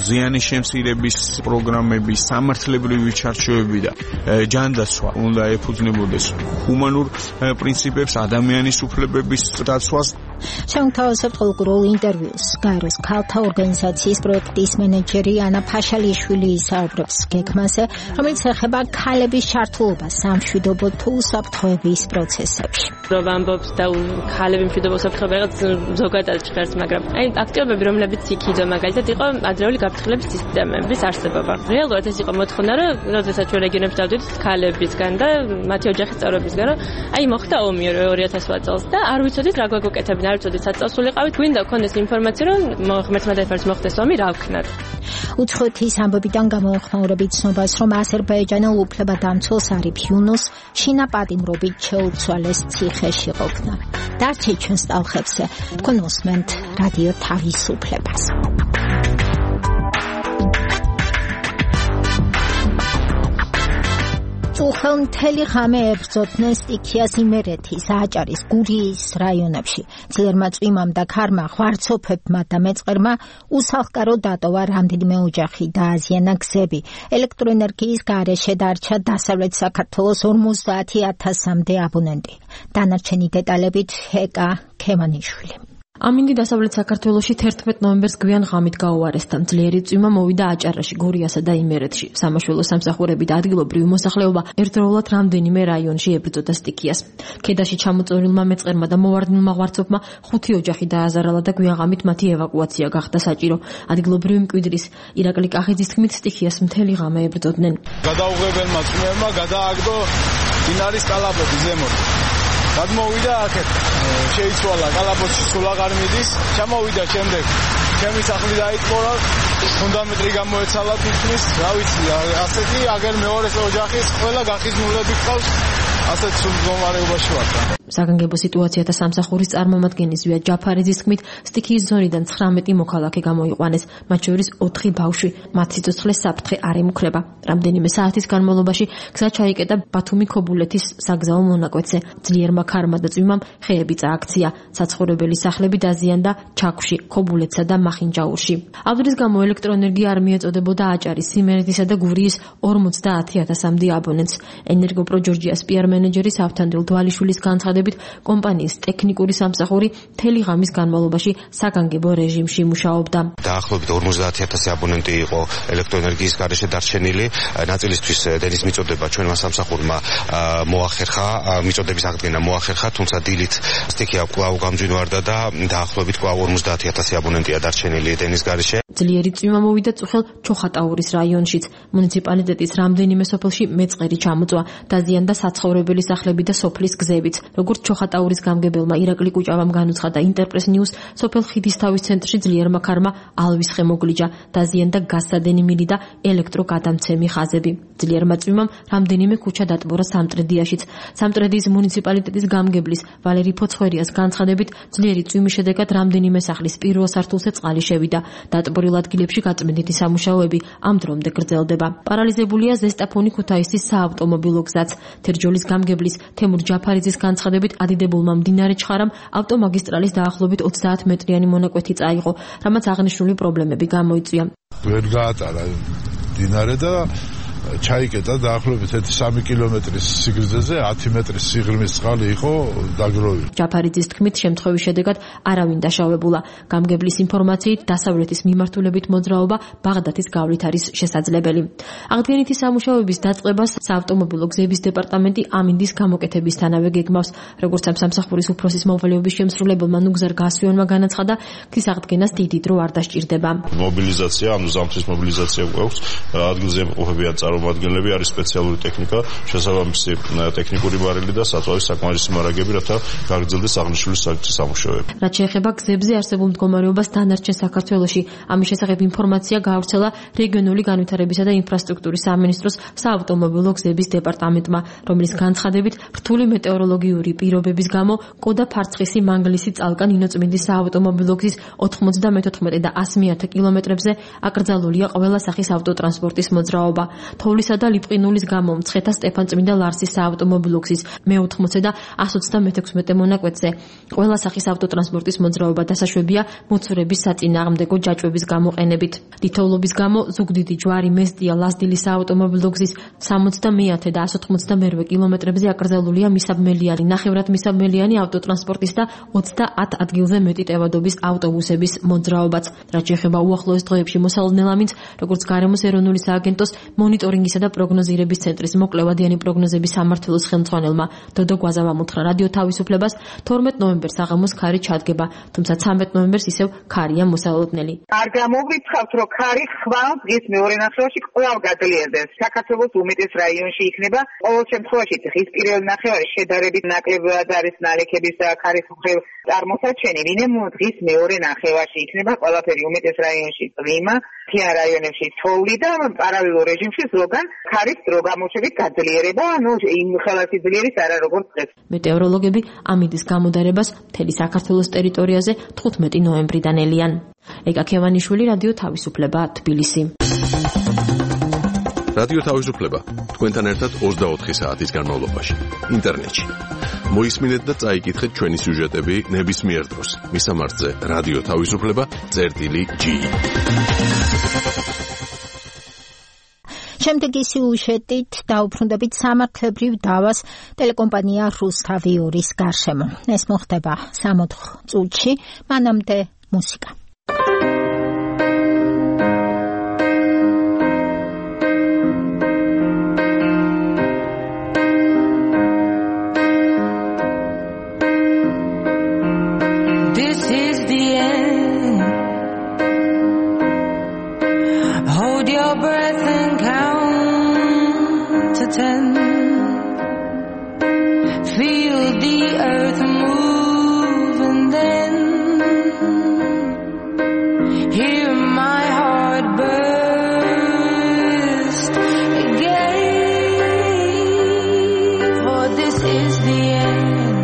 ზიანის შემცირების პროგრამები, სამართლებრივი ჩარჩოები და ჯანდაცვა უნდა ეფუძნებოდეს ჰუმანურ პრინციპებს, ადამიანის უფლებების დაცვას. შემოთავაზებთ ყოველდღიურ ინტერვიუს გაეროს ქალთა ორგანიზაციის პროექტის მენეჯერი ანა ფაშალიშვილი ისაუბრებს გეგმაზე, რომელიც ეხება ქალების ჩართულობას სამშვიდობო თუ უსაფრთხოების პროცესებში. ამბობს და ქალები მშვიდობო უსაფრთხოებად ზოგადად ჟღერს, მაგრამ აქტივობები, რომლებიც იქიდო, მაგალითად იყო ადრეული გაფრთხილების სისტემების არსებობა. რეალურად ეს იყო მოთხოვნა, რომ როდესაც ჩვენ რეგიონებში დავდივართ ქალებისგან და მათი ოჯახის წევრებისგან, რომ მოხდა ომი 2008 წელს და არ ვიცოდით რა გვეკეთებინა, არ ვიცოდით საწესულიყავით, გვინდა გქონდეს ინფორმაცია, რომ ღმერთმადაიფარს მოხდეს ომი, რა ვქნათ. უცხოეთის ამბებიდან გამოეხმაურებით ცნობას, რომ აზერბაიჯანელ უფლებადამცველს არიფ იუნუს შინაპატიმრობით შეუცვალეს ციხეში ყოფნა. დარჩეთ ჩვენს ტალღებზე, თქვენ უსმენთ რადიო თავისუფლებას. წუხელ მთელი ღამე ებრძოდნენ სტიქიას, იმერეთის, აჭარის, გურიის რაიონებში. ძლიერმა წვიმამ და ქარმა, ღვარცოფებმა და მეწყერმა უსახლკარო დატოვა რამდენიმე ოჯახი და აზიანა გზები. ელექტროენერგიის გარეშე დარჩა დასავლეთ საქართველოს 50,000-მდე აბონენტი. დანარჩენი დეტალებით ეკა ქემანიშვილი. ამინდი დასავლეთ საქართველოში 11 ნოემბერს გვიან ღამით გაუარესდა. ძლიერი წვიმა მოვიდა აჭარაში, გურიასა და იმერეთში. სამაშველო სამსახურები და ადგილობრივი მოსახლეობა ერთდროულად რამდენიმე რაიონში ებრძოდა სტიქიას. ქედაში ჩამოწოვრილმა მეწყერმა და მოვარდნილმა ღვარცოფმა 5 ოჯახი დააზარალა და გვიან ღამით მათი ევაკუაცია გახდა საჭირო. ადგილობრივი მკვიდრის ირაკლი კახიძის თქმით, სტიქიას მთელი ღამე ებრძოდნენ. გადაუღებელმა წვიმებმა გადააგდო დინარის კალაპოტი ზემოთ. გადმოვიდა აქეთ, შეიცვალა კალაპოტში, სულ აღარ მიდის, ჩამოვიდა შემდეგ. ჩემი სახლი დაიწყო, ფუნდამენტი გამოეცალა თითქმის, რა ვიცი, ასეთი აგერ მეორეს ოჯახის ყველა გახიზნულები ყავს, ასეთ სულ მდგომარეობაში ვარ. საგანგებო სიტუაციათა სამსახურის წარმომადგენლის ზვია ჯაფარიძის თქმით, სტიქიის ზონიდან 19 მოქალაქე გამოიყვანეს, მათ შორის 4 ბავშვი, მათ სიცოცხლეს საფრთხე არ ემუქრება. რამდენიმე საათის განმავლობაში გზა ჩაიკეტა ბათუმი-ქობულეთის საგზაო მონაკვეთზე. ძლიერმა ქარმა და წვიმამ ხეები წააქცია. საცხოვრებელი სახლები დაზიანდა ჩაქვში, ქობულეთსა და მახინჯაურში. ავდრის გამო ელექტროენერგია არ მიეწოდებოდა აჭარის, იმერეთისა და გურიის 50,000-მდე აბონენტს. ენერგოპრო ჯორჯიას პიარ მენეჯერი ავთანდილ დვალიშვილის განცხადებით, კომპანიის ტექნიკური სამსახური მთელი ღამის განმავლობაში საგანგებო რეჟიმში მუშაობდა. დაახლოებით 50,000 აბონენტი იყო ელექტროენერგიის გარეშე დარჩენილი. ნაწილისთვის დენის მიწოდება ჩვენმა სამსახურმა მოახერხა, მიწოდების აღდგენა მოახერხა, თუმცა დილით სტიქია კვლავ გამძვინვარდა და დაახლოებით კვლავ 50,000 აბონენტია დარჩენილი დენის გარეშე. ძლიერი წვიმა მოვიდა წუხელ ჩოხატაურის რაიონშიც. მუნიციპალიტეტის რამდენიმე სოფელში მეწყერი ჩამოწვა. დაზიანდა საცხოვრებელი სახლები და სოფლის გზებიც. როგორც ჩოხატაურის გამგებელმა ირაკლი კუჭავამ განუცხადა ინტერპრეს ნიუს, სოფელ ხიდისთავის ცენტრში ძლიერმა ქარმა ალვის ხე მოგლიჯა. დაზიანდა გაზსადენი მილი და ელექტროგადამცემი ხაზები. ძლიერმა წვიმამ რამდენიმე ქუჩა დატბორა სამტრედიაშიც. სამტრედიის მუნიციპალიტეტის გამგებლის ვალერი ფოცხვერიას განცხადებით, ძლიერი წვიმის შედეგად რამდენიმე სახლის პირველ სართულზე წყალი შევიდა. დატბორილ ადგილებში გაწმენდითი სამუშაოები ამ დრომდე გრძელდება. პარალიზებულია ზესტაფონი ქუთაისის საავტომობილო გზაც. თერჯოლის გამგებლის თემურ ჯაფარიძის განცხადებით, ადიდებულმა მდინარე ჩხარამ ავტომაგისტრალის დაახლოებით 30 მეტრიანი მონაკვეთი წაიღო, რამაც აღნიშნული პრობლემები გამოიწვია. ვერ გაატარა მდინარე და ჩაიკეტა დაახლოებით 3 კილომეტრის სიგრძეზე 10 მეტრის სიღრმის წყალი იყო დაგროვილი. ჯაფარიძის თქმით, შემთხვევის შედეგად არავინ დაშავებულა. გამგებლის ინფორმაციით, დასავლეთის მიმართულებით მოძრაობა ბაღდათის გავლით არის შესაძლებელი. აღდგენითი სამუშაოების დაწყებას საავტომობილო გზების დეპარტამენტი ამინდის გამოკეთებისთანავე გეგმავს. როგორც ამ სამსახურის უფროსის მოვალეობის შემსრულებელმა ნუგზარ გასვიონმა განაცხადა, გზის აღდგენას დიდი დრო არ დასჭირდება. მობილიზაცია, ანუ ზამთრის მობილიზაცია გვაქვს, ადგილზე იმყოფებიან წარმომადგენლები, არის სპეციალური ტექნიკა, შესაბამისი ტექნიკური ბარელი და საწვავის საკმარისი მარაგები, რათა გაგრძელდეს აღნიშნული სამუშაოები. რაც შეეხება გზებზე არსებულ მდგომარეობას დანარჩენ საქართველოში, ამის შესახებ ინფორმაცია გაავრცელა რეგიონული განვითარებისა და ინფრასტრუქტურის სამინისტროს საავტომობილო გზების დეპარტამენტმა, რომლის განცხადებით, რთული მეტეოროლოგიური პირობების გამო კოდა ფარცხისი მანგლისი წალკან ინოწმინდის საავტომობილო გზის 94 და 100 კილომეტრებზე აკრძალულია ყველა სახის ავტოტრანსპორტის მოძრაობა. თოვლისა და ლიპყინულის გამო მცხეთა სტეფანწმინდა ლარსის საავტომობილო გზის მე-80 და 136 მონაკვეთზე ყველა სახის ავტოტრანსპორტის მოძრაობა დასაშვებია მოცურების საწინააღმდეგო ჯაჭვების გამოყენებით. დიდთოვლობის გამო ზუგდიდი ჯვარი მესტია ლაზდილის საავტომობილო გზის 70 და 192 კილომეტრებზე აკრძალულია მისაბმელიანი, ნახევრად მისაბმელიანი ავტოტრანსპორტის და 30 ადგილზე მეტი ტევადობის ავტობუსების მოძრაობაც. რაც შეეხება უახლოეს დღეებში მოსალოდნელ ამინდს, როგორც გარემოს ეროვნული სააგენტოს მონიტორინგისა და პროგნოზირების ცენტრის მოკლევადიანი პროგნოზების სამმართველოს ხელმძღვანელმა დოდო გვაზავამ უთხრა რადიო თავისუფლებას 12 ნოემბერს აღამოს ქარი ჩადგება, თუმცა 13 ნოემბერს ისევ ქარია მოსალოდნელი. არ გამოვიწყავთ, რომ ქარი ხვალ დღის მეორე ნახევარში კვლავ გაძლიერდეს. საქართველოს უმეტეს რაიონში იქნება ყოველ შემთხვევაში დღის პირველ ნახევარში შედარებით ნაკლებად არის ნალექების და ქარის მხრივ წარმოსაჩენი, ვინმე დღის მეორე ნახევარში იქნება ყველაფერი უმეტეს რაიონში წვიმა, მთიან რაიონებში თოვლი და პარალელურ რეჟიმში ზოგან ქარის დრო გამოჩებით გაძლიერება, იმ ხელა სიძლიერის არა როგორც დღეს. მეტეოროლოგები ამინდის გამოდარებას მთელი საქართველოს ტერიტორიაზე 15 ნოემბრიდან ელიან. ეკა ქევანიშვილი, რადიო თავისუფლება, თბილისი. რადიო თავისუფლება თქვენთან ერთად 24 საათის განმავლობაში ინტერნეტში. მოისმინეთ და წაიკითხეთ ჩვენი სიუჟეტები ნებისმიერ დროს. მისამართზე რადიო თავისუფლება.ge. შემდეგი სიუჟეტით დაუბრუნდებით სამართლებრივ დავას ტელეკომპანია რუსთავიურის გარშემო. ეს მოხდება 64 წუთში, მანამდე მუსიკა. Feel the earth move and then hear my heart burst again, for this is the end.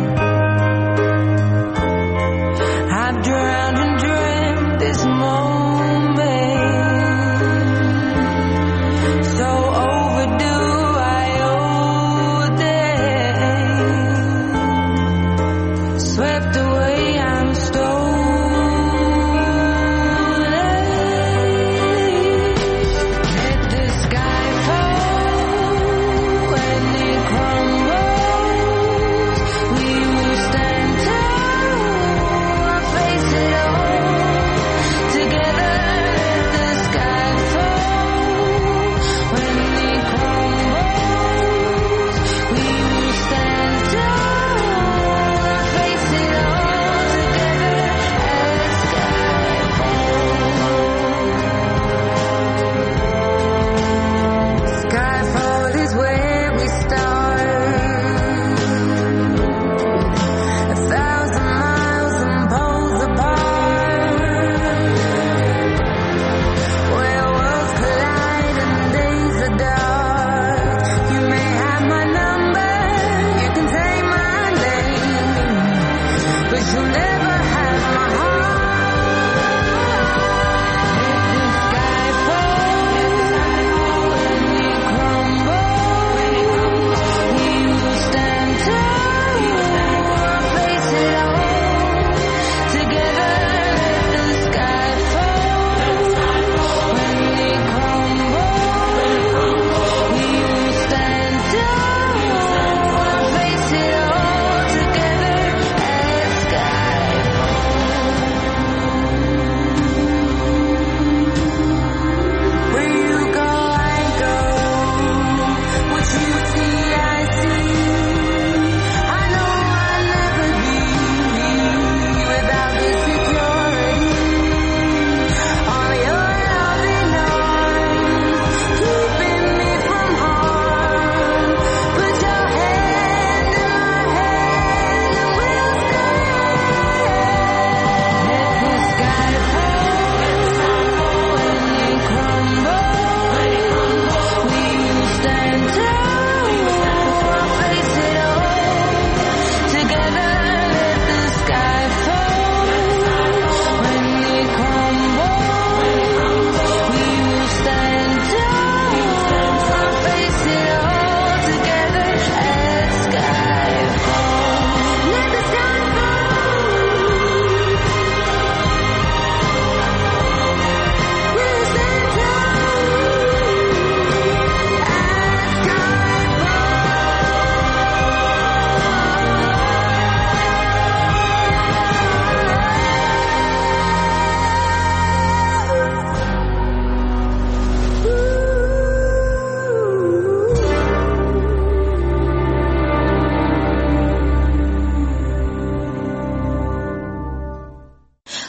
I've drowned and dreamt this moment, so overdue I owe a day.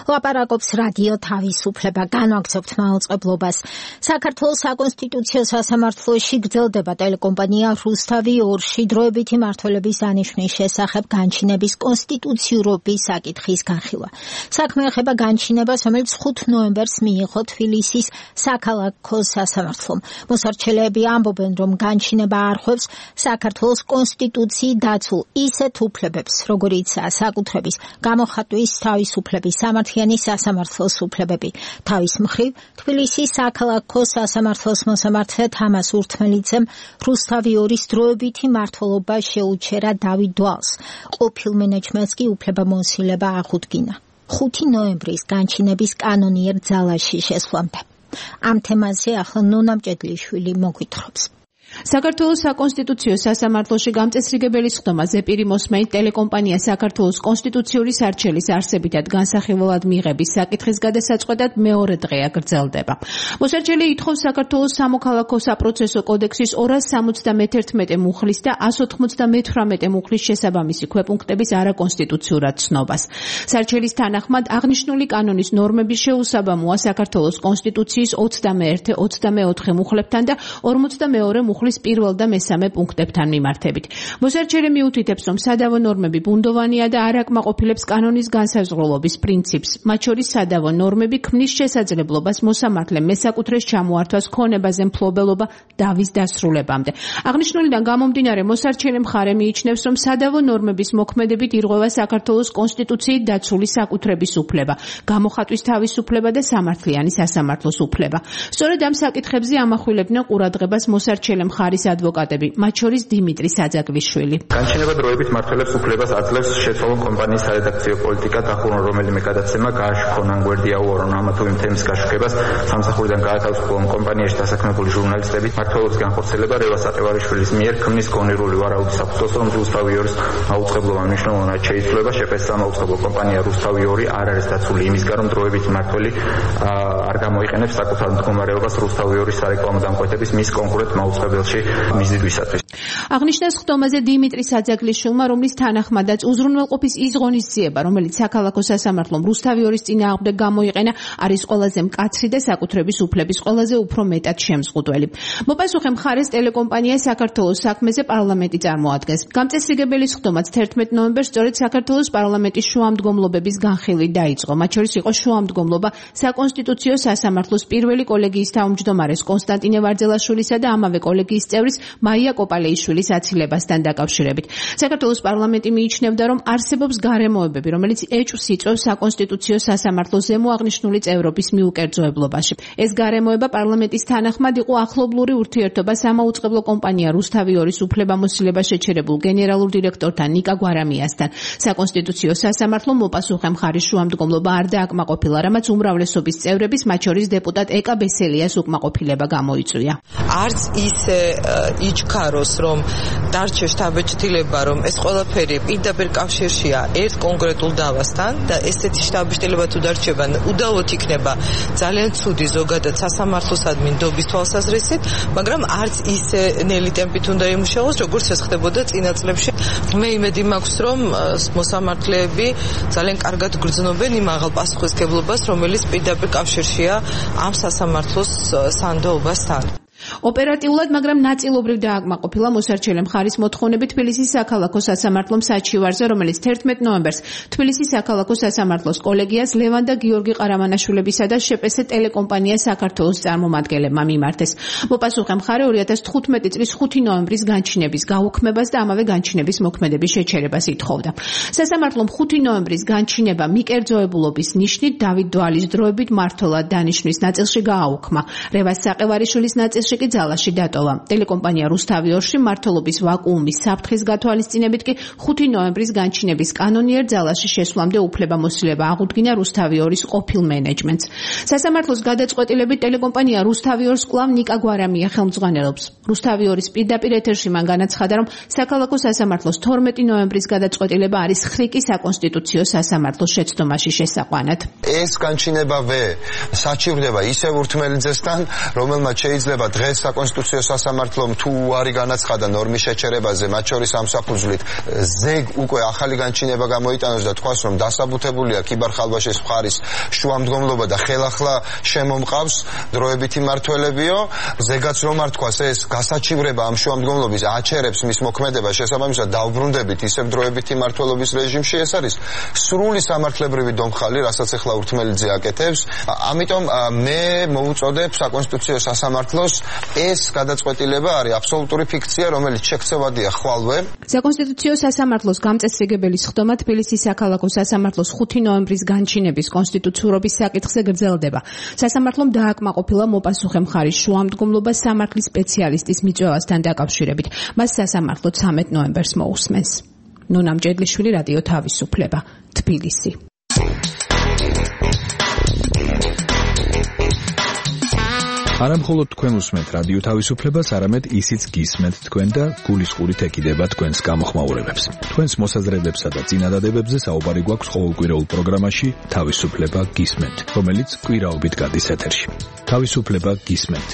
ლაპარაკობს რადიო თავისუფლება, განვაგრძობთ მაუწყებლობას. საქართველოს საკონსტიტუციო სასამართლოში გრძელდება ტელეკომპანია რუსთავი 2-ში დროებითი მმართველობის დანიშვნის შესახებ განჩინების კონსტიტუციურობის საკითხის განხილვა. საქმე ეხება განჩინებას, რომელიც 5 ნოემბერს მიიღო თბილისის საქალაქო სასამართლომ. მოსარჩელეები ამბობენ, რომ განჩინება არღვევს საქართველოს კონსტიტუციით დაცულ ისეთ უფლებებს, როგორიცაა საკუთრების გამოხატვის თავისუფლების სამართლიანი სასამართლოს უფლებები. თავის მხრივ, თბილისის საქალაქო სასამართლოს მოსამართლე თამას ურთმელიძემ რუსთავი 2-ის დროებითი მმართველობა შეუჩერა დავით დვალს. ყოფილ მენეჯმენტს კი უფლებამოსილება აღუდგინა 5 ნოემბრის განჩინების კანონიერ ძალაში შესვლამდე. ამ თემაზე ახლა ნონა მჭედლიშვილი მოგვითხრობს. საქართველოს საკონსტიტუციო სასამართლოში გამწესრიგებელი სხდომა ზეპირი მოსმენით ტელეკომპანია საქართველოს კონსტიტუციური სარჩელის არსებითად განსახილველად მიღების საკითხის გადასაწყვეტად მეორე დღეა გრძელდება. მოსარჩელი ითხოვს საქართველოს სამოქალაქო საპროცესო კოდექსის 271 მუხლის და 198 მუხლის შესაბამისი ქვეპუნქტების არაკონსტიტუციურად ცნობას. სარჩელის თანახმად აღნიშნული კანონის ნორმები შეუსაბამოა საქართველოს კონსტიტუციის 21-24 მუხლებთან და 42 მუხლის პირველ და მესამე პუნქტებთან მიმართებით. მოსარჩელი მიუთითებს, რომ სადავო ნორმები ბუნდოვანია და არ აკმაყოფილებს კანონის განსაზღვრულობის პრინციპს. მათ შორის სადავო ნორმები ქმნის შესაძლებლობას მოსამართლემ მესაკუთრეს ჩამოართვას ქონებაზე მფლობელობა დავის დასრულებამდე. აღნიშნულიდან გამომდინარე, მოსარჩელი მხარე მიიჩნევს, რომ სადავო ნორმების მოქმედებით ირღვევა საქართველოს კონსტიტუციით დაცული საკუთრების უფლება, გამოხატვის თავისუფლება და სამართლიანი სასამართლოს უფლება. სწორედ ამ საკითხებზე ამახვილებდნენ ყურადღებას მოსარჩელი მხარის ადვოკატები, მათ შორის დიმიტრი საძაგლიშვილი. განჩინება დროებით მმართველებს უფლებას აძლევს შეცვალონ კომპანიის სარედაქციო პოლიტიკა დახურონ რომელიმე გადაცემა გააშქონან გვერდია უორონ ამა თუ იმ თემის გაშუქებას სამსახურიდან გაათავისუფლონ კომპანიაში დასაქმებული ჟურნალისტები მმართველობის განხორციელება რევას ატევარიშვილის მიერ ქმნის გონირული ვარაუდი საფუძველს რომ რუსთავი 2-ის მაუწყებლობა მნიშვნელოვნად შეიცვლება შეფასება მაუწყებლო კომპანია რუსთავი 2 არ არის დაცული იმისგან რომ დროებით მმართველი არ გამოიყენებს საკუთარ მდგომარეობას რუსთავი 2-ის სარეკლამო დამკვეთების მის კონკრეტ მაუწყებელში მიზიდვისათვის. აღნიშნეს სხდომაზე დიმიტრი საძაგლიშვილმა, რომლის თანახმადაც უზრუნველყოფის ის ღონისძიება, რომელიც საქალაქო სასამართლომ რუსთავი 2-ის წინააღმდეგ გამოიყენა, არის ყველაზე მკაცრი და საკუთრების უფლების ყველაზე უფრო მეტად შემზღუდველი. მოპასუხე მხარეს ტელეკომპანია საქართველოს საქმეზე პარლამენტი წარმოადგენს. გამწესრიგებელი სხდომაც 11 ნოემბერს სწორედ საქართველოს პარლამენტის შუამდგომლობების განხილვით დაიწყო. მათ შორის იყო შუამდგომლობა საკონსტიტუციო სასამართლოს პირველი კოლეგიის თავმჯდომარეს კონსტანტინე ვარძელაშვილისა და ამავე კოლეგიის წევრის მაია კოპალეიშვილის აცილებასთან დაკავშირებით. საქართველოს პარლამენტი მიიჩნევდა, რომ არსებობს გარემოებები, რომელიც ეჭვს იწვევს საკონსტიტუციო სასამართლოს ზემო აღნიშნული წევრობის მიუკერძოებლობაში. ეს გარემოება პარლამენტის თანახმად იყო ახლობლური ურთიერთობა სამაუწყებლო კომპანია რუსთავი 2-ის უფლებამოსილება შეჩერებულ გენერალურ დირექტორთან ნიკა გვარამიასთან. საკონსტიტუციო სასამართლომ მოპასუხე მხარის შუამდგომლობა არ დააკმაყოფილა, რამაც უმრავლესობის წევრების, მათ შორის დეპუტატ ეკა ბესელიას უკმაყოფილება გამოიწვია. არც ისე იჩქაროს, რომ დარჩეს შტაბ-ბიჭდილება, რომ ეს ყველაფერი პირდაპირ კავშირშია ერთ კონკრეტულ დავასთან და ესეთი შტაბ-ბიჭდილება თუ დარჩება, უდავოდ იქნება ძალიან ცუდი ზოგადად სასამართლოსადმი ნდობის თვალსაზრისით, მაგრამ არც ისე ნელი ტემპით უნდა იმუშაოს, როგორც ეს ხდებოდა წინა წლებში. მე იმედი მაქვს, რომ მოსამართლეები ძალიან კარგად გრძნობენ იმ აღალ პასუხისმგებლობას, რომელიც პირდაპირ კავშირშია ამ სასამართლოს სანდოობასთან. ოპერატიულად, მაგრამ ნაწილობრივ დააკმაყოფილა მოსარჩელი მხარის მოთხოვნები თბილისის საქალაქო სასამართლომ საჩივარზე, რომელიც 11 ნოემბერს თბილისის საქალაქო სასამართლოს კოლეგიას ლევან და გიორგი ყარამანაშვილებისა და შპს ტელეკომპანია საქართველოს წარმომადგენლებმა მიმართეს. მოპასუხე მხარე 2015 წლის 5 ნოემბრის განჩინების გაუქმებას და ამავე განჩინების მოქმედების შეჩერებას ითხოვდა. სასამართლომ 5 ნოემბრის განჩინება მიკერძოებულობის ნიშნით დავით დვალის დროებით მმართველად დანიშვნის ნაწილში გააუქმა. რევას საყევარიშვილის ნაწილში კი ძალაში დატოვა. ტელეკომპანია რუსთავი 2-ში მმართველობის ვაკუუმის საფრთხის გათვალისწინებით კი 5 ნოემბრის განჩინების კანონიერ ძალაში შესვლამდე უფლებამოსილება აღუდგინა რუსთავი 2-ის ყოფილ მენეჯმენტს. სასამართლოს გადაწყვეტილებით ტელეკომპანია რუსთავი 2-ს კვლავ ნიკა გვარამია ხელმძღვანელობს. რუსთავი 2-ის პირდაპირ ეთერში მან განაცხადა, რომ საქალაქო სასამართლოს 12 ნოემბრის გადაწყვეტილება არის ხრიკი საკონსტიტუციო სასამართლოს შეცდომაში შესაყვანად. ეს განჩინებავე საჩივრდება ისევ ურთმელიძესთან, რომელმაც შეიძლება დღეს საკონსტიტუციო სასამართლომ თუ უარი განაცხადა ნორმის შეჩერებაზე, მათ შორის ამ საფუძვლით ზეგ უკვე ახალი განჩინება გამოიტანოს და თქვას, რომ დასაბუთებულია კიბარ-ხალბაშის მხარის შუამდგომლობა და ხელახლა შემომყავს დროებითი მმართველებიო, ზეგაც რომ არ თქვას, ეს გასაჩივრება ამ შუამდგომლობის აჩერებს მის მოქმედებას, შესაბამისად დავბრუნდებით ისევ დროებითი მმართველობის რეჟიმში, ეს არის სრული სამართლებრივი დომხალი, რასაც ახლა ურთმელიძე აკეთებს. ამიტომ მე მოვუწოდებ საკონსტიტუციო სასამართლოს, ეს გადაწყვეტილება არის აბსოლუტური ფიქცია, რომელიც შექცევადია ხვალვე. საკონსტიტუციო სასამართლოს გამწესრიგებელი სხდომა თბილისის საქალაქო სასამართლოს 5 ნოემბრის განჩინების კონსტიტუციურობის საკითხზე გრძელდება. სასამართლომ დააკმაყოფილა მოპასუხე მხარის შუამდგომლობა სამართლის სპეციალისტის მიწვევასთან დაკავშირებით. მას სასამართლო 13 ნოემბერს მოусმენს. ნონა მჭედლიშვილი, რადიო თავისუფლება, თბილისი. არა მხოლოდ თქვენ უსმენთ რადიო თავისუფლებას, არამედ ისიც გისმენთ თქვენ და გულისყურით ეკიდება თქვენს გამოხმაურებებს. თქვენს მოსაზრებებსა და წინადადებებზე საუბარი გვაქვს ყოველკვირეულ პროგრამაში თავისუფლება გისმენთ, რომელიც კვირაობით გადის ეთერში. თავისუფლება გისმენთ.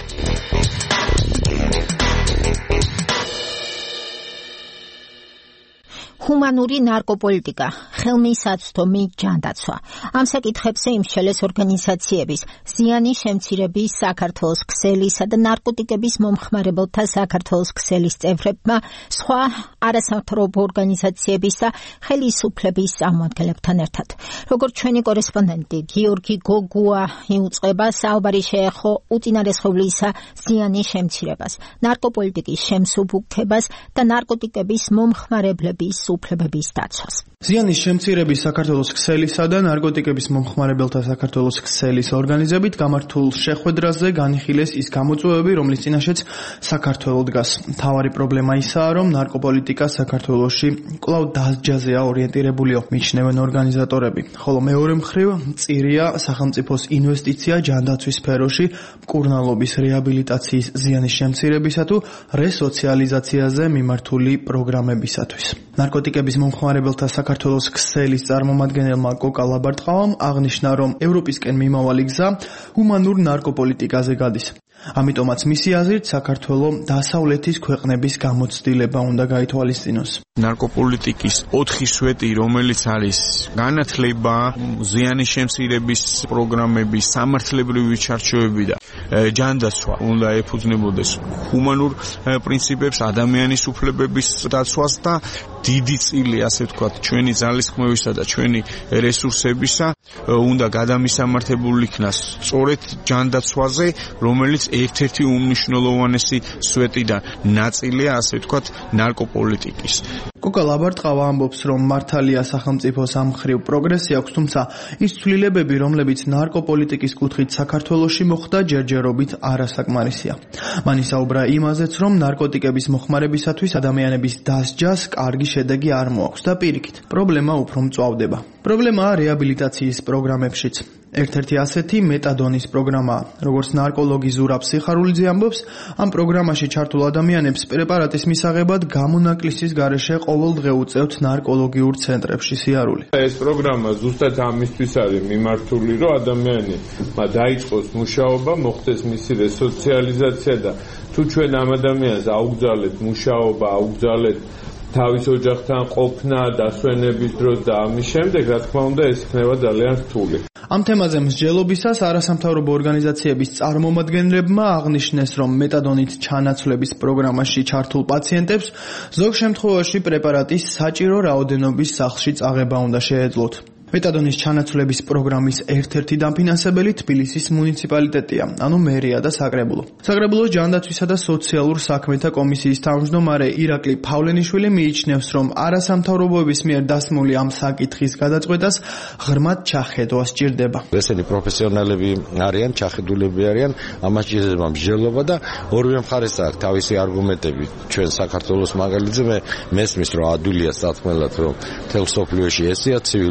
ჰუმანური ნარკოპოლიტიკა, ხელმისაწვდომი ჯანდაცვა. ამ საკითხებზე იმსჯელეს ორგანიზაციების ზიანის შემცირების საქართველოს ქსელისა და ნარკოტიკების მომხმარებელთა საქართველოს ქსელის წევრებმა, სხვა არასამთავრობო ორგანიზაციების და ხელისუფლების წარმომადგენლებთან ერთად. როგორც ჩვენი კორესპონდენტი გიორგი გოგუა იუწყება, საუბარი შეეხო უწინარესხევლისა ზიანის შემცირებას, ნარკოპოლიტიკის შემსუბუქებას და ნარკოტიკების მომხმარებლების უფლებების დაცვას. ზიანის შემცირების საქართველოს ქსელისა და ნარკოტიკების მომხმარებელთა საქართველოს ქსელის ორგანიზებით გამართულ შეხვედრაზე განიხილეს ის გამოწვევები, რომლის წინაშეც საქართველოს დგას. მთავარი პრობლემა ისაა, რომ ნარკოპოლიტიკა საქართველოში კვლავ დასჯაზეა ორიენტირებულიო, მიჩნევენ ორგანიზატორები. ხოლო მეორე მხრივ მწირია სახელმწიფოს ინვესტიცია ჯანდაცვის სფეროში, მკურნალობის რეაბილიტაციის ზიანის შემცირებისა თუ რესოციალიზაციაზე მიმართული პროგრამებისათვის. ნარკოტიკების მომხმარებელთა საქართველოს ქსელის წარმომადგენელმა კოკა ლაბარტყავამ აღნიშნა, რომ ევროპისკენ მიმავალი გზა ჰუმანურ ნარკოპოლიტიკაზე გადის. ამიტომაც მისი აზრით საქართველოს დასავლეთის ქვეყნების გამოცდილება უნდა გაითვალისწინოს. ნარკოპოლიტიკის 4 სვეტი, რომელიც არის განათლება, ზიანის შემცირების პროგრამები, სამართლებრივი ჩარჩოები და ჯანდაცვა უნდა ეფუძნებოდეს ჰუმანურ პრინციპებს, ადამიანის უფლებების დაცვას და დიდი წილი, ასე ვთქვათ, ჩვენი ძალისხმევისა და ჩვენი რესურსებისა უნდა გადამისამართებული იქნას სწორედ ჯანდაცვაზე, რომელიც ერთ-ერთი უმნიშვნელოვანესი სვეტიდან ნაწილია, ასე ვთქვათ, ნარკოპოლიტიკის. კოკა ლაბარტყავა ამბობს, რომ მართალია სახელმწიფოს ამ მხრივ პროგრესი აქვს, თუმცა ის ცვლილებები, რომლებიც ნარკოპოლიტიკის კუთხით საქართველოში მოხდა, ჯერჯერობით არასაკმარისია. მან ისაუბრა იმაზეც, რომ ნარკოტიკების მოხმარებისათვის ადამიანების დასჯას კარგი შედეგი არ მოაქვს და პირიქით, პრობლემა უფრო მწვავდება. პრობლემაა რეაბილიტაციის პროგრამებშიც. ერთ-ერთი ასეთი მეტადონის პროგრამაა. როგორც ნარკოლოგი ზურაბ სიხარულიძე ამბობს, ამ პროგრამაში ჩართულ ადამიანებს პრეპარატის მისაღებად გამონაკლისის გარეშე ყოველდღე უწევთ ნარკოლოგიურ ცენტრებში სიარული. ეს პროგრამა ზუსტად ამისთვის არის მიმართული, რომ ადამიანი დაიწყოს მუშაობა, მოხდეს მისი რესოციალიზაცია და თუ ჩვენ ამ ადამიანს აუგზავნებთ მუშაობა, აუგზავნებთ თავის ოჯახთან ყოფნა, დასვენების დროს და ამის შემდეგ, რა თქმა უნდა, ეს იქნება ძალიან რთული. ამ თემაზე მსჯელობისას არასამთავრობო ორგანიზაციების წარმომადგენლებმა აღნიშნეს, რომ მეტადონით ჩანაცვლების პროგრამაში ჩართულ პაციენტებს ზოგ შემთხვევაში პრეპარატის საჭირო რაოდენობის სახლში წაღება უნდა შეეძლოთ. მეტადონის ჩანაცვლების პროგრამის ერთ-ერთი დამფინანსებელი თბილისის მუნიციპალიტეტია, ანუ მერია და საკრებულო. საკრებულოს ჯანდაცვისა და სოციალურ საქმეთა კომისიის თავმჯდომარე ირაკლი ფავლენიშვილი მიიჩნევს, რომ არასამთავრობოების მიერ დასმული ამ საკითხის გადაწყვეტას ღრმად ჩახედვა სჭირდება. ესენი პროფესიონალები არიან, ჩახედულები არიან, ამას ჭირდება მსჯელობა და ორივე მხარეს აქვს თავისი არგუმენტები. ჩვენ საქართველოს მაგალითზე მე მესმის, რომ ადვილია სათქმელად, რომ მთელ სოფლიოში ესეა, ცივილურში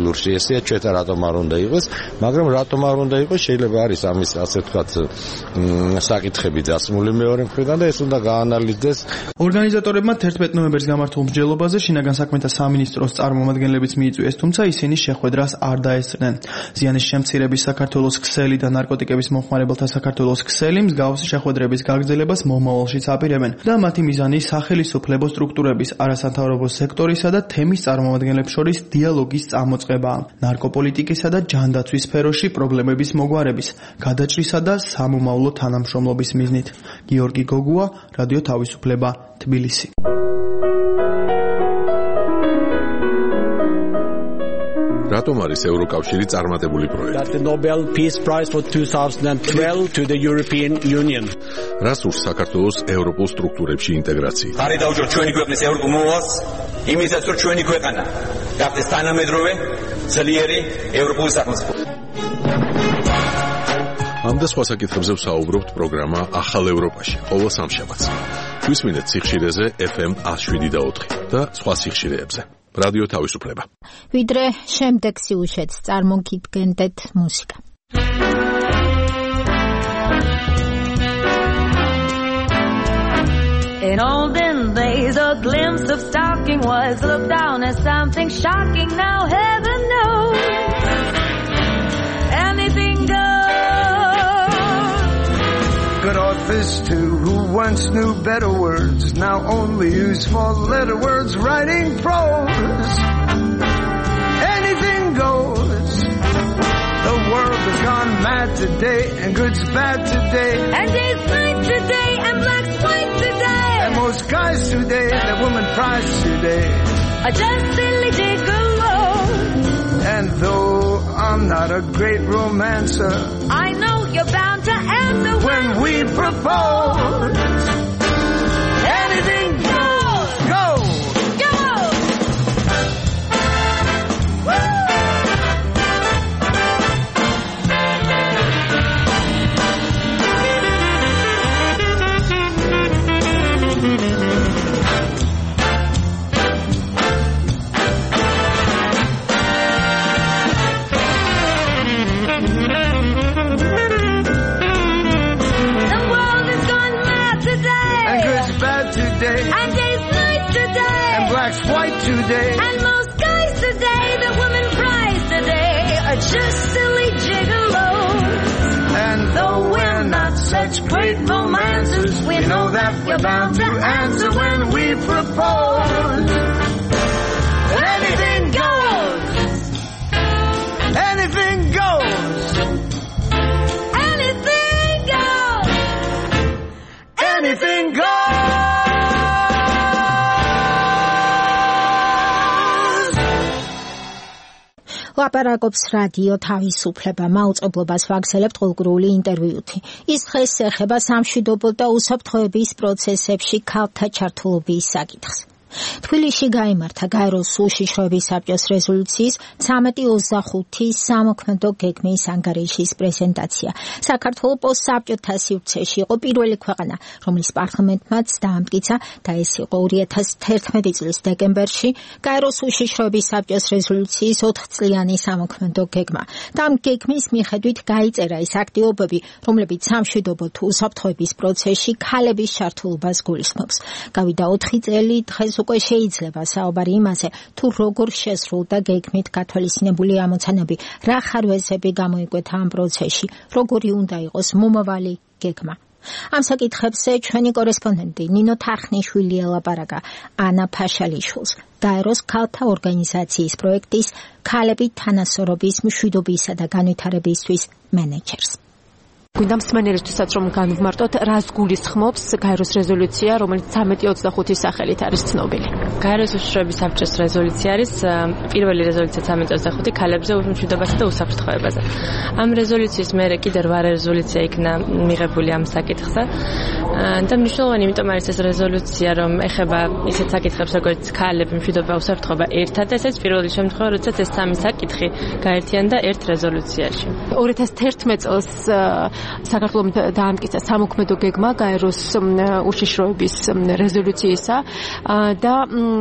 ინფორმაცია ჩვენთან რატომ არ უნდა იყოს, მაგრამ რატომ არ უნდა იყოს შეიძლება არის ამის ასე ვთქვათ საკითხები დასმული მეორე მხრიდან და ეს უნდა გაანალიზდეს. ორგანიზატორებმა 11 ნოემბერს გამართულ მსჯელობაზე შინაგან საქმეთა სამინისტროს წარმომადგენლებიც მიიწვიეს, თუმცა ისინი შეხვედრას არ დაესწრნენ. ზიანის შემცირების საქართველოს ქსელი და ნარკოტიკების მომხმარებელთა საქართველოს ქსელი მსგავსი შეხვედრების გაგრძელებას მომავალშიც აპირებენ და მათი მიზანი სახელმწიფო სტრუქტურების, არასამთავრობო სექტორისა და თემის წარმომადგენლებს შორის დიალოგის წამოწყებაა. ნარკოპოლიტიკისა და ჯანდაცვის სფეროში პრობლემების მოგვარების, გადაჭრისა და სამომავლო თანამშრომლობის მიზნით. გიორგი გოგუა, რადიო თავისუფლება, თბილისი. რატომ არის ევროკავშირი წარმატებული პროექტი? The Nobel Peace Prize for 2012 to the European Union. რას ურს საქართველოს ევროპულ სტრუქტურებში ინტეგრაცია? ხარი დაუჭირ ჩვენი ქვეყნის ევროპულ მოვალს, იმისაც რომ ჩვენი ქვეყანა გახდეს თანამედროვე, ძლიერი ევროპული სახელმწიფო. ამ და სხვა საკითხებზე ვსაუბრობთ პროგრამა ახალ ევროპაში, ყოველ სამშაბათს. გვისმინეთ სიხშირეზე FM 107.4 და სხვა სიხშირეებზე. რადიო თავისუფლება. ვიდრე შემდეგ სიუჟეტს წარმოგიდგენდეთ მუსიკა. In olden days, a glimpse of stalking was looked down as something shocking. Now heaven knows anything goes. Good authors too, who once knew better words, now only use four-letter words writing prose. Anything goes. The world has gone mad today, and good's bad today, and day's night today, and black's white today, and most guys today, the woman prize today, are just silly gigolos. And though I'm not a great romancer, I know you're bound to answer when we propose. Anything goes, go, go. Woo! and day's night today, and black's white today, and most guys today, the woman prize today, are just silly gigolos. And though we're not such great romancers, we know that we're bound to answer when we propose. Anything goes. Anything goes. Anything goes. Anything goes. ლაპარაკობს რადიო თავისუფლება. მაუწყებლობას ვაგრძელებთ ყოველდღიური ინტერვიუთი. ის დღეს ეხება სამშვიდობო და უსაფრთხოების პროცესებში ქალთა ჩართულობის საკითხს. თბილისში გაიმართა გაეროს უშიშროების საბჭოს რეზოლუციის 1325 სამოქმედო გეგმის ანგარიშის პრეზენტაცია. საქართველო პოსტსაბჭოთა სივრცეში იყო პირველი ქვეყანა, რომლის პარლამენტმაც დაამტკიცა და ეს იყო 2011 წლის დეკემბერში გაეროს უშიშროების საბჭოს რეზოლუციის 4-წლიანი სამოქმედო გეგმა. და ამ გეგმის მიხედვით გაიწერა ის აქტივობები, რომლებიც სამშვიდობო თუ უსაფრთხოების პროცესში ქალების ჩართულობას გულისხმობს. გავიდა 4 წელი, დღეს უკვე შეიძლება საუბარი იმაზე, თუ როგორ შესრულდა გეგმით გათვალისწინებული ამოცანები, რა ხარვეზები გამოიკვეთა ამ პროცესში, როგორი უნდა იყოს მომავალი გეგმა. ამ საკითხებზე ჩვენი კორესპონდენტი ნინო თახნიშვილი ელაპარაკა ანა ფაშალიშვილს, დაეროს ქალთა ორგანიზაციის პროექტის ქალები თანასწორობის, მშვიდობისა და განვითარებისთვის მენეჯერს. გვინდა მსმენელისთვისაც რომ განვმარტოთ, რას გულისხმობს გაეროს რეზოლუცია, რომელიც 1325-ის სახელით არის ცნობილი. გაეროს უშიშროების საბჭოს რეზოლუცია არის პირველი რეზოლუცია 1325 ქალებზე, მშვიდობასა და უსაფრთხოებაზე. ამ რეზოლუციის მერე კიდე 8 რეზოლუცია იქნა მიღებული ამ საკითხზე. და მნიშვნელოვანი იმიტომ არის ეს რეზოლუცია, რომ ეხება ისეთ საკითხებს, როგორც ქალები, მშვიდობა, უსაფრთხოება ერთად, ესეც პირველი შემთხვევა, როდესაც ეს სამი საკითხი გაერთიანდა ერთ რეზოლუციაში. 2011 წელს საქართველოს დაამტკიცა სამოქმედო გეგმა გაეროს უშიშროების რეზოლუციისა და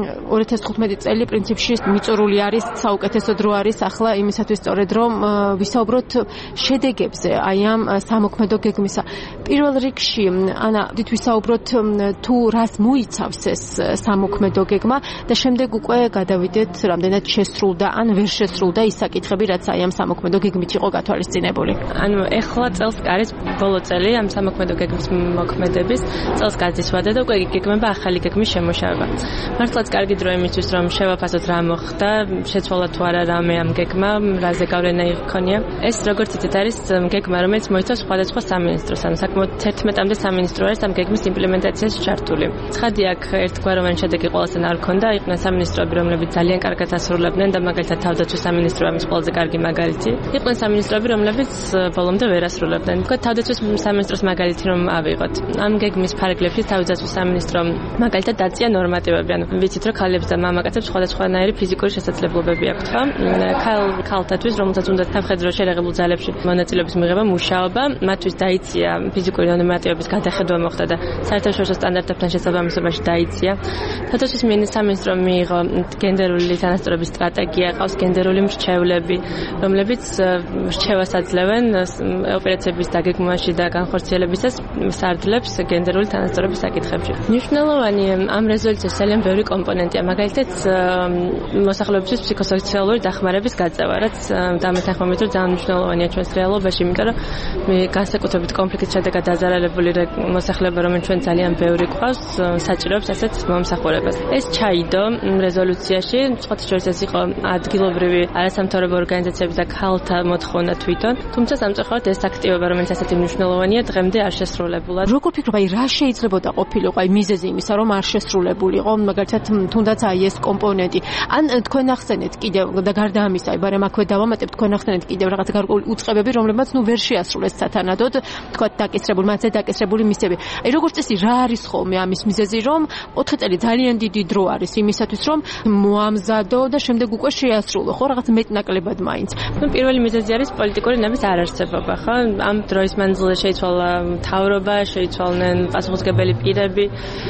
2015 წელი პრინციპში მიწურული არის საუკეთესო დრო არის ახლა იმისათვის სწორედ რომ ვისაუბროთ შედეგებზე აი ამ სამოქმედო გეგმისა. პირველ რიგში ანა ვისაუბროთ თუ რას მოიცავს ეს სამოქმედო გეგმა და შემდეგ უკვე გადავიდეთ რამდენად შესრულდა ან ვერ შესრულდა ის საკითხები რაც აი ამ სამოქმედო გეგმით იყო გათვალისწინებული. ანუ ეხლა წელს არის ბოლო წელი ამ სამოქმედო გეგმის მოქმედების წელს გაზისვადა და უკვე გეგმება ახალი გეგმის შემოშაება. მართლაც კარგი დრო იმისთვის რომ შევაფასოთ რა მოხდა, შეცვალა თუ არა რამე ამ გეგმა, რაზე გავლენა იქონია. ეს როგორც იცით არის გეგმა რომელიც მოიცავს სხვადასხვა სამინისტროს, ანუ საკმაოდ 11-მდე სამინისტრო არის ამ გეგმის იმპლემენტაციაში ჩართული. ცხადი აქ ერთგვაროვანი შედეგი ყველასთან არ ქონდა, იყვნენ სამინისტროები რომლებიც ძალიან კარგად ასრულებდნენ და მაგალითად თავდაცვის სამინისტრო ამის ყველაზე კარგი მაგალითი. იყვნენ სამინისტროები რომლებიც ბოლომდე ვერ ასრულებდნენ. თქვათ თავდაცვის სამინისტროს მაგალითი რომ ავიღოთ. ამ გეგმის ფარგლებში თავდაცვის სამინისტრო მაგალითად დაწია ნორმატივები, ანუ ვიცით რომ ქალებს და მამაკაცებს სხვადასხვანაირი ფიზიკური შესაძლებლობები აქვთ, ხო? ქალთათვის რომელსაც უნდა სამხედრო შერეღებულ ძალებში მონაწილეობის მიღება მუშაობა, მათთვის დაიცია ფიზიკური ნორმატივების გადახედვა მოხდა და საერთაშორისო სტანდარტებთან შესაბამისობაში დაიცია. თავდაცვის სამინისტრო მიიღო გენდერული თანასწორობის სტრატეგია, ყავს გენდერული მრჩევლები, რომლებიც რჩევას აძლევენ ოპერაციების დაგეგმვაში და განხორციელებისას სარდლებს გენდერული თანასწორობის საკითხებში. მნიშვნელოვანი ამ რეზოლუციის ძალიან ბევრი კომპონენტია, მაგალითად მოსახლეობისთვის ფსიქოსოციალური დახმარების გაწევა, რაც დამეთანხმებით რომ ძალიან მნიშვნელოვანია ჩვენს რეალობაში, იმიტომ რომ განსაკუთრებით კონფლიქტის შედეგად დაზარალებული მოსახლეობა, რომელიც ჩვენ ძალიან ბევრი გვყავს, საჭიროებს ასეთ მომსახურებას. ეს ჩაიდო რეზოლუციაში, სხვათა შორის ეს იყო ადგილობრივი არასამთავრობო ორგანიზაციების და ქალთა მოთხოვნა თვითონ, თუმცა სამწუხაროდ ეს აქტივობა, რომელიც ასეთი მნიშვნელოვანია, დღემდე არ შესრულებულა. როგორ ფიქრობ, აი რა შეიძლებოდა ყოფილიყო აი მიზეზი იმისა, რომ არ შესრულებულიყო, მაგალითად თუნდაც აი ეს კომპონენტი. ან თქვენ ახსენეთ კიდევ და გარდა ამისა, აი ბარემ აქვე დავამატებ, თქვენ ახსენეთ კიდევ რაღაც გარკვეული უწყებები, რომლებმაც ნუ ვერ შეასრულეს სათანადოდ, თქვათ დაკისრებული, მათზე დაკისრებული მისები. აი როგორც წესი, რა არის ხოლმე ამის მიზეზი, რომ 4 წელი ძალიან დიდი დრო არის იმისათვის, რომ მოამზადო და შემდეგ უკვე შეასრულო, ხო, რაღაც მეტნაკლებად მაინც. ნუ პირველი მიზეზი არის პოლიტიკური ნების არარსებობა, ხო? ამ დროის მანძილზე შეიცვალა მთავრობა, შეიცვალნენ პასუხისმგებელი პირები,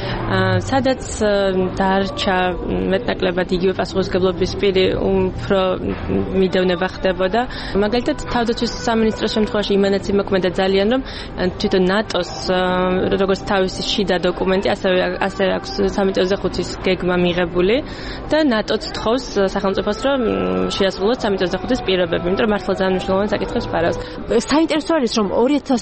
სადაც დარჩა მეტნაკლებად იგივე პასუხისმგებლობის პირი უფრო მიდევნება ხდებოდა. მაგალითად, თავდაცვის სამინისტროს შემთხვევაში იმანაც იმოქმედა ძალიან, რომ თვითონ ნატოს როგორც თავისი შიდა დოკუმენტი, ასევე აქვს 3.5-ის გეგმა მიღებული და ნატოც თხოვს სახელმწიფოს, რომ შეასრულოს 3.5-ის პირობები, იმიტომ რომ მართლა ძალიან მნიშვნელოვანი საკითხებს ფარავს. საინტერესო არის, რომ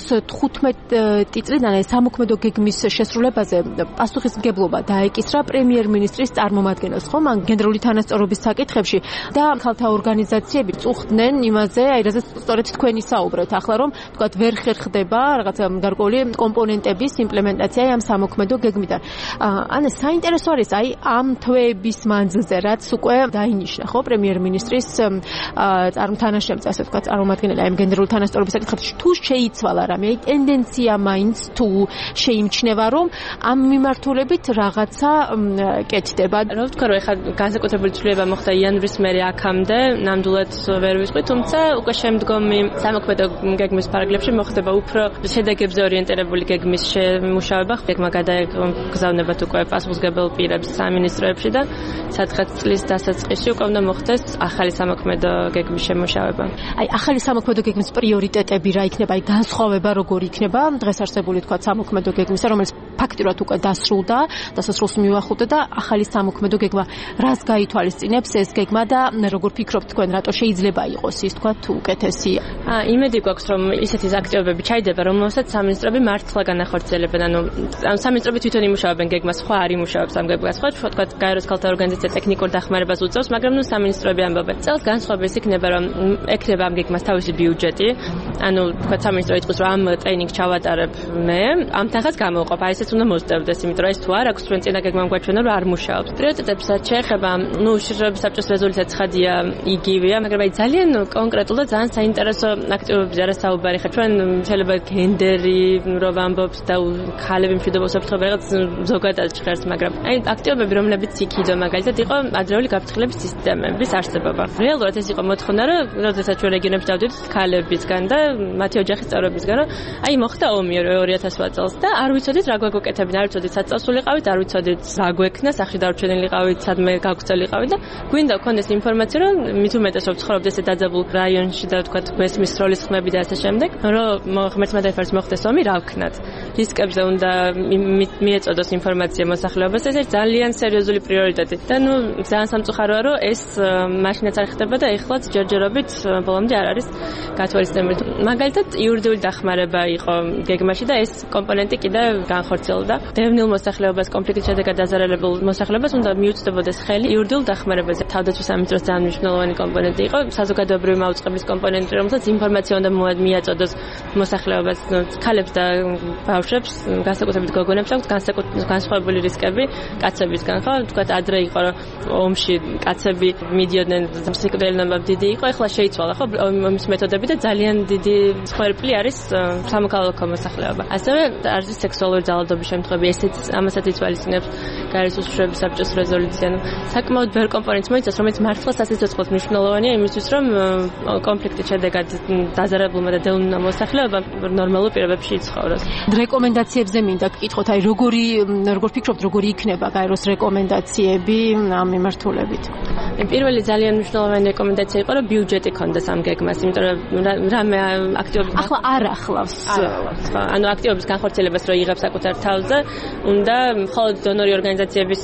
2015 წლიდან სამოქმედო გეგმის შესრულებაზე პასუხისმგებლობა დაეკისრა პრემიერ-მინისტრის წარმომადგენელს, ხო, მან გენდერული თანასწორობის საკითხებში და ქალთა ორგანიზაციები წუხდნენ იმაზე, აი რაზეც სწორედ თქვენი საუბრეთ ახლა, რომ თქვათ ვერ ხერხდება რაღაცა გარკვეული კომპონენტების იმპლემენტაცია ამ სამოქმედო გეგმიდან. ანა საინტერესო არის აი ამ თვეების მანძილზე, რაც უკვე დაინიშნა, ხო, პრემიერ-მინისტრის წარმომადგენელი, ასე ვთქვათ, წარმომადგენელი ამ გენდერული თანასწორობის საკითხებში თუ შეიცვალა რამე, აი ტენდენცია მაინც თუ შეიმჩნევა, რომ ამ მიმართულებით რაღაცა კეთდება. რა ვთქვა, რომ ეხლა განსაკუთრებული ცვლილება მოხდა იანვრის მერე აქამდე, ნამდვილად ვერ ვისყვი, თუმცა უკვე შემდგომი სამოქმედო გეგმის ფარგლებში მოხდება უფრო შედეგებზე ორიენტირებული გეგმის შემუშავება, გეგმა გადაეგზავნებათ უკვე პასუხისმგებელ პირებს სამინისტროებში და სადღაც წლის დასაწყისში უკვე უნდა მოხდეს ახალი სამოქმედო გეგმის შემუშავება. აი ახალი სამოქმედო გეგმის პრიორიტეტები რა იქნება, აი განსხვავება როგორი იქნება დღეს არსებული თქვა სამოქმედო გეგმისა, რომელიც ფაქტიურად უკვე დასრულდა, დასასრულს მიუახლოვდა და ახალი სამოქმედო გეგმა რას გაითვალისწინებს ეს გეგმა და როგორ ფიქრობთ თქვენ, რატო შეიძლება იყოს ის თქვა თუ უკეთესი? იმედი გვაქვს, რომ ისეთი აქტივობები ჩაიდება, რომელსაც სამინისტროები მართლა განახორციელებენ, ანუ სამინისტროები თვითონ იმუშავებენ გეგმას, სხვა არ იმუშავებს ამ გეგმას, ხო, თქვა გაეროს ქალთა ორგანიზაცია ტექნიკურ დახმარებას უწევს, მაგრამ ნუ სამინისტროები ამბობენ. წელს განსხვავება ის იქნება, რომ ექნება ამ გეგმას თავისი ბიუჯეტი, ანუ თქვა სამინისტრო იწყოს, რომ ამ ტრეინინგს ჩავატარებ მე, ამ თანხას გამოვყოფ, აი ესეც ეს უნდა მოსწევდეს, იმიტომ რომ ეს თუ არ აქვს ჩვენ წინა გეგმა გვაჩვენა რომ არ მუშაობს. პრიორიტეტებსაც შეეხება, საბჭოს რეზოლუცია ცხადია, იგივეა, მაგრამ აი ძალიან კონკრეტულად ძალიან საინტერესო აქტივობებზე არა საუბარი ხარ. ჩვენ შეიძლება გენდერი რო ვამბობთ და ქალები მშვიდობა უსაფრთხოება რაღაც ზოგადად ჭხერს, მაგრამ აი აქტივობები, რომლებიც იქიდო მაგალითად იყო ადრეული გაფრთხილების სისტემების არსებობა. რეალურად ეს იყო მოთხოვნა, რომ როდესაც ჩვენ რეგიონებში დავდივართ ქალებისგან და მათი ოჯახის წევრებისგან, რომ აი მოხდა ომი 2008 წელს და არ ვიცოდით რა გვეკეთებინ, არ ვიცოდით საწასულიყავით, არ ვიცოდით რა გვექნა, სახში დარჩენილიყავით, სადმე გაგრძელიყავით და გვინდა გქონდეს ინფორმაცია, რომ მით უმეტეს რომ ცხოვრობთ ესე დაძაბულ რაიონში და თქვა მესმის როლის ხმები და ასე შემდეგ, რომ ღმერთმა დაიფაროს მოხდეს ომი, რა ვქნათ. რისკებზე უნდა მიეწოდოს ინფორმაცია მოსახლეობას, ეს არის ძალიან სერიოზული პრიორიტეტი. და ნუ ძალიან სამწუხაროა, რომ ეს მაშინაც არ ხდება და ეხლაც ჯერჯერობით ბოლომდე არ არის გათვალისწინებული. მაგალითად, იურიდიული დახმარება იყო გეგმაში და ეს კომპონენტი კიდევ განხორციელდა. დევნილ მოსახლეობას, კონფლიქტის შედეგად დაზარალებულ მოსახლეობას უნდა მიუწვდებოდეს ხელი იურიდიულ დახმარებაზე. თავდაცვის სამინისტროს ძალიან მნიშვნელოვანი კომპონენტი იყო, საზოგადოებრივი მაუწყებლის კომპონენტი, რომელსაც ინფორმაცია უნდა მიაწოდოს მოსახლეობას, ქალებს და ბავშვებს, განსაკუთრებით გოგონებს აქვს განსხვავებული რისკები კაცებისგან, ხო? თქვა ადრე იყო რომ ომში კაცები მიდიოდნენ, სიკვდილიანობა დიდი იყო, ეხლა შეიცვალა, ხო? ომის მეთოდები და ძალიან დიდი სხერფლი არის სამოქალაქო მოსახლეობა. ასევე არის სექსუალური ძალადობის შემთხვევები, ესეც ამასაც ითვალისწინებს გაეროს უშუალო საბჭოს რეზოლუცია. საკმაოდ ბევრ კომპონენტს მოიცავს, რომელიც მართლაც სასიცოცხლოდ მნიშვნელოვანია იმისთვის, რომ კონფლიქტის შედეგად დაზარებულმა და დევნილმა მოსახლეობამ ნორმალურ პირობებში იცხოვროს. რეკომენდაციებზე მინდა გკითხოთ, აი როგორ ფიქრობთ, როგორი იქნება გაეროს რეკომენდაციები ამ მიმართულებით? პირველი ძალიან მნიშვნელოვანი რეკომენდაცია იყო, რომ ბიუჯეტი ქონდეს ამ გეგმას, იმიტომ რომ რამე აქტივობის ახლა არ ახლავს. ანუ აქტივობის განხორციელებას რო იღებს საკუთარ თავზე, უნდა მხოლოდ დონორი ორგანიზაციების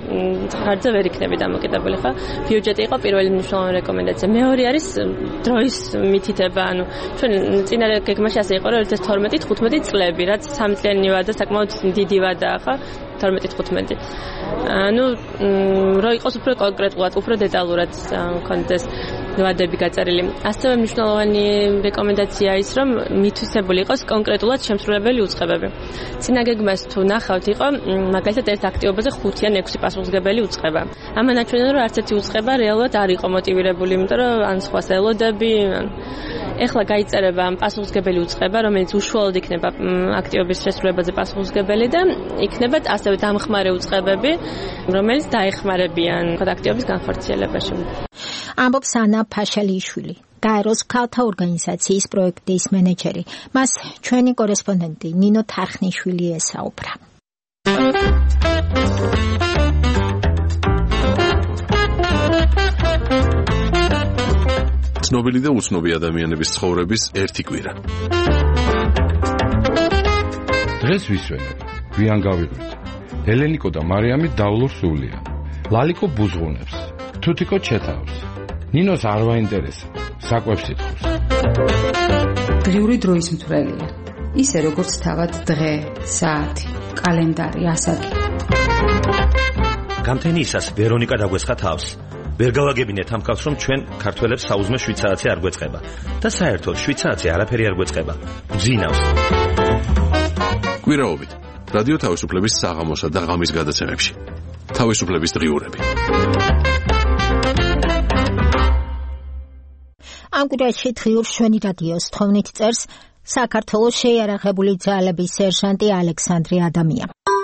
ხარჯზე ვერ იქნება დამოკიდებული, ხო? ბიუჯეტი იყო პირველი მნიშვნელოვანი რეკომენდაცია. მეორე არის დროის მითითება, ანუ ჩვენ წინა გეგმაში ასე იყო, რომ 2012-15 წლები, რაც 3 წლიანი ვადა საკმაოდ დიდი ვადაა, ხო? 12-15. ანუ რო იყოს უფრო კონკრეტულად, უფრო დეტალურად კონდეს ვადები გაწერილი. ასევე მნიშვნელოვანი რეკომენდაცია ის, რომ მითვისებული იყოს კონკრეტულად შემსრულებელი უწყებები. წინა გეგმას თუ ნახავთ, იყო მაგალითად ერთ აქტივობაზე 5 ან 6 პასუხისმგებელი უწყება. ამან აჩვენა, რომ არც ერთი უწყება რეალურად არ იყო მოტივირებული, იმიტომ რომ ან სხვას ელოდები, ეხლა გაიწერება პასუხისმგებელი უწყება, რომელიც უშუალოდ იქნება აქტივობის შესრულებაზე პასუხისმგებელი და იქნება ასევე დამხმარე უწყებები, რომელიც დაეხმარებიან აქტივობის განხორციელებაში. ამბობს ანა ფაშალიშვილი, გაეროს ქალთა ორგანიზაციის პროექტის მენეჯერი. მას ჩვენი კორესპონდენტი ნინო თარხნიშვილი ესაუბრა. ცნობილი და უცნობი ადამიანების ცხოვრების ერთი კვირა. დღეს ვისვენებ, გვიან გავიღვით. ელენიკო და მარიამი დავლურ სულია. ლალიკო ბუზღუნებს, თუთიკო ჩეთავს. ნინოს არ ვაინტერესებს, საკვებს ითხოვს. დღიური დროის მთვრელია. ისე როგორც თავად დღე, საათი, კალენდარი, ასაკი. გამთენიისას ვერონიკა დაგვესხა თავს. ვერ გავაგებინეთ ამ კაცს, რომ ჩვენ ქართველებს საუზმე 7 საათი არ გვეწყება და საერთოდ 7 საათი არაფერი არ გვეწყება. გძინავს. კვირაობით რადიო თავისუფლების საღამოსა და ღამის გადაცემებში. თავისუფლების დღიურები. ამ კვირაში დღიურს ჩვენი რადიოს თხოვნით წერს საქართველოს შეიარაღებული ძალების სერჟანტი ალექსანდრე ადამია.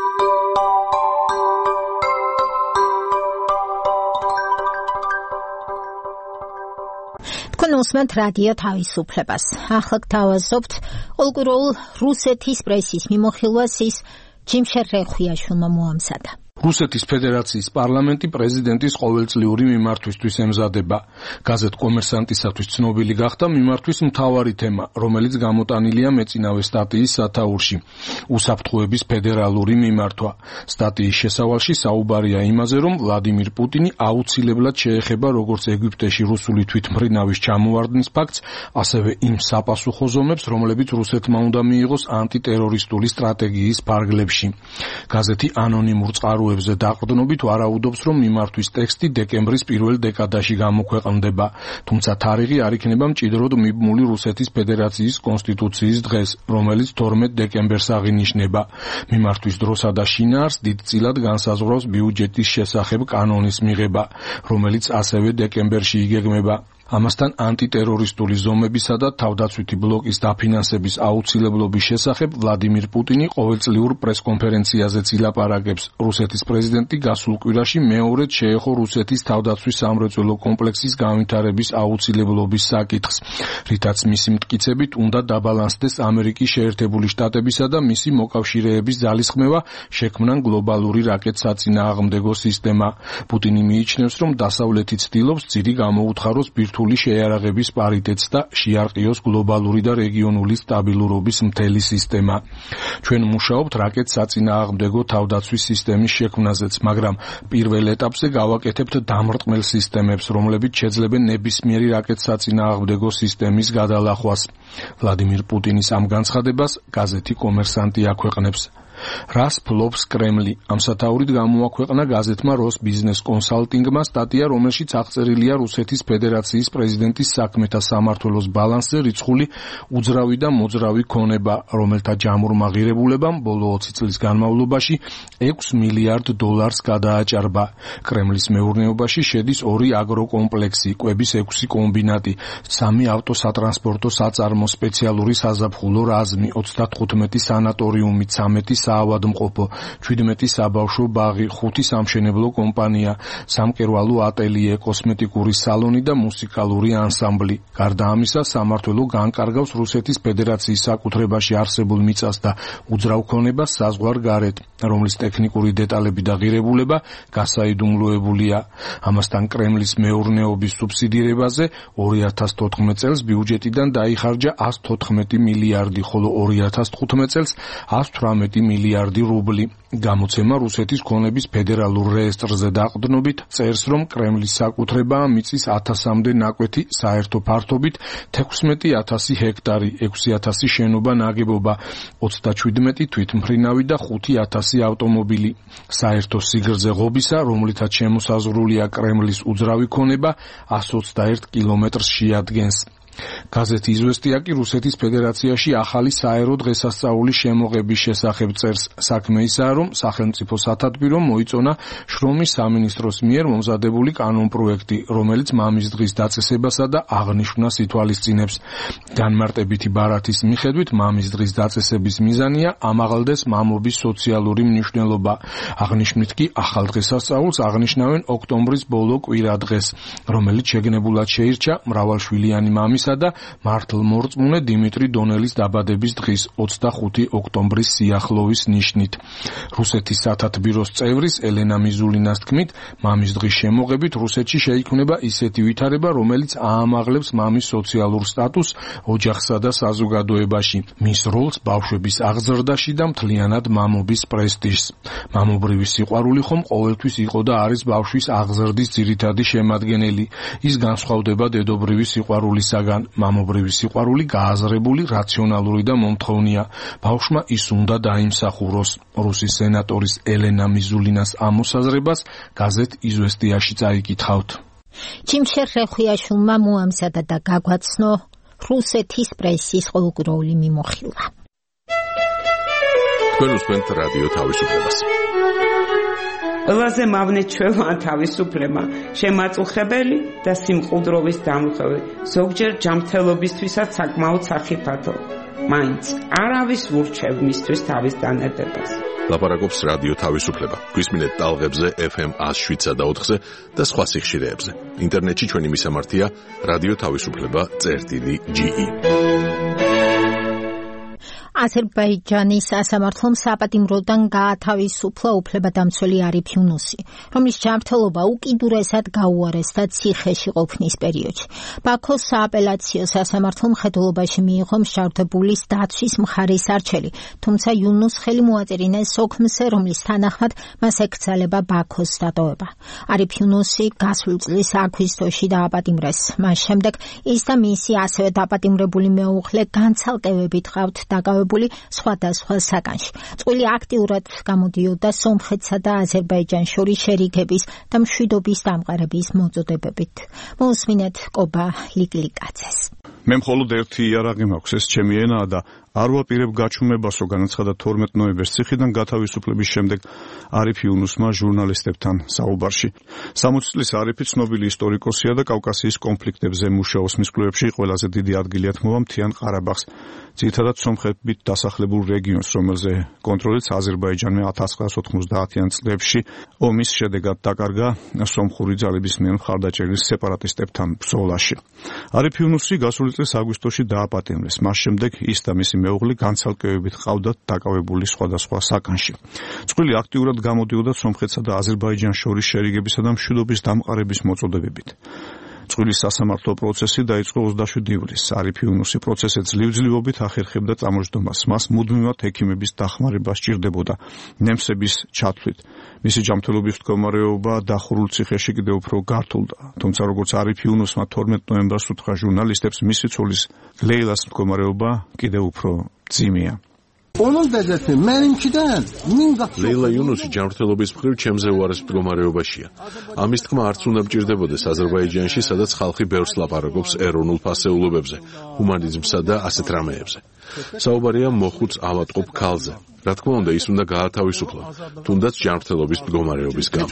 თქვენ უსმენთ რადიო თავისუფლებას. ახლა გთავაზობთ ყოველკვირეულ რუსეთის პრესის მიმოხილვას ის ჯიმშერ რეხვიაშვილმა მოამზადა. რუსეთის ფედერაციის პარლამენტი პრეზიდენტის ყოველწლიური მიმართვისთვის ემზადება. გაზეთ კომერსანტისათვის ცნობილი გახდა მიმართვის მთავარი თემა, რომელიც გამოტანილია მეწინავე სტატიის სათაურში. უსაფრთხოების ფედერალური მიმართვა. სტატიის შესავალში საუბარია იმაზე, რომ ვლადიმირ პუტინი აუცილებლად შეეხება როგორც ეგვიპტეში რუსული თვითმფრინავის ჩამოვარდნის ფაქტს, ასევე იმ საპასუხო ზომებს, რომლებიც რუსეთმა უნდა მიიღოს ანტიტერორისტული სტრატეგიის ფარგლებში. გაზეთი ანონიმურ წყაროებში დაბალოებებზე დაყრდნობით ვარაუდობს, რომ მიმართვის ტექსტი დეკემბრის პირველ დეკადაში გამოქვეყნდება, თუმცა თარიღი არ იქნება მჭიდროდ მიბმული რუსეთის ფედერაციის კონსტიტუციის დღეს, რომელიც 12 დეკემბერს აღინიშნება. მიმართვის დროსა და შინაარს დიდწილად განსაზღვრავს ბიუჯეტის შესახებ კანონის მიღება, რომელიც ასევე დეკემბერში იგეგმება. ამასთან ანტიტერორისტული ზომებისა და თავდაცვითი ბლოკის დაფინანსების აუცილებლობის შესახებ ვლადიმირ პუტინი ყოველწლიურ პრესკონფერენციაზეც ილაპარაკებს. რუსეთის პრეზიდენტი გასულ კვირაში მეორედ შეეხო რუსეთის თავდაცვის სამრეწველო კომპლექსის განვითარების აუცილებლობის საკითხს, რითაც მისი მტკიცებით უნდა დაბალანსდეს ამერიკის შეერთებული შტატებისა და მისი მოკავშირეების ძალისხმევა შექმნან გლობალური რაკეტსაწინააღმდეგო სისტემა. პუტინი მიიჩნევს, რომ დასავლეთი ცდილობს ძირი გამოუთხაროს ბირთვული შეიარაღების პარიტეტს და შეარყიოს გლობალური და რეგიონული სტაბილურობის მთელი სისტემა. ჩვენ მუშაობთ რაკეტსაწინააღმდეგო თავდაცვის სისტემის შექმნაზეც, მაგრამ პირველ ეტაპზე გავაკეთებთ დამრტყმელ სისტემებს, რომლებიც შეძლებენ ნებისმიერი რაკეტსაწინააღმდეგო სისტემის გადალახვას. ვლადიმირ პუტინის ამ განცხადებას გაზეთი კომერსანტი აქვეყნებს. რას ფლობს კრემლი? ამ სათაურით გამოაქვეყნა გაზეთმა როს ბიზნეს კონსალტინგმა სტატია, რომელშიც აღწერილია რუსეთის ფედერაციის პრეზიდენტის საქმეთა სამმართველოს ბალანსზე რიცხული უძრავი და მოძრავი ქონება, რომელთა ჯამურმა ღირებულებამ ბოლო 20 წლის განმავლობაში 6 მილიარდ დოლარს გადააჭარბა. კრემლის მეურნეობაში შედის 2 აგროკომპლექსი, კვების 6 კომბინატი, 3 ავტოსატრანსპორტო საწარმო სპეციალური საზაფხულო რაზმი, 35 სანატორიუმი, 13 საავადმყოფო, 17 საბავშვო ბაღი, 5 სამშენებლო კომპანია, სამკერვალო ატელიე, კოსმეტიკური სალონი და მუსიკალური ანსამბლი. გარდა ამისა, სამმართველო განკარგავს რუსეთის ფედერაციის საკუთრებაში არსებულ მიწას და უძრავ ქონებას საზღვარგარეთ, რომლის ტექნიკური დეტალები და ღირებულება გასაიდუმლოებულია. ამასთან კრემლის მეურნეობის სუბსიდირებაზე 2014 წელს ბიუჯეტიდან დაიხარჯა 114 მილიარდი, ხოლო 2015 წელს 118 მილიარდი რუბლი. გამოცემა რუსეთის ქონების ფედერალურ რეესტრზე დაყრდნობით წერს, რომ კრემლის საკუთრებაა მიწის 1000-მდე ნაკვეთი, საერთო ფართობით 16000 ჰექტარი, 6000 შენობა ნაგებობა, 37 თვითმფრინავი და 5000 ავტომობილი. საერთო სიგრძე ღობისა, რომლითაც შემოსაზღვრულია კრემლის უძრავი ქონება, 121 კილომეტრს შეადგენს. გაზეთი იზვესტია კი რუსეთის ფედერაციაში ახალი საერო დღესასწაულის შემოღების შესახებ წერს. საქმე ისაა, რომ სახელმწიფო სათათბირო მოიწონა შრომის სამინისტროს მიერ მომზადებული კანონპროექტი, რომელიც მამის დღის დაწესებასა და აღნიშვნას ითვალისწინებს. განმარტებითი ბარათის მიხედვით მამის დღის დაწესების მიზანია ამაღლდეს მამობის სოციალური მნიშვნელობა. აღნიშნით კი ახალ დღესასწაულს აღნიშნავენ ოქტომბრის ბოლო კვირადღეს, რომელიც შეგნებულად შეირჩა მრავალშვილიანი მამის და მართლმორწმუნე დიმიტრი დონელის დაბადების დღის 25 ოქტომბრის სიახლოვის ნიშნით. რუსეთის სათათბიროს წევრის ელენა მიზულინას თქმით, მამის დღის შემოღებით რუსეთში შეიქმნება ისეთი ვითარება, რომელიც აამაღლებს მამის სოციალურ სტატუსს ოჯახსა და საზოგადოებაში, მის როლს ბავშვების აღზრდაში და მთლიანად მამობის პრესტიჟს. მამობრივი სიყვარული ხომ ყოველთვის იყო და არის ბავშვის აღზრდის ძირითადი შემადგენელი. ის განსხვავდება დედობრივი სიყვარულისაგან. მამობრივი სიყვარული გააზრებული, რაციონალური და მომთხოვნია. ბავშვმა ის უნდა დაიმსახუროს. რუსის სენატორის ელენა მიზულინას ამ მოსაზრებას გაზეთ იზვესტიაში წაიკითხავთ. ჩიმშერ რეხუიაშვილმა მოამზადა და გაგვაცნო რუსეთის პრესის ყოველკვირეული მიმოხილვა. თქვენ უსმენთ რადიო თავისუფლებას. ყველაზე მავნეჩვევა თავისუფლება, შემაწუხებელი და სიმყუდროვის დამხები, ზოგჯერ ჯანმრთელობისთვისაც საკმაოდ სახიფათო. მაინც არავის ურჩევ მისთვის თავის დანებებას. ლაპარაკობს რადიო თავისუფლება. გვისმინეთ ტალღებზე FM 107.4-ზე და სხვა სიხშირეებზე. ინტერნეტში ჩვენი მისამართია რადიო თავისუფლება.ge. აზერბაიჯანის სასამართლომ საპატიმროდან გაათავისუფლა უფლებადამცველი არიფ იუნუსი, რომლის ჯანმრთელობა უკიდურესად გაუარეს და ციხეში ყოფნის პერიოდში. ბაქოს სააპელაციო სასამართლომ მხედველობაში მიიღო მსჯავრდებულის დაცვის მხარის არჩევი, თუმცა იუნუსს ხელი მოაწერინეს სოქმზე, რომლის თანახმად მას ეკრძალება ბაქოს დატოვება. არიფ იუნუსი გასულ წლის აგვისტოში დააპატიმრეს. მას შემდეგ ის და მისი ასევე დაპატიმრებული მეუღლე განცალკევებით ყავთ დაკავებული განსახილვებული სხვადასხვა საგანში. წყვილი აქტიურად გამოდიოდა სომხეთსა და აზერბაიჯანს შორის შერიგების და მშვიდობის დამყარების მოწოდებებით. მოусმინეთ კობა ლიკლიკაძეს. მე მხოლოდ ერთი იარაღი მაქვს, ეს ჩემი ენაა და არ ვაპირებ გაჩუმებას, რომ განაცხადა 12 ნოემბერს ციხიდან გათავისუფლების შემდეგ არიფ იუნუსმა ჟურნალისტებთან საუბარში. 60 წლის არიფი ცნობილი ისტორიკოსია და კავკასიის კონფლიქტებზე მუშაობს. მის კვლევებში ყველაზე დიდი ადგილი ეთმობა მთიან ყარაბაღს, ძირითადად სომხებით დასახლებულ რეგიონს, რომელზე კონტროლიც აზერბაიჯანმა 1990-იან წლებში ომის შედეგად დაკარგა სომხური ძალების მიერ მხარდაჭერილ სეპარატისტებთან ბრძოლაში. არიფ იუნუსი გასული წლის აგვისტოში დააპატიმრეს. მას შემდეგ ის და მისი მეუღლე განცალკევებით ყავდათ დაკავებული სხვადასხვა საგანში. წყვილი აქტიურად გამოდიოდა სომხეთსა და აზერბაიჯანს შორის შერიგებისა და მშვიდობის დამყარების მოწოდებებით. წყვილის სასამართლო პროცესი დაიწყო 27 ივლისს. არიფ იუნუსი პროცესზე ძლივ-ძლივობით ახერხებდა წამოჯდომას. მას მუდმივად ექიმების დახმარება სჭირდებოდა ნემსების ჩათვლით. მისი ჯანმრთელობის მდგომარეობა დახურულ ციხეში კიდევ უფრო გართულდა. თუმცა როგორც არიფ იუნუსმა 12 ნოემბერს უთხრა ჟურნალისტებს, მისი ცოლის ლეილას მდგომარეობა კიდევ უფრო მძიმეა. ლეილა იუნუსი ჯანმრთელობის მხრივ ჩემზე უარეს მდგომარეობაშია. ამის თქმა არც უნდა მჭირდებოდეს აზერბაიჯანში, სადაც ხალხი ბევრს ლაპარაკობს ეროვნულ ფასეულობებზე, ჰუმანიზმსა და ასეთ რამეებზე. საუბარია მოხუც ავადმყოფ ქალზე. რა თქმა უნდა, ის უნდა გაათავისუფლო, თუნდაც ჯანმრთელობის მდგომარეობის გამო.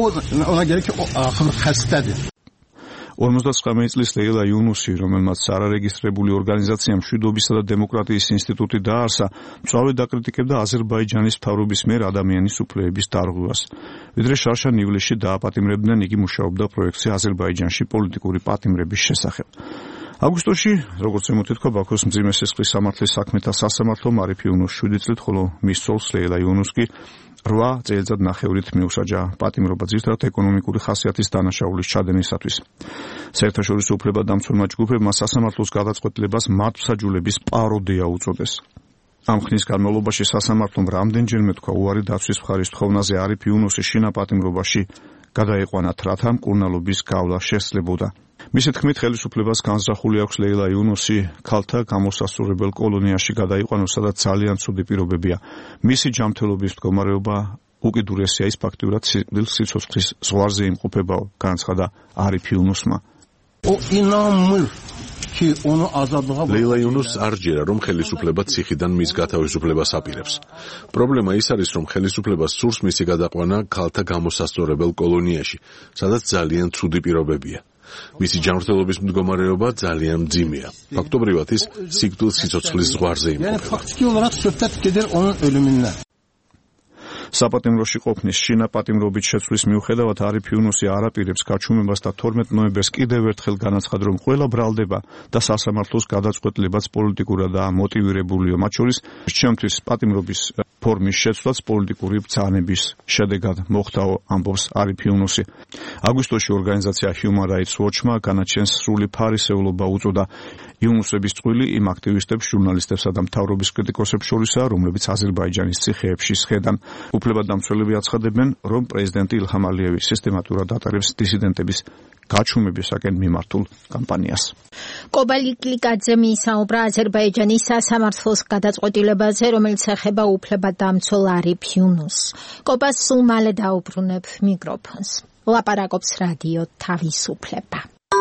59 წლის ლეილა იუნუსი, რომელმაც არარეგისტრირებული ორგანიზაცია მშვიდობისა და დემოკრატიის ინსტიტუტი დაარსა, მწვავედ აკრიტიკებდა აზერბაიჯანის მთავრობის მიერ ადამიანის უფლებების დარღვევას. ვიდრე შარშან ივლისში დააპატიმრებდნენ, იგი მუშაობდა პროექტზე აზერბაიჯანში პოლიტიკური პატიმრების შესახებ. აგვისტოში, როგორც ემთქვა ბაქოს მძიმე სისხლის სამართლის საქმეთა სასამართლომ არიფ იუნუსს 7 წლით, ხოლო მის ცოლს ლეილა იუნუსს კი 8 წელიწად ნახევრით მიუსაჯა პატიმრობა ძირითადად ეკონომიკური ხასიათის დანაშაულის ჩადენისათვის. საერთაშორისო უფლებადამცველმა ჯგუფებმა სასამართლოს გადაწყვეტილებას მართლმსაჯულების პაროდია უწოდეს. ამ ხნის განმავლობაში სასამართლომ რამდენჯერმე თქვა უარი დაცვის მხარის თხოვნაზე არიფ იუნუსის შინაპატიმრობაში გადაეყვანათ, რათა მკურნალობის გავლა შესძლებოდა. მისი თქმით, ხელისუფლებას განზრახული აქვს ლეილა იუნუსი ქალთა გამოსასწორებელ კოლონიაში გადაიყვანოს, სადაც ძალიან ცუდი პირობებია. მისი ჯანმრთელობის მდგომარეობა უკიდურესია, ის ფაქტიურად სიცოცხლის ზღვარზე იმყოფებაო, განაცხადა არიფ იუნუსმა. ლეილა იუნუსს არ ჯერა, რომ ხელისუფლება ციხიდან მის გათავისუფლებას აპირებს. პრობლემა ის არის, რომ ხელისუფლებას სურს მისი გადაყვანა ქალთა გამოსასწორებელ კოლონიაში, სადაც ძალიან ცუდი პირობებია. მისი ჯანმრთელობის მდგომარეობა ძალიან მძიმეა. ფაქტობრივად ის სიკვდილ სიცოცხლის ზღვარზე იმყოფება. საპატიმროში ყოფნის შინაპატიმრობით შეცვლის მიუხედავად არიფ იუნუსი არ აპირებს გაჩუმებას და 12 ნოემბერს კიდევ ერთხელ განაცხადა, რომ ყველა ბრალდება და სასამართლოს გადაწყვეტილებაც პოლიტიკურადაა მოტივირებულიო. მათ შორის ჩემთვის პატიმრობის ფორმის შეცვლაც პოლიტიკური ბრძანების შედეგად მოხდაო, ამბობს არიფ იუნუსი. აგვისტოში ორგანიზაცია Human Rights Watch-მა განაჩენს სრული ფარისეულობა უწოდა. იუნუსების წყვილი იმ აქტივისტებს, ჟურნალისტებსა და მთავრობის კრიტიკოსებს შორისაა, რომლებიც აზერბაიჯანის ციხეებში სხედან. უფლებადამცველები აცხადებენ, რომ პრეზიდენტი ილჰამ ალიევი სისტემატურად ატარებს დისიდენტების გაჩუმებისაკენ მიმართულ კამპანიას. კობა ლიკლიკაძე მისაუბრა აზერბაიჯანის სასამართლოს გადაწყვეტილებაზე, რომელიც ეხება უფლებადამცველ არიფ იუნუსს. კობას სულ მალე დაუბრუნებ მიკროფონს. ლაპარაკობს რადიო თავისუფლება.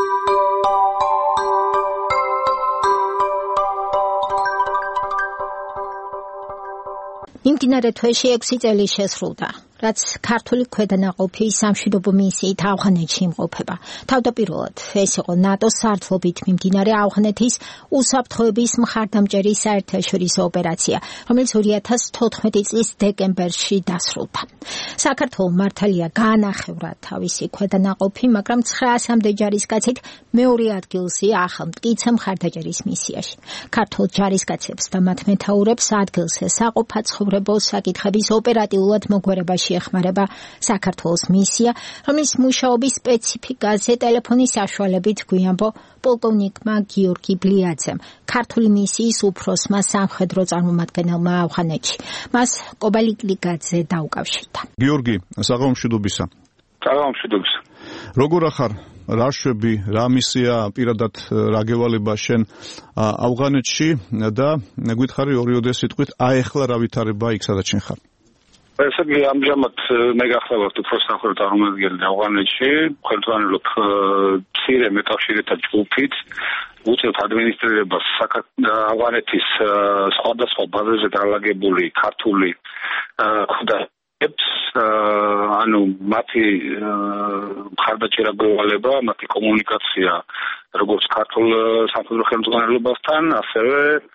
მიმდინარე თვეში 6 წელი შესრულდა, რაც ქართული ქვედანაყოფი სამშვიდობო მისიით ავღანეთში იმყოფება. თავდაპირველად ეს იყო ნატოს სარდლობით მიმდინარე ავღანეთის უსაფრთხოების მხარდამჭერი საერთაშორისო ოპერაცია, რომელიც 2014 წლის დეკემბერში დასრულდა. საქართველოს მართალია გაანახევრა თავისი ქვედანაყოფი, მაგრამ 900-მდე ჯარისკაცით მეორე ადგილზე ახალმტკიცე მხარდაჭერის მისიაში. ქართულ ჯარისკაცებს და მათ მეთაურებს ადგილზე საყოფაცხოვრებო საკითხების ოპერატიულად მოგვერებაში ეხმარება საქართველოს მისია, რომლის მუშაობის სპეციფიკაზე ტელეფონის საშუალებით გვიამბო პოლკოვნიკმა გიორგი ბლიაძემ, ქართული მისიის უფროსმა სამხედრო წარმომადგენელმა ავღანეთში. მას კობა ლიკლიკაძე დაუკავშირდა. გიორგი, საღამომშვიდობისა. საღამომშვიდობისა. როგორ ახარ? რა შვები, რა მისია პირადად რა გევალება შენ ავღანეთში და გვითხარი ორიოდე სიტყვით აეხლა რა ვითარება იქ სადაც შენ ხარ. ესე იგი ამჟამად მე გახლავართ უფრო სახელმწიფო წარმომადგენელი ავღანეთში, ხელმძღვანელობ მცირე მეკავშირეთა ჯგუფით, უწევთ ადმინისტრირებას ავღანეთის სხვადასხვა ბაზაზე დალაგებული ქართული ქუდაებს, მათი მხარდაჭერა გვევალება, მათი კომუნიკაცია როგორც ქართულ სამხედრო ხელმძღვანელობასთან, ასევე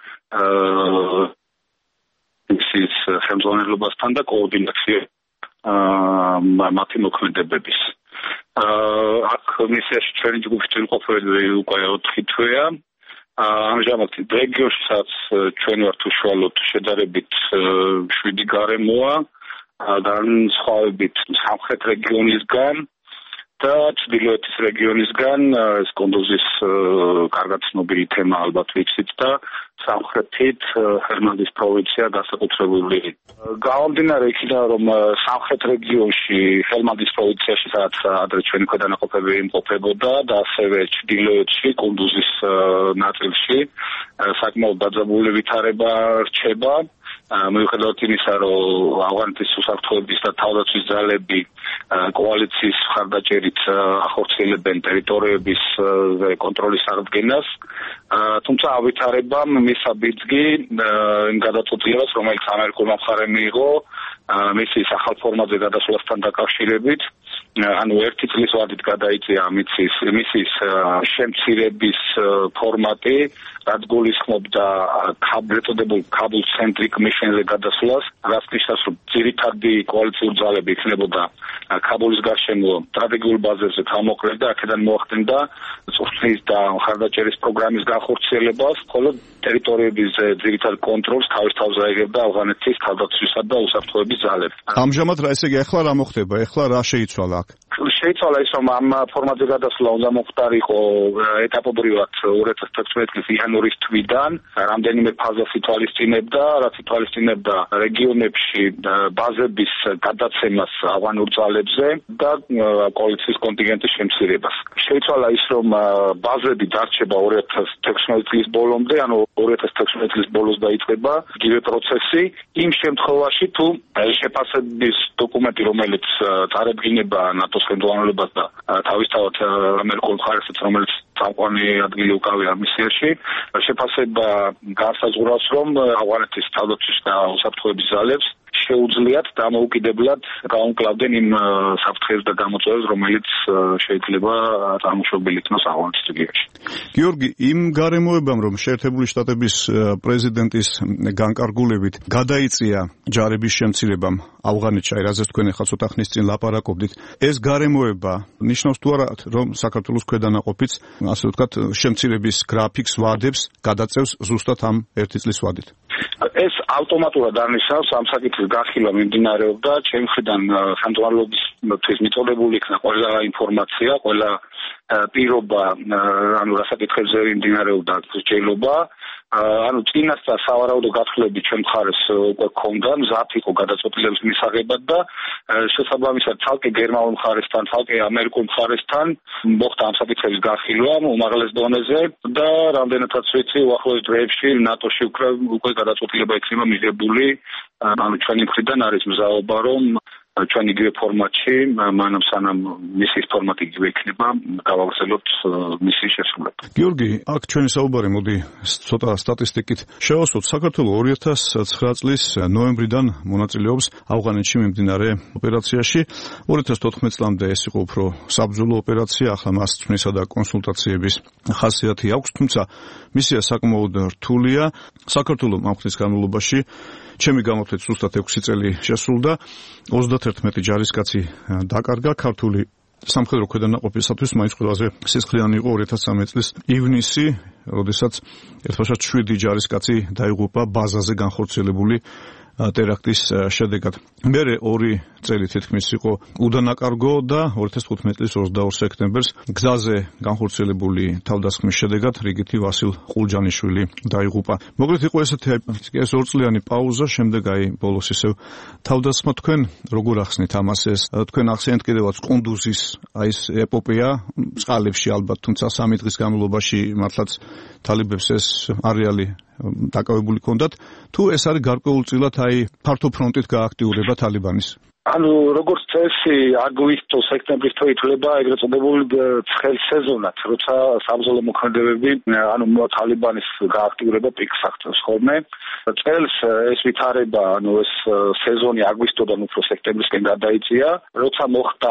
ის ხელმძღვანელობასთან და კოორდინაცია მათი მოქმედებების. აქ მისიაში ჩვენი ჯგუფის წინყოფელი უკვე 4 თვეა. ამჟამად რეგიონში სადაც ჩვენ ვართ უშუალოდ შედარებით 7 გარემოა, განსხვავებით სამხრეთ რეგიონისგან და ჩრდილოეთის რეგიონისგან, ეს კონდუზის კარგად ცნობილი თემა ალბათ ვიცით და სამხრეთით ჰერმანდის პროვინცია განსაკუთრებული. გამომდინარე იქიდან, რომ სამხრეთ რეგიონში ჰერმანდის პროვინციაში სადაც ადრე ჩვენი ქვედანაყოფები იმყოფებოდა და ასევე ჩრდილოეთში კონდუზის ნაწილში საკმაოდ დაძაბული ვითარება რჩება. მიუხედავად იმისა, რომ ავღანეთის უსაფრთხოების და თავდაცვის ძალები კოალიციის მხარდაჭერით ახორციელებენ ტერიტორიების კონტროლის აღდგენას, თუმცა ავითარებამ მისცა ბიძგი იმ გადაწყვეტილებას, რომელიც ამერიკულმა მხარემ მიიღო მისი ახალ ფორმატზე გადასვლასთან დაკავშირებით, ერთი წლის ვადით გადაიწია მისის შემცირების ფორმატი, რაც გულისხმობდა ეწოდებულ ქაბულ ცენტრიკ მიშენზე გადასვლას, რაც ნიშნავს, რომ ძირითადი კოალიციური ძალები იქნებოდა ქაბულის გარშემო სტრატეგიულ ბაზებზე თავმოყრილი და აქედან მოახდინდა წვრთნის და მხარდაჭერის პროგრამის განხორციელებას, ხოლო ტერიტორიების ძირითად კონტროლს თავის თავზე აიღებდა ავღანეთის თავდაცვისა და უსაფრთხოების ძალები. ამჟამად რა ესე იგი ახლა რა მოხდება? ახლა რა შეიცვალა აქ? შეიცვალა ის, რომ ამ ფორმატზე გადასვლა უნდა მოხდარიყო ეტაპობრივად 2016 წლის იანვრის თვიდან, რამდენიმე ფაზას ითვალისწინებდა, რაც ითვალისწინებდა რეგიონებში ბაზების გადაცემას ავღანურ ძალებზე და კოალიციის კონტინგენტის შემცირებას. შეიცვალა ის, რომ ბაზები დარჩება 2016 წლის ბოლომდე, ანუ 2016 წლის ბოლოს დაიწყება იგივე პროცესი, იმ შემთხვევაში თუ შეფასების დოკუმენტი, რომელიც წარადგინება ნატოს ხელმძღვანელობას და თავისთავად ამერიკულ მხარესაც, რომელიც წამყვანი ადგილი უკავია მისიაში, შეფასება განსაზღვრავს, რომ ავღანეთის თავდაცვის და უსაფრთხოების ძალებს შეუძლიათ დამოუკიდებლად გაუმკლავდნენ იმ საფრთხეებს და გამოწვევებს, რომელიც შეიძლება წარმოშობილი იქნას ავღანეთის რეგიონში. გიორგი, იმ გარემოებამ, რომ შეერთებული შტატების პრეზიდენტის განკარგულებით გადაიწია ჯარების შემცირებამ ავღანეთში, რაზეც თქვენ ახლა ცოტა ხნის წინ ლაპარაკობდით, ეს გარემოება ნიშნავს თუ არა, რომ საქართველოს ქვედანაყოფიც, ასე ვთქვათ, შემცირების გრაფიკს ვადებს გადაწევს ზუსტად ამ ერთი წლის ვადით? ეს ავტომატურად არნიშნავს ამ საკითხის განხილვა მიმდინარეობდა ჩემი მხრიდან ხელმძღვანელობისთვის მიწოდებული იქნა ყველა ინფორმაცია, ყველა პირობა, რა საკითხებზე მიმდინარეობდა მსჯელობა. წინასწარ სავარაუდო გათვლები ჩემ მხარეს უკვე ჰქონდა, მზად იყო გადაწყვეტილების მისაღებად და შესაბამისად ცალკე გერმანულ მხარესთან, ცალკე ამერიკულ მხარესთან მოხდა ამ საკითხების განხილვა უმაღლეს დონეზე და რამდენადაც ვიცი, უახლოეს დღეებში ნატოში უკვე გადაწყვეტილება იქნება მიღებული, ჩვენი მხრიდან არის მზაობა, რომ ჩვენ იგივე ფორმატში, მანამ სანამ მისის ფორმატი იგივე იქნება, გავაგრძელებთ მისის შესრულება. გიორგი, აქ ჩვენი საუბარი, მოდი ცოტა სტატისტიკით შევასვოთ. საქართველოს 2009 წლის ნოემბრიდან მონაწილეობს ავღანეთში მიმდინარე ოპერაციაში. 2014 წლამდე ეს იყო უფრო საბრძოლო ოპერაცია, ახლა მას წვნისა და კონსულტაციების ხასიათი აქვს, თუმცა მისია საკმაოდ რთულია. საქართველოს ამ ხნის განმავლობაში ჩემი გამოთვლით ზუსტად 6 წელი შესრულდა, 31 ჯარისკაცი დაკარგა, ქართული სამხედრო ქვედანაყოფისათვის მაინც ყველაზე სისხლიანი იყო 2013 წლის ივნისი, როდესაც ერთბაშად 7 ჯარისკაცი დაიღუპა ბაზაზე განხორციელებული ტერაქტის შედეგად. მერე 2 წელი თითქმის იყო უდანაკარგო და 2015 წლის 22 სექტემბერს გზაზე განხორციელებული თავდასხმის შედეგად რიგითი ვასილ ყულჯანიშვილი დაიღუპა. მოკლედ იყო ესეთი ეს 2 წლიანი პაუზა, შემდეგ ბოლოს ისევ თავდასხმა. თქვენ როგორ ახსნით ამას? ეს თქვენ ახსენეთ კიდევაც ყუნდუზის ეს ეპოპეა წყალებში ალბათ, თუმცა 3 დღის განმავლობაში მართლაც თალიბებს ეს არეალი დაკავებული ჰქონდათ. თუ ეს არის გარკვეულწილად ფართო ფრონტით გააქტიურება თალიბანის? როგორც წესი, აგვისტო, სექტემბრის თვე ითვლება ეგრეთ წოდებული ცხელ სეზონად, როცა საბრძოლო მოქმედებები, თალიბანის გააქტიურება პიკს აღწევს ხოლმე. წელს ეს ვითარება, ეს სეზონი აგვისტოდან უფრო სექტემბრისკენ გადაიწია, როცა მოხდა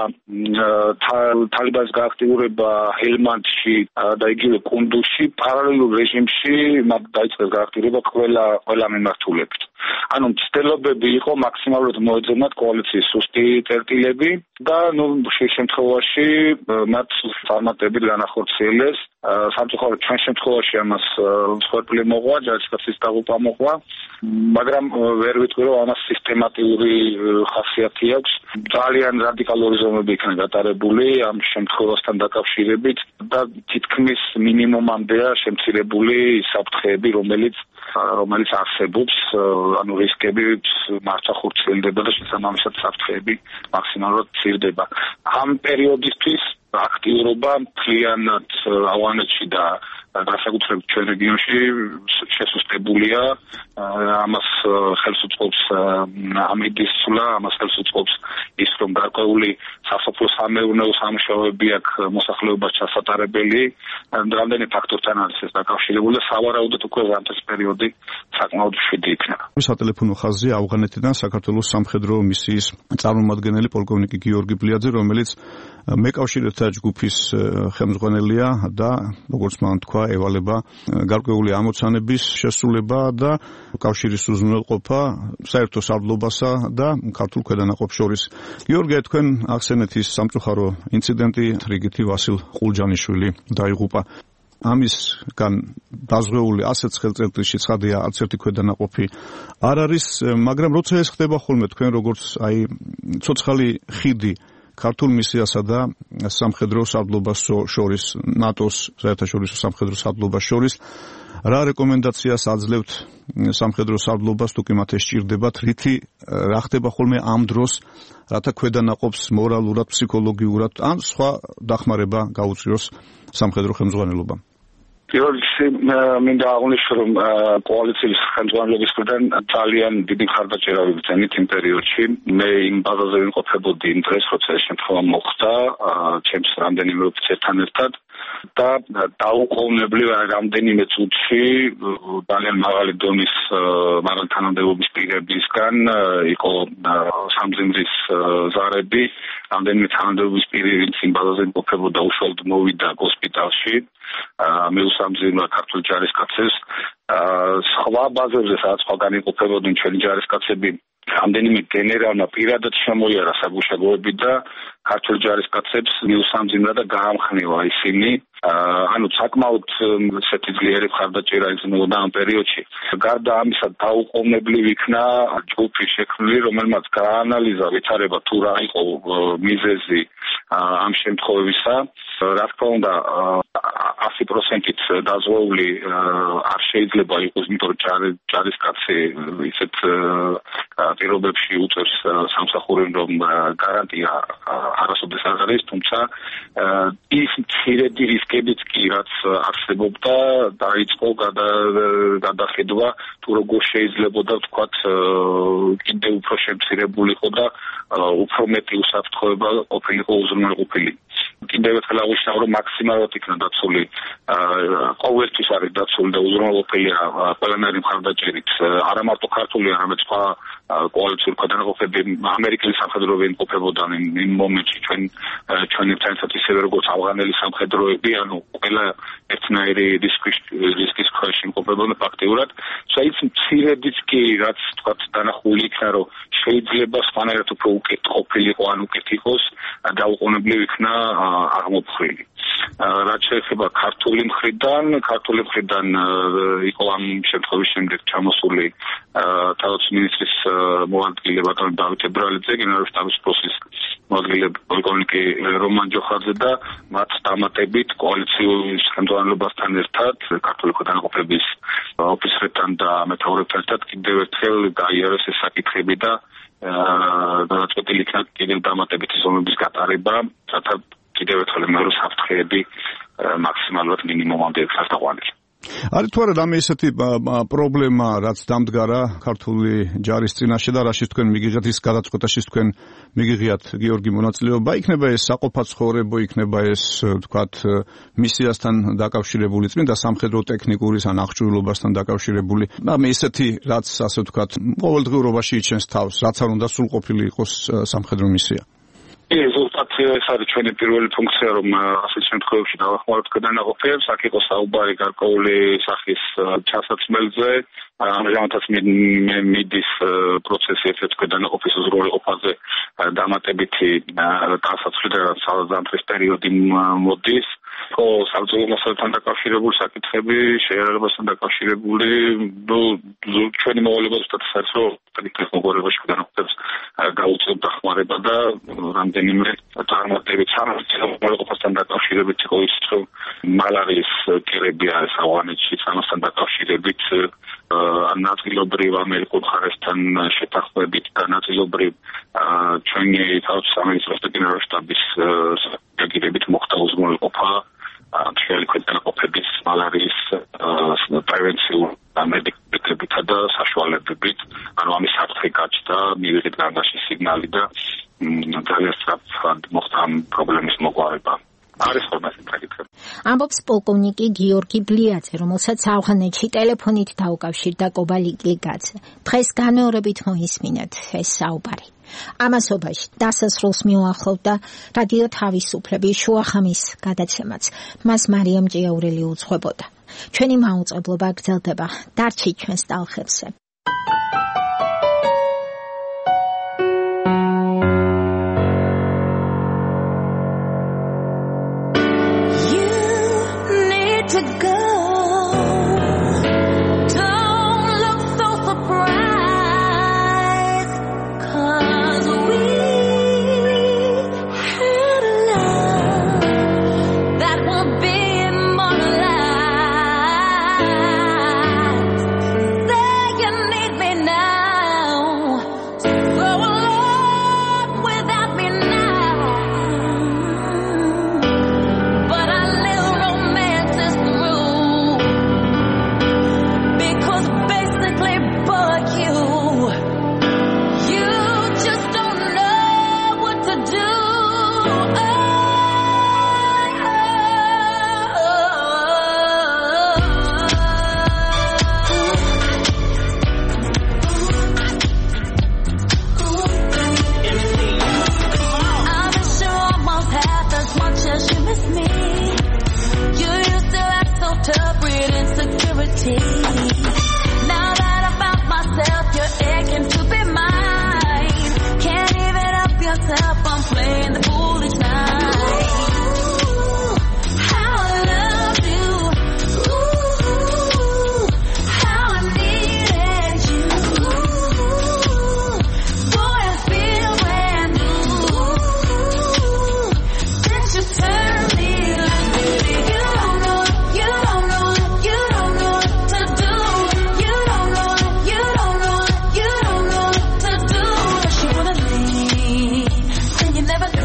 თალიბანის გააქტიურება ჰელმანდში და იგივე კუნდუზში, პარალელურ რეჟიმში დაიწყეს გააქტიურება ყველა მიმართულებით. მცდელობები იყო მაქსიმალურად მოეძებნათ კოალიციის სუსტი წერტილები და ხშირ შემთხვევაში მათ წარმატებით განახორციელეს. სამწუხაროდ ჩვენ შემთხვევაში ამას მსხვერპლი მოყვა, ჯარისკაცის დაღუპვა მოყვა, მაგრამ ვერ ვიტყვი, რომ ამას სისტემატიური ხასიათი აქვს. ძალიან რადიკალური ზომები იქნა გატარებული ამ შემთხვევასთან დაკავშირებით და თითქმის მინიმუმამდეა შემცირებული საფრთხეები, რომელიც არსებობს, რისკები მართლა ხორციელდება და შესაბამისად საფრთხეები მაქსიმალურად მცირდება. ამ პერიოდისთვის აქტიურობა მთლიანად ავღანეთში და განსაკუთრებით ჩვენ რეგიონში შესუსტებულია. ამას ხელს უწყობს ამიდის სულა, ამას ხელს უწყობს ის, რომ გარკვეული სასოფლო-სამეურნეო სამუშაოები აქ მოსახლეობას ჩასატარებელი. რამდენი ფაქტორთან არის ეს დაკავშირებული და სავარაუდოდ უკვე ზამთრის პერიოდი საკმაოდ მშვიდი იქნება. სატელეფონო ხაზზე ავღანეთიდან საქართველოს სამხედრო მისიის წარმომადგენელი პოლკოვნიკი გიორგი ბლიაძე, რომელიც მეკავშირეთა ჯგუფის ხელმძღვანელია და როგორც მან თქვა, ევალება გარკვეული ამოცანების შესრულება და კავშირის უზრუნველყოფა საერთო სარდლობასა და ქართულ ქვედანაყოფს შორის. გიორგი, თქვენ ახსენეთ ის სამწუხარო ინციდენტი, რიგითი ვასილ ყულჯანიშვილი დაიღუპა. ამისგან დაზღვეული ასეთ ხელწერტილში ცხადია, არც ერთი ქვედანაყოფი არ არის, მაგრამ როცა ეს ხდება ხოლმე, თქვენ როგორც ცოცხალი ხიდი ქართულ მისიასა და სამხედრო სარდლობას შორის, ნატოს საერთაშორისო სამხედრო სარდლობას შორის, რა რეკომენდაციას აძლევთ სამხედრო სარდლობას, თუ კი მათ ეს სჭირდებათ, რა ხდება ხოლმე ამ დროს, რათა ქვედანაყოფს მორალურად, ფსიქოლოგიურად ან სხვა დახმარება გაუწიოს სამხედრო ხელმძღვანელობამ? პირველ რიგში მინდა აღვნიშნო, რომ კოალიციის ხელმძღვანელობის მხრიდან ძალიან დიდი მხარდაჭერა ვიგრძენით იმ პერიოდში. მე იმ ბაზაზე ვიმყოფებოდი იმ დღეს, როცა ეს შემთხვევა მოხდა, ჩემს რამდენიმე ოფიცერთან ერთად და დაუყოვნებლივ რამდენიმე წუთში ძალიან მაღალი დონის მაღალი თანამდებობის პირებისგან იყო სამძიმრის ზარები, რამდენიმე თანამდებობის პირი, ვინც იმ ბაზაზე იმყოფებოდა, უშუალოდ მოვიდა ჰოსპიტალში. მეუსამძიმრა ქართული ჯარისკაცებს. სხვა ბაზებზე, სადაც სხვაგან იმყოფებოდნენ ჩვენი ჯარისკაცები, რამდენიმე გენერალმა პირადად შემოიარა საგუშაგოები და ქართული ჯარისკაცებს მიუსამძიმრა და გაამხნევა ისინი. საკმაოდ ესეთი ძლიერი მხარდაჭერა იგრძნობდა ამ პერიოდში. გარდა ამისა, დაუყოვნებლივ იქნა ჯგუფი შექმნილი, რომელმაც გაანალიზა ვითარება თუ რა იყო მიზეზი ამ შემთხვევისა. რა თქმა უნდა, 100%-ით დაზღვეული არ შეიძლება იყოს, იმიტომ რომ ჯარისკაცი ისეთ პირობებში უწევს სამსახურს, რომ გარანტია არასოდეს არ არის, თუმცა ის მცირედი რისკებიც კი, რაც არსებობდა, დაიწყო გადახედვა, თუ როგორ შეიძლებოდა ვთქვათ, კიდევ უფრო შემცირებულიყო და უფრო მეტი უსაფრთხოება ყოფილიყო უზრუნველყოფილი. კიდევ ერთხელ აღვნიშნავ, რომ მაქსიმალურად იქნა დაცული, ყოველთვის არის დაცული და უზრუნველყოფილია ყველანაირი მხარდაჭერით, არა მარტო ქართული, არამედ სხვა კოალიციური ქვედანაყოფები, ამერიკელი სამხედროები იმყოფებოდნენ იმ მომენტში ჩვენთან ერთად, ისევე როგორც ავღანელი სამხედროები, ყველა ერთნაირი რისკის ქვეშ იმყოფებოდნენ ფაქტიურად. ის მცირედიც კი, რაც თქვათ დანახული იქნა, რომ შეიძლება სხვანაირად უფრო უკეთ ყოფილიყო ან უკეთ იყოს, დაუყოვნებლივ იქნა აღმოფხვრილი. რაც შეეხება ქართული მხრიდან იყო ამ შემთხვევის შემდეგ ჩამოსული თავდაცვის მინისტრის მოადგილე ბატონი დავით ებრალიძე, გენერალური შტაბის პროსის მოადგილე პოლკოვნიკი რომან ჯოხაძე და მათ დამატებით კოალიციურ ხელმძღვანელობასთან ერთად ქართული ქვედანაყოფლების ოფიცრებთან და მეთაურებთან ერთად კიდევ ერთხელ გაიარეს ეს საკითხები და გადაწყვეტილი იქნა კიდევ დამატებითი ზომების გატარება, რათა კიდევ ერთხელ მეორე საფრთხეები მაქსიმალურად მინიმუმამდე იქნას დაყვანილი. არის თუ არა რამე ისეთი პრობლემა, რაც დამდგარა ქართული ჯარის წინაშე და რაშიც თქვენ მიგიღეთ ის გადაწყვეტაშიც თქვენ მიგიღიათ გიორგი მონაწილეობა, იქნება ეს საყოფაცხოვრებო, იქნება ეს თქვათ მისიასთან დაკავშირებული წმინდა სამხედრო ტექნიკური ან აღჭურვილობასთან დაკავშირებული. რამე ისეთი, რაც ასე ვთქვათ, ყოველდღიურობაში იჩენს თავს, რაც არ უნდა სრულყოფილი იყოს სამხედრო მისია. ზუსტად ეს არის ჩვენი პირველი ფუნქცია, რომ ასეთ შემთხვევებში დავახმაროთ ქვედანაყოფლებს, აქ იყო საუბარი გარკვეული სახის ჩასაცმელზე, ამჟამადაც მიდის პროცესი ერთ ქვედანაყოფის უზრუნველყოფაზე დამატებითი დასაცვლელი და საზამთრის პერიოდი მოდის. ხო, საბრძოლო მასალასთან დაკავშირებული საკითხები, შეერებასთან დაკავშირებული, ჩვენი მოვალეობა ზუსტად ის რომ ტექნოლოგიაში ქვედანაყოფლებს გაუწევთ დახმარება და რამდენიმე წარმატებით სამართლებრივობასთან დაკავშირებით იყო ის, რომ მალარიის კერები არის ავღანეთში, ამასთან დაკავშირებით ნაწილობრივ ამერიკულ მხარესთან შეთანხმებით და ნაწილობრივ ჩვენი თავდაცვის სამინისტროს და გენერალური შტაბის რეგირებით მოხდა უზრუნველყოფა მთელი ქვედანაყოფლების მალარიის პრევენციულ მედიკამენტებითა და საშუალებებით, ანუ ამის საფრთხე გაჩნდა, მივიღეთ განგაში სიგნალი და ძალიან სწრაფად მოხდა ამ პრობლემის მოგვარება. არის ხოლმე ეს საკითხი. ამბობს პოლკოვნიკი გიორგი ბლიაძე, რომელსაც ავღანეთში ტელეფონით დაუკავშირდა კობალიკლიძე. დღეს განმეორებით მოისმინეთ ეს საუბარი. ამასობაში დასასრულს მიუახლოვდა რადიო თავისუფლების შუახამის გადაცემაც. მას მარიამ ჭიაურელი უძღვებოდა. ჩვენი მაუწყებლობა გრძელდება. დარჩით ჩვენს ტალღებზე. To go, don't look so surprised, 'cause we had a love that will be immortalized. Say you need me now, so go along without me now, but I live romance because basically but you just don't know what to do. I miss you almost half as much as you miss me. You used to act so tough with insecurity. Now that I found myself, you're aching to be mine. Can't even help yourself, I'm playing the foolish night. How I love you, how I needed you. Boy, I feel brand new since you turned me like baby. You don't know what to do. You don't know what to do. She wanna leave, then you never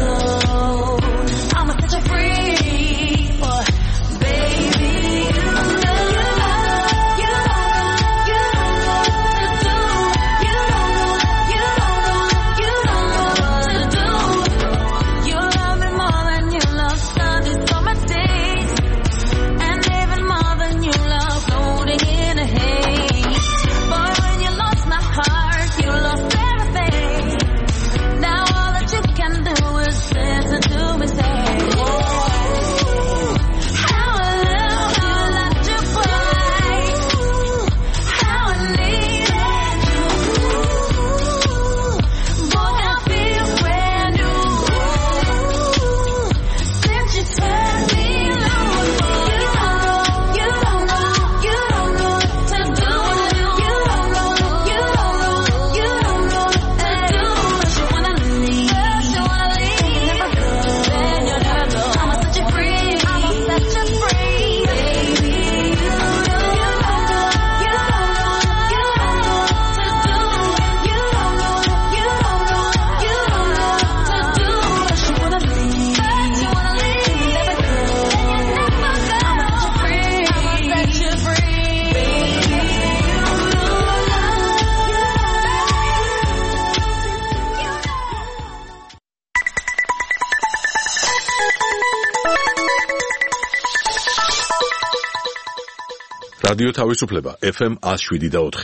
რადიო თავისუფლება FM 107.4.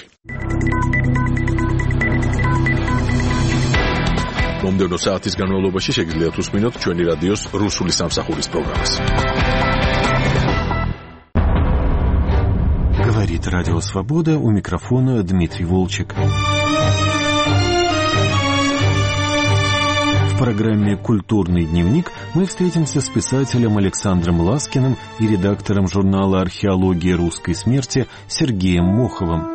მომდევნო საათის განმავლობაში შეგიძლიათ უსმინოთ ჩვენი რადიოს რუსული სამსახურის პროგრამას. Говорит Радио Свобода, у микрофона Дмитрий Волчек. В программе «Культурный дневник» мы встретимся с писателем Александром Ласкиным и редактором журнала «Археология русской смерти» Сергеем Моховым.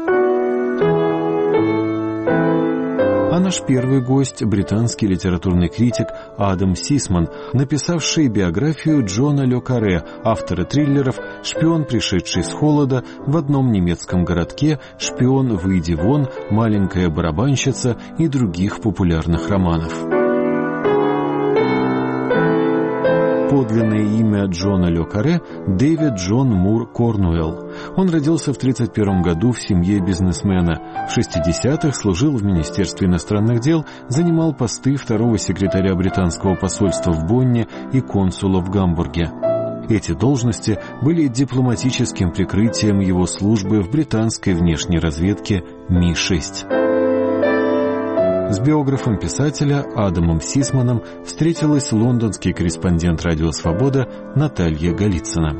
А наш первый гость – британский литературный критик Адам Сисман, написавший биографию Джона Ле Карре, автора триллеров «Шпион, пришедший с холода», «В одном немецком городке», «Шпион, выйди вон», «Маленькая барабанщица» и других популярных романов. Подлинное имя Джона Ле Карре – Дэвид Джон Мур Корнуэлл. Он родился в 1931 году в семье бизнесмена. В 60-х служил в Министерстве иностранных дел, занимал посты второго секретаря британского посольства в Бонне и консула в Гамбурге. Эти должности были дипломатическим прикрытием его службы в британской внешней разведке Ми-6. С биографом писателя Адамом Сисманом встретилась лондонский корреспондент «Радио Свобода» Наталья Голицына.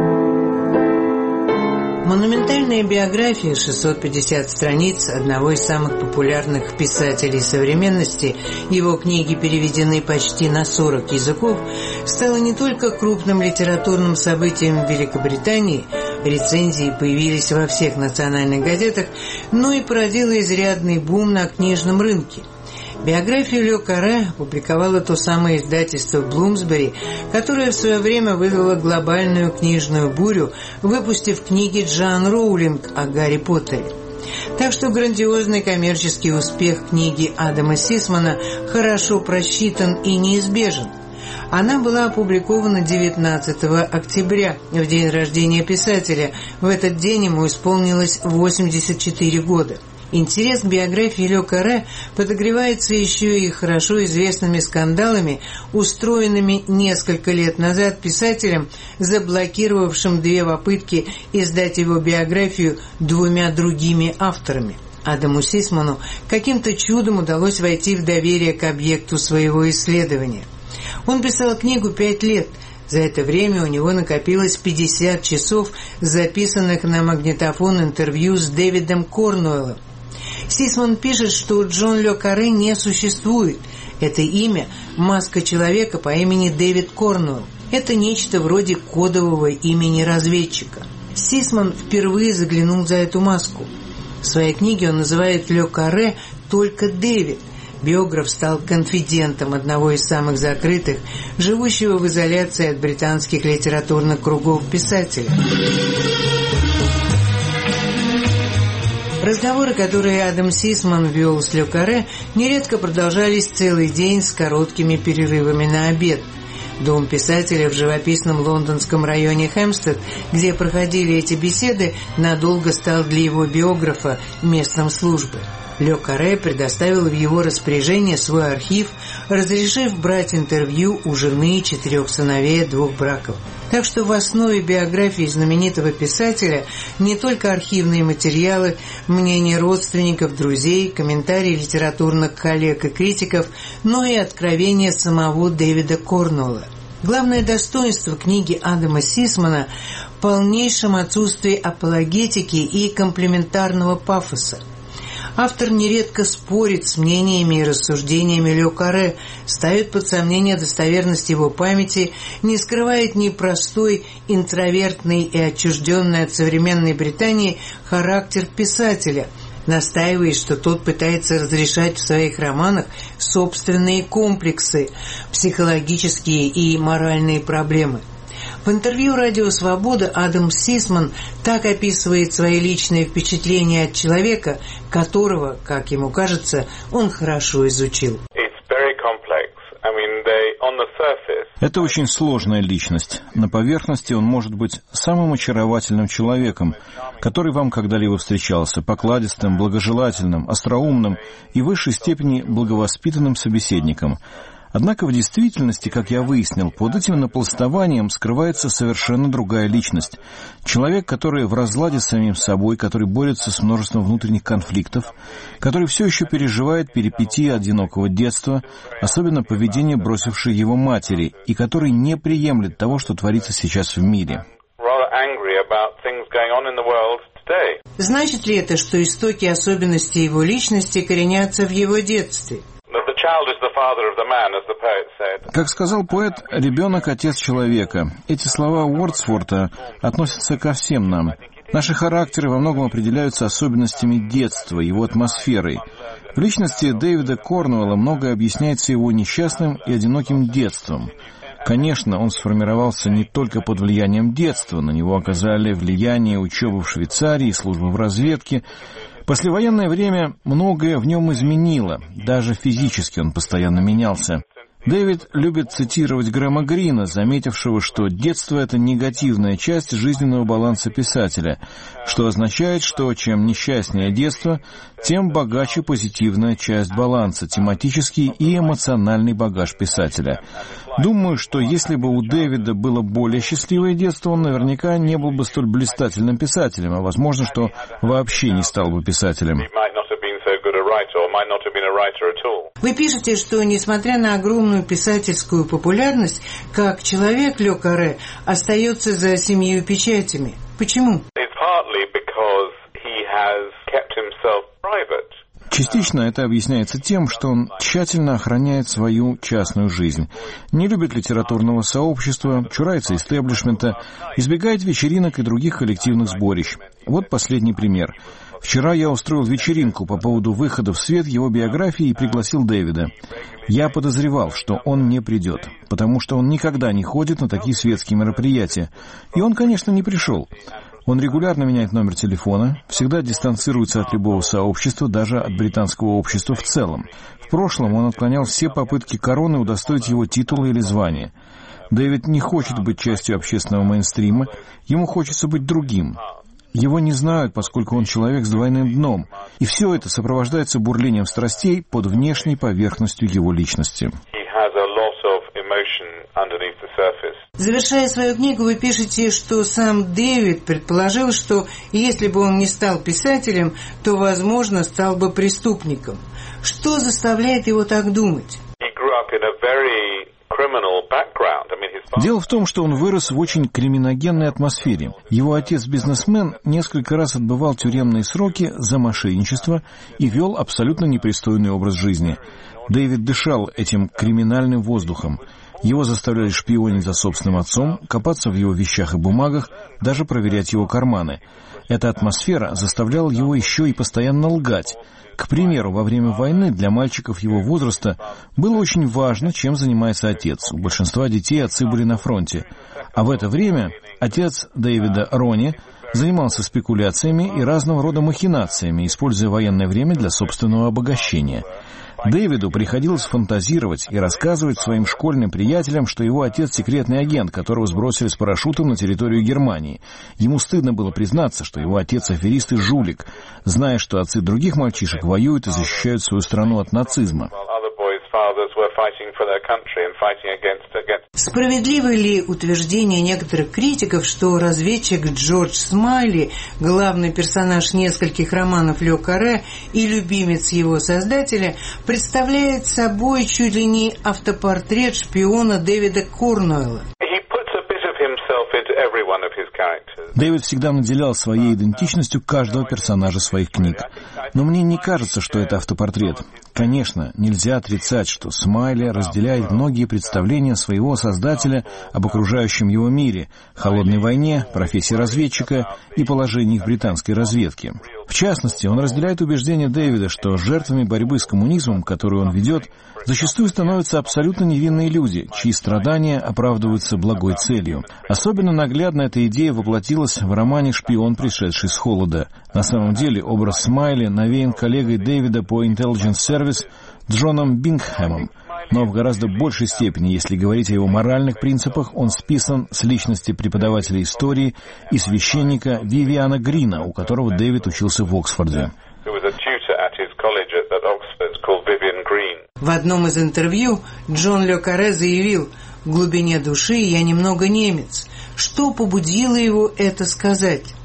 Монументальная биография, 650 страниц одного из самых популярных писателей современности, его книги переведены почти на 40 языков, стала не только крупным литературным событием в Великобритании, рецензии появились во всех национальных газетах, но и породила изрядный бум на книжном рынке. Биографию Ле Карре публиковало то самое издательство «Блумсбери», которое в свое время вызвало глобальную книжную бурю, выпустив книги Джоан Роулинг о Гарри Поттере. Так что грандиозный коммерческий успех книги Адама Сисмана хорошо просчитан и неизбежен. Она была опубликована 19 октября, в день рождения писателя. В этот день ему исполнилось 84 года. Интерес к биографии Ле Карре подогревается еще и хорошо известными скандалами, устроенными несколько лет назад писателем, заблокировавшим 2 попытки издать его биографию 2 другими авторами. Адаму Сисману каким-то чудом удалось войти в доверие к объекту своего исследования. Он писал книгу 5 лет. За это время у него накопилось 50 часов записанных на магнитофон интервью с Дэвидом Корнуэллом. Сисман пишет, что Джон Ле Карре не существует. Это имя – маска человека по имени Дэвид Корнуэлл. Это нечто вроде кодового имени разведчика. Сисман впервые заглянул за эту маску. В своей книге он называет Ле Карре только Дэвид. Биограф стал конфидентом одного из самых закрытых, живущего в изоляции от британских литературных кругов писателя. Разговоры, которые Адам Сисман вел с Ле Карре, нередко продолжались целый день с короткими перерывами на обед. Дом писателя в живописном лондонском районе Хэмпстед, где проходили эти беседы, надолго стал для его биографа местом службы. Ле Карре предоставил в его распоряжение свой архив, разрешив брать интервью у жены, 4 сыновей от 2 браков. Так что в основе биографии знаменитого писателя не только архивные материалы, мнения родственников, друзей, комментарии литературных коллег и критиков, но и откровения самого Дэвида Корнуэлла. Главное достоинство книги Адама Сисмана в полнейшем отсутствии апологетики и комплиментарного пафоса. Автор нередко спорит с мнениями и рассуждениями Ле Карре, ставит под сомнение достоверность его памяти, не скрывает ни простой, интровертный и отчужденный от современной Британии характер писателя, настаивает, что тот пытается разрешать в своих романах собственные комплексы, психологические и моральные проблемы. В интервью «Радио Свобода» Адам Сисман так описывает свои личные впечатления от человека, которого, как ему кажется, он хорошо изучил. Это очень сложная личность. На поверхности он может быть самым очаровательным человеком, который вам когда-либо встречался, покладистым, благожелательным, остроумным и в высшей степени благовоспитанным собеседником. Однако в действительности, как я выяснил, под этим напластованием скрывается совершенно другая личность. Человек, который в разладе с самим собой, который борется с множеством внутренних конфликтов, который все еще переживает перипетии одинокого детства, особенно поведение бросившей его матери, и который не приемлет того, что творится сейчас в мире. Значит ли это, что истоки особенностей его личности коренятся в его детстве? Как сказал поэт, ребенок — отец человека. Эти слова Уордсворта относятся ко всем нам. Наши характеры во многом определяются особенностями детства, его атмосферой. В личности Дэвида Корнуэлла многое объясняется его несчастным и одиноким детством. Конечно, он сформировался не только под влиянием детства, на него оказали влияние учебы в Швейцарии, служба в разведке. Послевоенное время многое в нем изменило, даже физически он постоянно менялся. Дэвид любит цитировать Грэма Грина, заметившего, что детство — это негативная часть жизненного баланса писателя, что означает, что чем несчастнее детство, тем богаче позитивная часть баланса, тематический и эмоциональный багаж писателя. Думаю, что если бы у Дэвида было более счастливое детство, он наверняка не был бы столь блистательным писателем, а возможно, что вообще не стал бы писателем. Вы пишете, что, несмотря на огромную писательскую популярность, как человек Ле Карре остается за 7 печатями. Почему? Частично это объясняется тем, что он тщательно охраняет свою частную жизнь, не любит литературного сообщества, чурается истеблишмента, избегает вечеринок и других коллективных сборищ. Вот последний пример. Вчера я устроил вечеринку по поводу выхода в свет его биографии и пригласил Дэвида. Я подозревал, что он не придет, потому что он никогда не ходит на такие светские мероприятия. И он, конечно, не пришел. Он регулярно меняет номер телефона, всегда дистанцируется от любого сообщества, даже от британского общества в целом. В прошлом он отклонял все попытки короны удостоить его титула или звания. Дэвид не хочет быть частью общественного мейнстрима, ему хочется быть другим. Его не знают, поскольку он человек с двойным дном, и все это сопровождается бурлением страстей под внешней поверхностью его личности. Завершая свою книгу, вы пишете, что сам Дэвид предположил, что если бы он не стал писателем, то, возможно, стал бы преступником. Что заставляет его так думать? Дело в том, что он вырос в очень криминогенной атмосфере. Его отец-бизнесмен несколько раз отбывал тюремные сроки за мошенничество и вел абсолютно непристойный образ жизни. Дэвид дышал этим криминальным воздухом. Его заставляли шпионить за собственным отцом, копаться в его вещах и бумагах, даже проверять его карманы. Эта атмосфера заставляла его еще и постоянно лгать. К примеру, во время войны для мальчиков его возраста было очень важно, чем занимается отец. У большинства детей отцы были на фронте. А в это время отец Дэвида, Ронни, занимался спекуляциями и разного рода махинациями, используя военное время для собственного обогащения. Дэвиду приходилось фантазировать и рассказывать своим школьным приятелям, что его отец секретный агент, которого сбросили с парашютом на территорию Германии. Ему стыдно было признаться, что его отец аферист и жулик, зная, что отцы других мальчишек воюют и защищают свою страну от нацизма. Справедливо ли утверждение некоторых критиков, что разведчик Джордж Смайли, главный персонаж нескольких романов Ле Карре и любимец его создателя, представляет собой чуть ли не автопортрет шпиона Дэвида Корнуэлла? Дэвид всегда наделял своей идентичностью каждого персонажа своих книг. Но мне не кажется, что это автопортрет. Конечно, нельзя отрицать, что Смайли разделяет многие представления своего создателя об окружающем его мире, холодной войне, профессии разведчика и положении в британской разведке. В частности, он разделяет убеждение Дэвида, что жертвами борьбы с коммунизмом, которую он ведет, зачастую становятся абсолютно невинные люди, чьи страдания оправдываются благой целью. Особенно наглядно эта идея воплотилась в романе «Шпион, пришедший с холода». На самом деле образ Смайли навеян коллегой Дэвида по Intelligence Service Джоном Бингхэмом, но в гораздо большей степени, если говорить о его моральных принципах, он списан с личности преподавателя истории и священника Вивиана Грина, у которого Дэвид учился в Оксфорде. В одном из интервью Джон Ле Карре заявил: «В глубине души я немного немец». Что побудило его это сказать?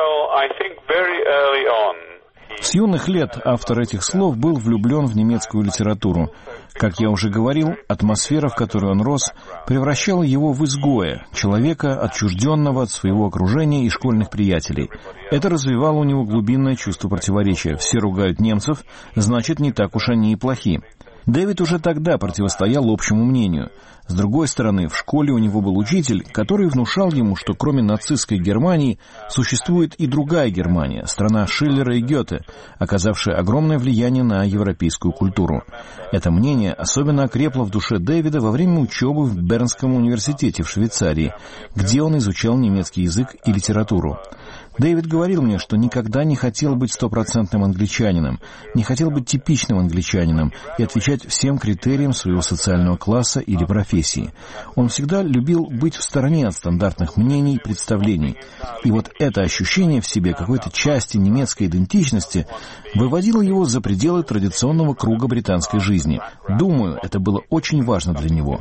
С юных лет автор этих слов был влюблен в немецкую литературу. Как я уже говорил, атмосфера, в которой он рос, превращала его в изгоя, человека, отчужденного от своего окружения и школьных приятелей. Это развивало у него глубинное чувство противоречия. Все ругают немцев, значит, не так уж они и плохи. Дэвид уже тогда противостоял общему мнению. С другой стороны, в школе у него был учитель, который внушал ему, что кроме нацистской Германии существует и другая Германия, страна Шиллера и Гёте, оказавшая огромное влияние на европейскую культуру. Это мнение особенно окрепло в душе Дэвида во время учебы в Бернском университете в Швейцарии, где он изучал немецкий язык и литературу. Дэвид говорил мне, что никогда не хотел быть стопроцентным англичанином, не хотел быть типичным англичанином и отвечать всем критериям своего социального класса или профессии. Он всегда любил быть в стороне от стандартных мнений и представлений. И вот это ощущение в себе какой-то части немецкой идентичности выводило его за пределы традиционного круга британской жизни. Думаю, это было очень важно для него.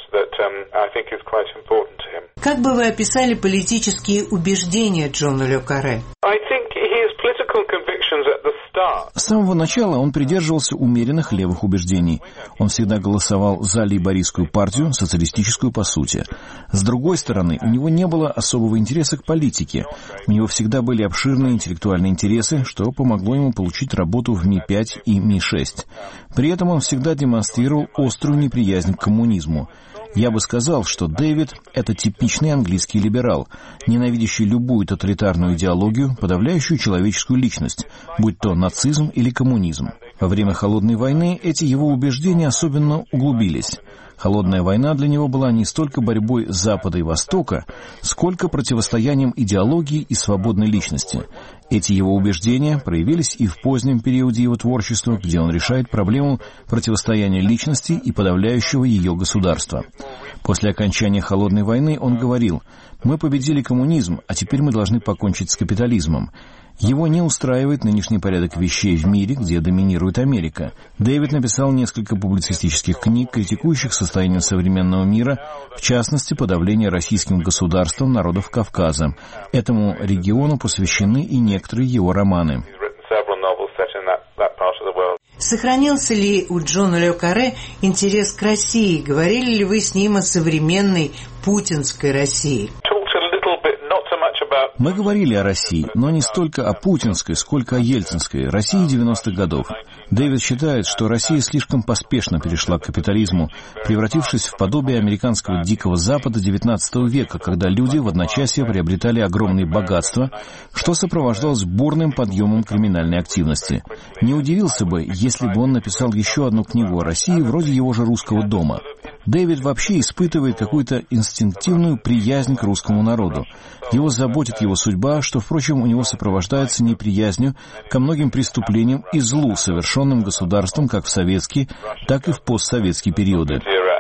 Как бы вы описали политические убеждения Джона Ле Карре? С самого начала он придерживался умеренных левых убеждений. Он всегда голосовал за лейбористскую партию, социалистическую по сути. С другой стороны, у него не было особого интереса к политике. У него всегда были обширные интеллектуальные интересы, что помогло ему получить работу в Ми-5 и Ми-6. При этом он всегда демонстрировал острую неприязнь к коммунизму. Я бы сказал, что Дэвид – это типичный английский либерал, ненавидящий любую тоталитарную идеологию, подавляющую человеческую личность, будь то нацизм или коммунизм. Во время Холодной войны эти его убеждения особенно углубились. Холодная война для него была не столько борьбой Запада и Востока, сколько противостоянием идеологии и свободной личности. Эти его убеждения проявились и в позднем периоде его творчества, где он решает проблему противостояния личности и подавляющего ее государства. После окончания Холодной войны он говорил: «Мы победили коммунизм, а теперь мы должны покончить с капитализмом». Его не устраивает нынешний порядок вещей в мире, где доминирует Америка. Дэвид написал несколько публицистических книг, критикующих состояние современного мира, в частности, подавление российским государством народов Кавказа. Этому региону посвящены и некоторые его романы. Сохранился ли у Джона Ле Карре интерес к России? Говорили ли вы с ним о современной путинской России? Мы говорили о России, но не столько о путинской, сколько о ельцинской, России 90-х годов. Дэвид считает, что Россия слишком поспешно перешла к капитализму, превратившись в подобие американского Дикого Запада XIX века, когда люди в одночасье приобретали огромные богатства, что сопровождалось бурным подъемом криминальной активности. Не удивился бы, если бы он написал еще одну книгу о России, вроде его же «Русского дома». Дэвид вообще испытывает какую-то инстинктивную приязнь к русскому народу. Его заботит его судьба, что, впрочем, у него сопровождается неприязнью ко многим преступлениям и злу, совершенным государством как в советские, так и в постсоветские периоды.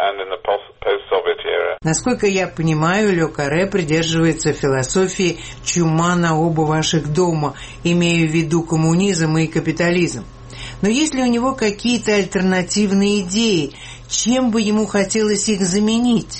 Насколько я понимаю, Ле Карре придерживается философии «чума на оба ваших дома», имея в виду коммунизм и капитализм. Но есть ли у него какие-то альтернативные идеи? Чем бы ему хотелось их заменить?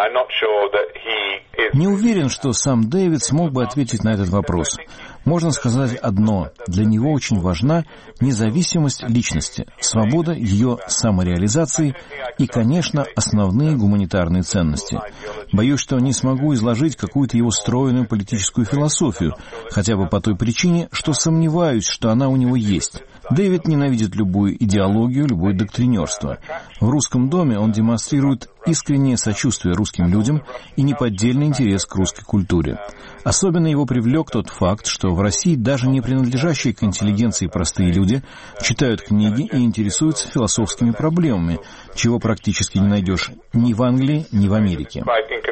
Не уверен, что сам Дэвид смог бы ответить на этот вопрос. Можно сказать одно. Для него очень важна независимость личности, свобода ее самореализации и, конечно, основные гуманитарные ценности. Боюсь, что не смогу изложить какую-то его стройную политическую философию, хотя бы по той причине, что сомневаюсь, что она у него есть. Дэвид ненавидит любую идеологию, любое доктринерство. В «Русском доме» он демонстрирует искреннее сочувствие русским людям и неподдельный интерес к русской культуре. Особенно его привлек тот факт, что в России даже не принадлежащие к интеллигенции простые люди читают книги и интересуются философскими проблемами, чего практически не найдешь ни в Англии, ни в Америке.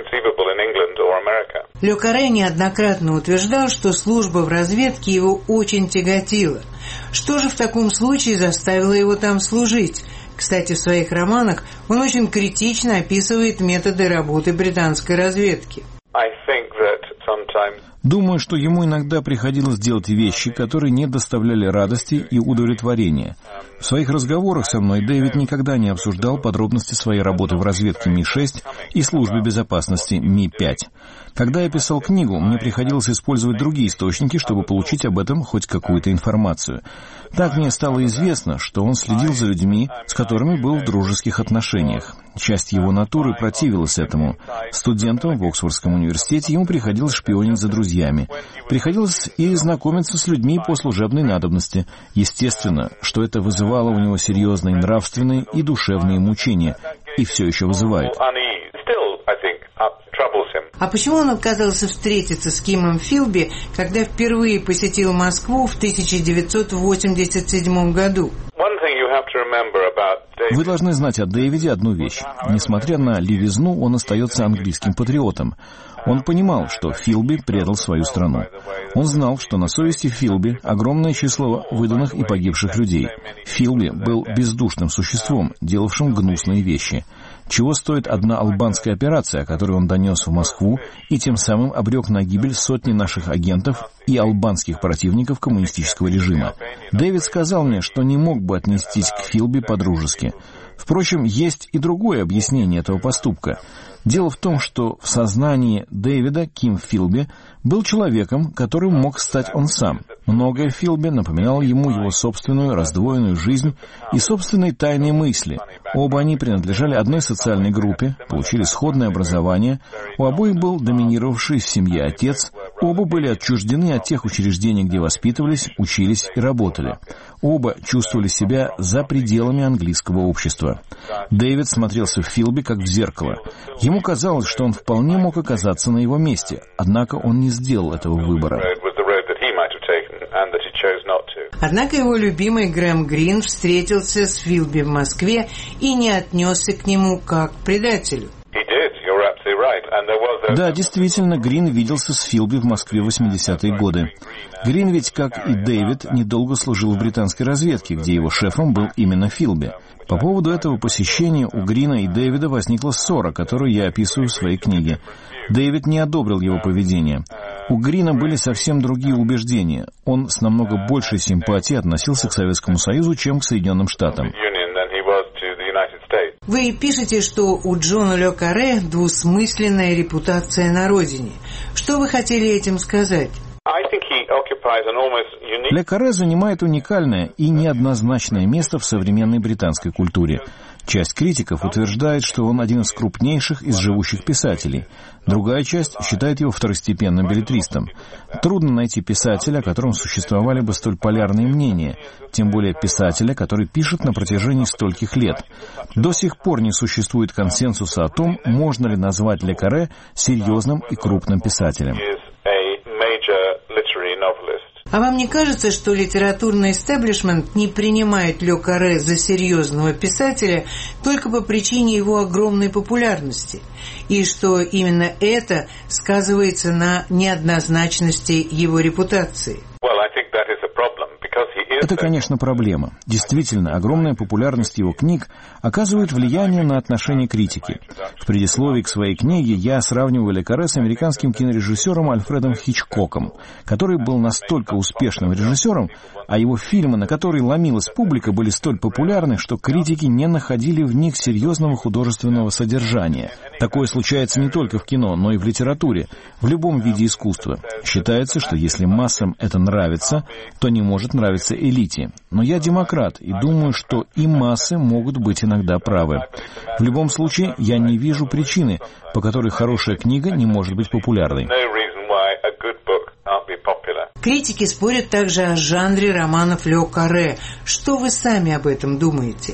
Ле Карре неоднократно утверждал, что служба в разведке его очень тяготила. Что же в таком случае заставило его там служить? Кстати, в своих романах он очень критично описывает методы работы британской разведки. Думаю, что ему иногда приходилось делать вещи, которые не доставляли радости и удовлетворения. В своих разговорах со мной Дэвид никогда не обсуждал подробности своей работы в разведке Ми-6 и службе безопасности Ми-5. Когда я писал книгу, мне приходилось использовать другие источники, чтобы получить об этом хоть какую-то информацию. Так мне стало известно, что он следил за людьми, с которыми был в дружеских отношениях. Часть его натуры противилась этому. Студентом в Оксфордском университете ему приходилось шпионить за друзьями. Приходилось и знакомиться с людьми по служебной надобности. Естественно, что это вызывало у него серьезные нравственные и душевные мучения. И все еще вызывает. А почему он отказался встретиться с Кимом Филби, когда впервые посетил Москву в 1987 году? Вы должны знать о Дэвиде одну вещь. Несмотря на левизну, он остается английским патриотом. Он понимал, что Филби предал свою страну. Он знал, что на совести Филби огромное число выданных и погибших людей. Филби был бездушным существом, делавшим гнусные вещи. Чего стоит одна албанская операция, которую он донес в Москву, и тем самым обрек на гибель сотни наших агентов и албанских противников коммунистического режима. Дэвид сказал мне, что не мог бы отнестись к Филби по-дружески. Впрочем, есть и другое объяснение этого поступка. Дело в том, что в сознании Дэвида Ким Филби был человеком, которым мог стать он сам. Многое Филби напоминало ему его собственную раздвоенную жизнь и собственные тайные мысли. Оба они принадлежали одной социальной группе, получили сходное образование, у обоих был доминировавший в семье отец, оба были отчуждены от тех учреждений, где воспитывались, учились и работали. Оба чувствовали себя за пределами английского общества. Дэвид смотрелся в Филби как в зеркало. Ему казалось, что он вполне мог оказаться на его месте, однако он не сделал этого выбора. Однако его любимый Грэм Грин встретился с Филби в Москве и не отнесся к нему как к предателю. Да, действительно, Грин виделся с Филби в Москве в 80-е годы. Грин ведь, как и Дэвид, недолго служил в британской разведке, где его шефом был именно Филби. По поводу этого посещения у Грина и Дэвида возникла ссора, которую я описываю в своей книге. Дэвид не одобрил его поведение. У Грина были совсем другие убеждения. Он с намного большей симпатией относился к Советскому Союзу, чем к Соединенным Штатам. Вы пишете, что у Джона Ле Карре двусмысленная репутация на родине. Что вы хотели этим сказать? Ле Карре занимает уникальное и неоднозначное место в современной британской культуре. Часть критиков утверждает, что он один из крупнейших из живущих писателей. Другая часть считает его второстепенным беллетристом. Трудно найти писателя, о котором существовали бы столь полярные мнения, тем более писателя, который пишет на протяжении стольких лет. До сих пор не существует консенсуса о том, можно ли назвать Ле Карре серьезным и крупным писателем. А вам не кажется, что литературный истеблишмент не принимает Ле Карре за серьезного писателя только по причине его огромной популярности? И что именно это сказывается на неоднозначности его репутации? Это, конечно, проблема. Действительно, огромная популярность его книг оказывает влияние на отношение критики. В предисловии к своей книге я сравниваю Ле Карре с американским кинорежиссером Альфредом Хичкоком, который был настолько успешным режиссером, а его фильмы, на которые ломилась публика, были столь популярны, что критики не находили в них серьезного художественного содержания. Такое случается не только в кино, но и в литературе, в любом виде искусства. Считается, что если массам это нравится, то не может нравиться элите. Но я демократ и думаю, что и массы могут быть иногда правы. В любом случае, я не вижу причины, по которой хорошая книга не может быть популярной. Критики спорят также о жанре романов Ле Карре. Что вы сами об этом думаете?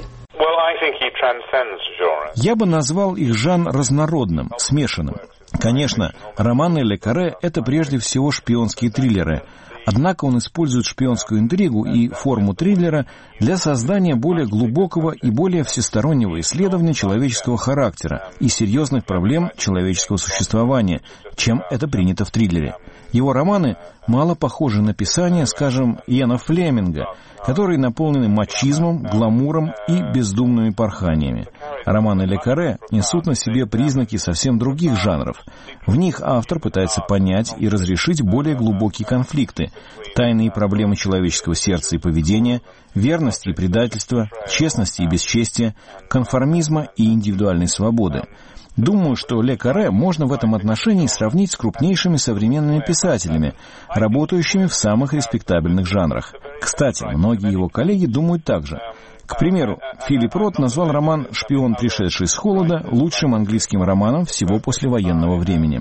Я бы назвал их жанр разнородным, смешанным. Конечно, романы Ле Карре — это прежде всего шпионские триллеры. Однако он использует шпионскую интригу и форму триллера для создания более глубокого и более всестороннего исследования человеческого характера и серьезных проблем человеческого существования, чем это принято в триллере. Его романы мало похожи на писания, скажем, Иэна Флеминга, которые наполнены мачизмом, гламуром и бездумными порханиями. Романы Ле Карре несут на себе признаки совсем других жанров. В них автор пытается понять и разрешить более глубокие конфликты, тайные проблемы человеческого сердца и поведения, верности и предательства, честности и бесчестия, конформизма и индивидуальной свободы. Думаю, что Ле Карре можно в этом отношении сравнить с крупнейшими современными писателями, работающими в самых респектабельных жанрах. Кстати, многие его коллеги думают так же. К примеру, Филипп Рот назвал роман «Шпион, пришедший с холода» лучшим английским романом всего послевоенного времени.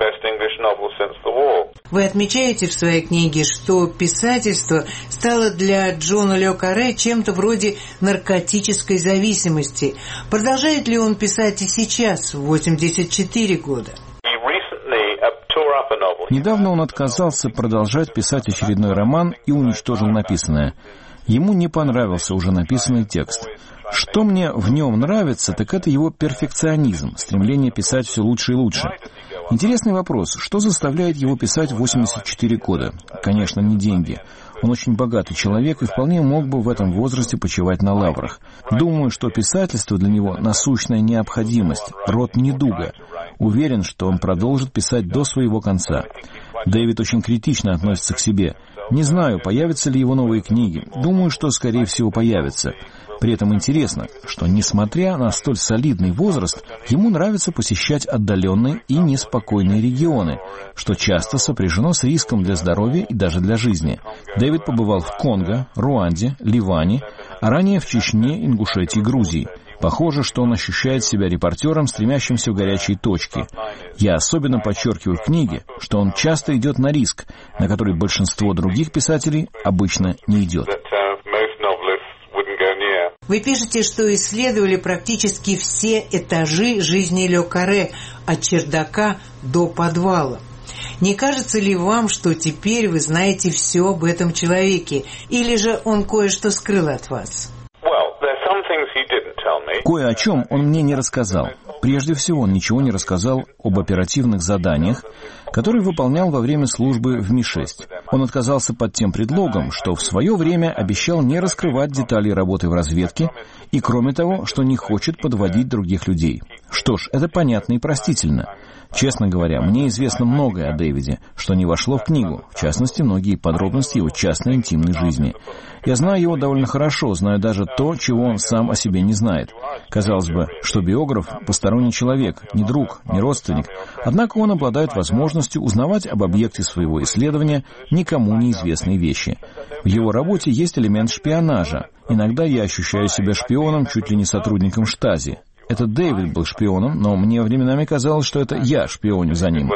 Вы отмечаете в своей книге, что писательство стало для Джона Ле Карре чем-то вроде наркотической зависимости. Продолжает ли он писать и сейчас, в 84 года? Недавно он отказался продолжать писать очередной роман и уничтожил написанное. Ему не понравился уже написанный текст. Что мне в нем нравится, так это его перфекционизм, стремление писать все лучше и лучше. Интересный вопрос, что заставляет его писать в 84 года? Конечно, не деньги. Он очень богатый человек и вполне мог бы в этом возрасте почивать на лаврах. Думаю, что писательство для него насущная необходимость, род недуга. Уверен, что он продолжит писать до своего конца. Дэвид очень критично относится к себе. Не знаю, появятся ли его новые книги. Думаю, что, скорее всего, появятся. При этом интересно, что, несмотря на столь солидный возраст, ему нравится посещать отдаленные и неспокойные регионы, что часто сопряжено с риском для здоровья и даже для жизни. Дэвид побывал в Конго, Руанде, Ливане, а ранее в Чечне, Ингушетии, Грузии. Похоже, что он ощущает себя репортером, стремящимся в горячие точки. Я особенно подчеркиваю в книге, что он часто идет на риск, на который большинство других писателей обычно не идет. Вы пишете, что исследовали практически все этажи жизни Ле Карре, от чердака до подвала. Не кажется ли вам, что теперь вы знаете все об этом человеке, или же он кое-что скрыл от вас? Кое о чем он мне не рассказал. Прежде всего, он ничего не рассказал об оперативных заданиях, которые выполнял во время службы в Ми-6. Он отказался под тем предлогом, что в свое время обещал не раскрывать детали работы в разведке и, кроме того, что не хочет подводить других людей. Что ж, это понятно и простительно. Честно говоря, мне известно многое о Дэвиде, что не вошло в книгу, в частности, многие подробности его частной интимной жизни. Я знаю его довольно хорошо, знаю даже то, чего он сам о себе не знает. Казалось бы, что биограф – посторонний человек, не друг, не родственник. Однако он обладает возможностью узнавать об объекте своего исследования никому неизвестные вещи. В его работе есть элемент шпионажа. Иногда я ощущаю себя шпионом, чуть ли не сотрудником Штази. Это Дэвид был шпионом, но мне временами казалось, что это я шпионю за ним.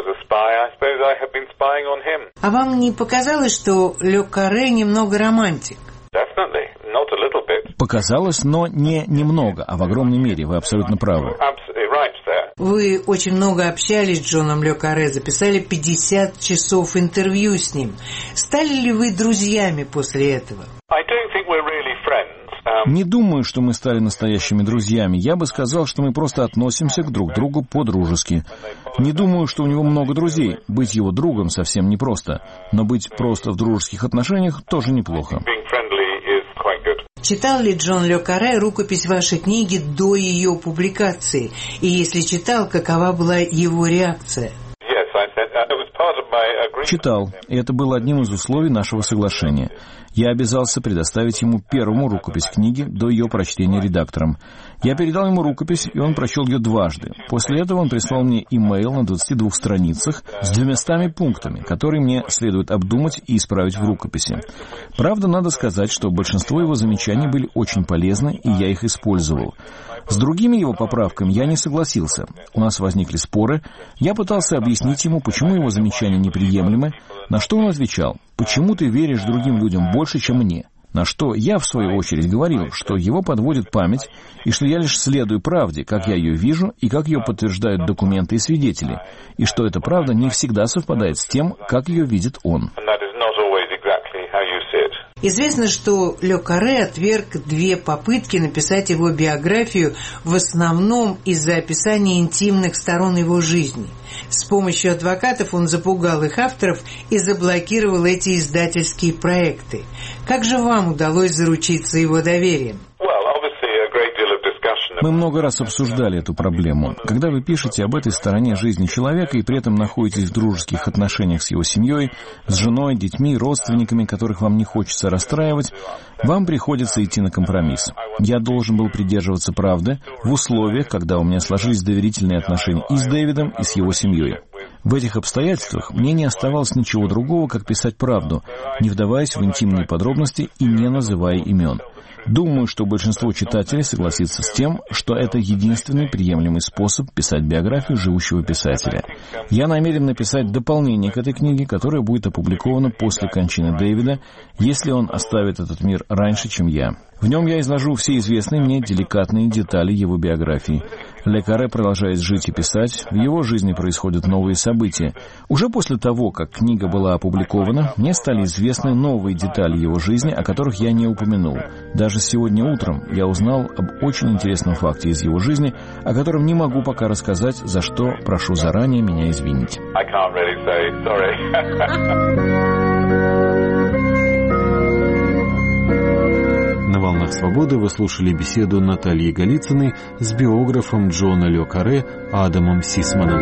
А вам не показалось, что Ле Карре немного романтик? Показалось, но не немного, а в огромной мере. Вы абсолютно правы. Вы очень много общались с Джоном Ле Карре, записали 50 часов интервью с ним. Стали ли вы друзьями после этого? Не думаю, что мы стали настоящими друзьями. Я бы сказал, что мы просто относимся к друг другу по-дружески. Не думаю, что у него много друзей. Быть его другом совсем непросто. Но быть просто в дружеских отношениях тоже неплохо. Читал ли Джон Ле Карре рукопись вашей книги до ее публикации? И если читал, какова была его реакция? Читал, и это было одним из условий нашего соглашения. Я обязался предоставить ему первому рукопись книги до ее прочтения редактором. Я передал ему рукопись, и он прочел ее дважды. После этого он прислал мне имейл на 22 страницах с 200 пунктами, которые мне следует обдумать и исправить в рукописи. Правда, надо сказать, что большинство его замечаний были очень полезны, и я их использовал. С другими его поправками я не согласился. У нас возникли споры. Я пытался объяснить ему, почему его замечания неприемлемы, на что он отвечал: «Почему ты веришь другим людям больше, чем мне?» На что я, в свою очередь, говорил, что его подводит память, и что я лишь следую правде, как я ее вижу, и как ее подтверждают документы и свидетели, и что эта правда не всегда совпадает с тем, как ее видит он. Известно, что Ле Карре отверг 2 попытки написать его биографию, в основном из-за описания интимных сторон его жизни. С помощью адвокатов он запугал их авторов и заблокировал эти издательские проекты. Как же вам удалось заручиться его доверием? Мы много раз обсуждали эту проблему. Когда вы пишете об этой стороне жизни человека и при этом находитесь в дружеских отношениях с его семьей, с женой, детьми, родственниками, которых вам не хочется расстраивать, вам приходится идти на компромисс. Я должен был придерживаться правды в условиях, когда у меня сложились доверительные отношения и с Дэвидом, и с его семьей. В этих обстоятельствах мне не оставалось ничего другого, как писать правду, не вдаваясь в интимные подробности и не называя имен. Думаю, что большинство читателей согласится с тем, что это единственный приемлемый способ писать биографию живущего писателя. Я намерен написать дополнение к этой книге, которое будет опубликовано после кончины Дэвида, если он оставит этот мир раньше, чем я. В нем я изложу все известные мне деликатные детали его биографии. Ле Карре продолжает жить и писать, в его жизни происходят новые события. Уже после того, как книга была опубликована, мне стали известны новые детали его жизни, о которых я не упомянул. Даже сегодня утром я узнал об очень интересном факте из его жизни, о котором не могу пока рассказать, за что прошу заранее меня извинить. На «Волнах свободы» вы слушали беседу Натальи Голицыной с биографом Джона Ле Карре Адамом Сисманом.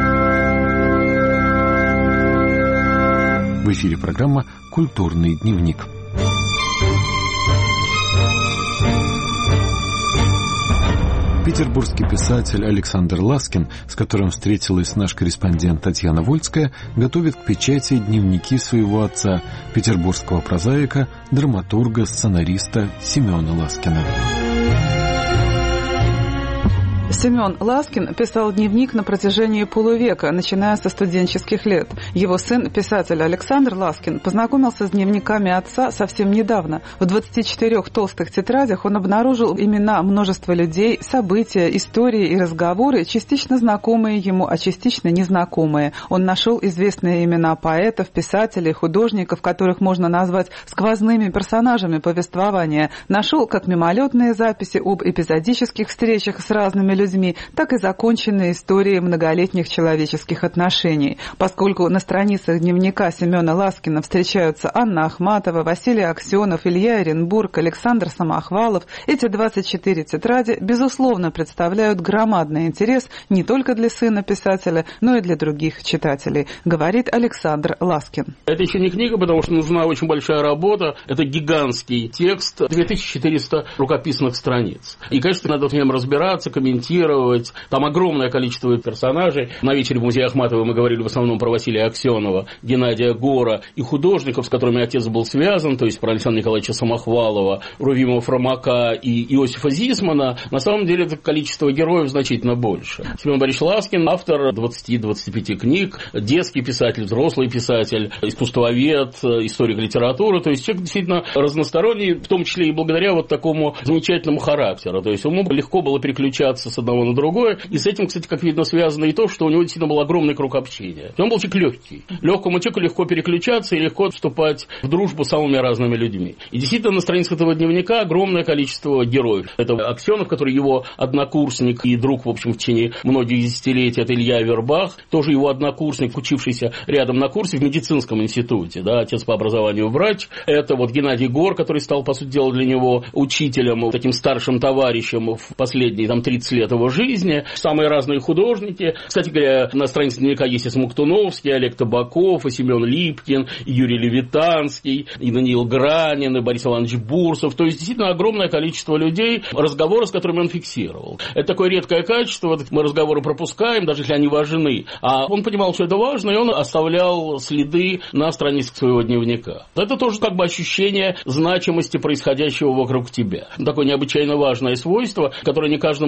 В эфире программа «Культурный дневник». Петербургский писатель Александр Ласкин, с которым встретилась наш корреспондент Татьяна Вольская, готовит к печати дневники своего отца, петербургского прозаика, драматурга, сценариста Семена Ласкина. Семен Ласкин писал дневник на протяжении полувека, начиная со студенческих лет. Его сын, писатель Александр Ласкин, познакомился с дневниками отца совсем недавно. В 24 толстых тетрадях он обнаружил имена множества людей, события, истории и разговоры, частично знакомые ему, а частично незнакомые. Он нашел известные имена поэтов, писателей, художников, которых можно назвать сквозными персонажами повествования. Нашел как мимолетные записи об эпизодических встречах с разными людьми, так и законченные истории многолетних человеческих отношений. Поскольку на страницах дневника Семена Ласкина встречаются Анна Ахматова, Василий Аксенов, Илья Оренбург, Александр Самохвалов, эти 24 тетради, безусловно, представляют громадный интерес не только для сына писателя, но и для других читателей, говорит Александр Ласкин. Это еще не книга, потому что нужна очень большая работа. Это гигантский текст, 2400 рукописных страниц. И, конечно, надо в нем разбираться, комментировать. Там огромное количество персонажей. На вечере в музее Ахматовой мы говорили в основном про Василия Аксенова, Геннадия Гора и художников, с которыми отец был связан, то есть про Александра Николаевича Самохвалова, Рувима Фромака и Иосифа Зисмана. На самом деле это количество героев значительно больше. Семен Борисович Ласкин, автор 20-25 книг, детский писатель, взрослый писатель, искусствовед, историк литературы. То есть человек действительно разносторонний, в том числе и благодаря вот такому замечательному характеру. То есть ему легко было переключаться с одного на другое. И с этим, кстати, как видно, связано и то, что у него действительно был огромный круг общения. Он был человек легкий. Легкому человеку легко переключаться и легко вступать в дружбу с самыми разными людьми. И действительно, на страницах этого дневника огромное количество героев. Это Аксенов, который его однокурсник и друг, в общем, в течение многих десятилетий. Это Илья Авербах, тоже его однокурсник, учившийся рядом на курсе в медицинском институте. Да, отец по образованию врач. Это вот Геннадий Гор, который стал, по сути дела, для него учителем, таким старшим товарищем в последние 30 лет его жизни. Самые разные художники. Кстати говоря, на странице дневника есть и Смоктуновский, Олег Табаков, и Семен Липкин, и Юрий Левитанский, и Даниил Гранин, и Борис Иванович Бурсов. То есть, действительно, огромное количество людей, разговоры с которыми он фиксировал. Это такое редкое качество. Мы разговоры пропускаем, даже если они важны. А он понимал, что это важно, и он оставлял следы на страницах своего дневника. Это тоже как бы ощущение значимости происходящего вокруг тебя. Такое необычайно важное свойство, которое не каждому дано.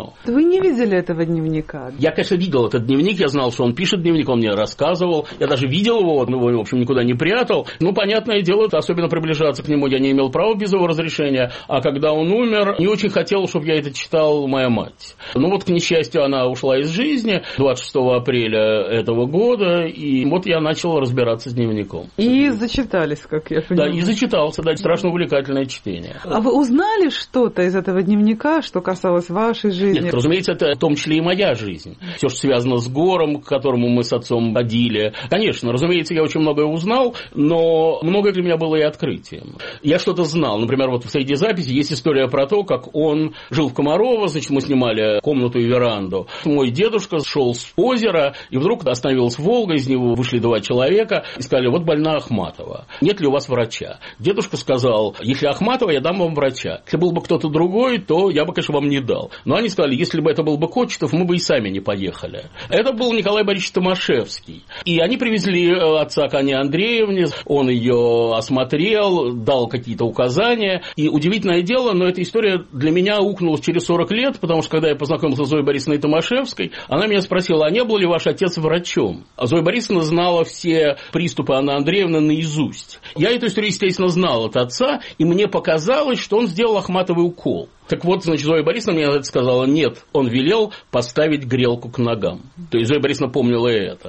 исключено. Вы не видели этого дневника? Я, конечно, видел этот дневник, я знал, что он пишет дневник, он мне рассказывал, я даже видел его, в общем, никуда не прятал. Ну, понятное дело, особенно приближаться к нему я не имел права без его разрешения, а когда он умер, не очень хотел, чтобы я это читал моя мать. Ну, вот, к несчастью, она ушла из жизни 26 апреля этого года, и вот я начал разбираться с дневником. И зачитались, как я понимаю. Да, и зачитался, да, страшно увлекательное чтение. А вы узнали что-то из этого дневника, что касалось вашей жизни? Нет, разумеется, это в том числе и моя жизнь. Все, что связано с Гором, к которому мы с отцом ходили. Конечно, разумеется, я очень многое узнал, но многое для меня было и открытием. Я что-то знал. Например, вот среди записей есть история про то, как он жил в Комарово, значит, мы снимали комнату и веранду. Мой дедушка шел с озера, и вдруг остановилась Волга, из него вышли 2 человека и сказали: вот больна Ахматова, нет ли у вас врача? Дедушка сказал: если Ахматова, я дам вам врача. Если был бы кто-то другой, то я бы, конечно, вам не дал. Но они сказали: если бы это был бы Кочетов, мы бы и сами не поехали. Это был Николай Борисович Томашевский. И они привезли отца к Анне Андреевне, он ее осмотрел, дал какие-то указания. И удивительное дело, но эта история для меня укнулась через 40 лет, потому что когда я познакомился с Зоей Борисовной Томашевской, она меня спросила: а не был ли ваш отец врачом? А Зоя Борисовна знала все приступы Анны Андреевны наизусть. Я эту историю, естественно, знал от отца, и мне показалось, что он сделал Ахматовой укол. Так вот, значит, Зоя Борисовна мне это сказала: нет, он велел поставить грелку к ногам. То есть Зоя Борисовна помнила и это.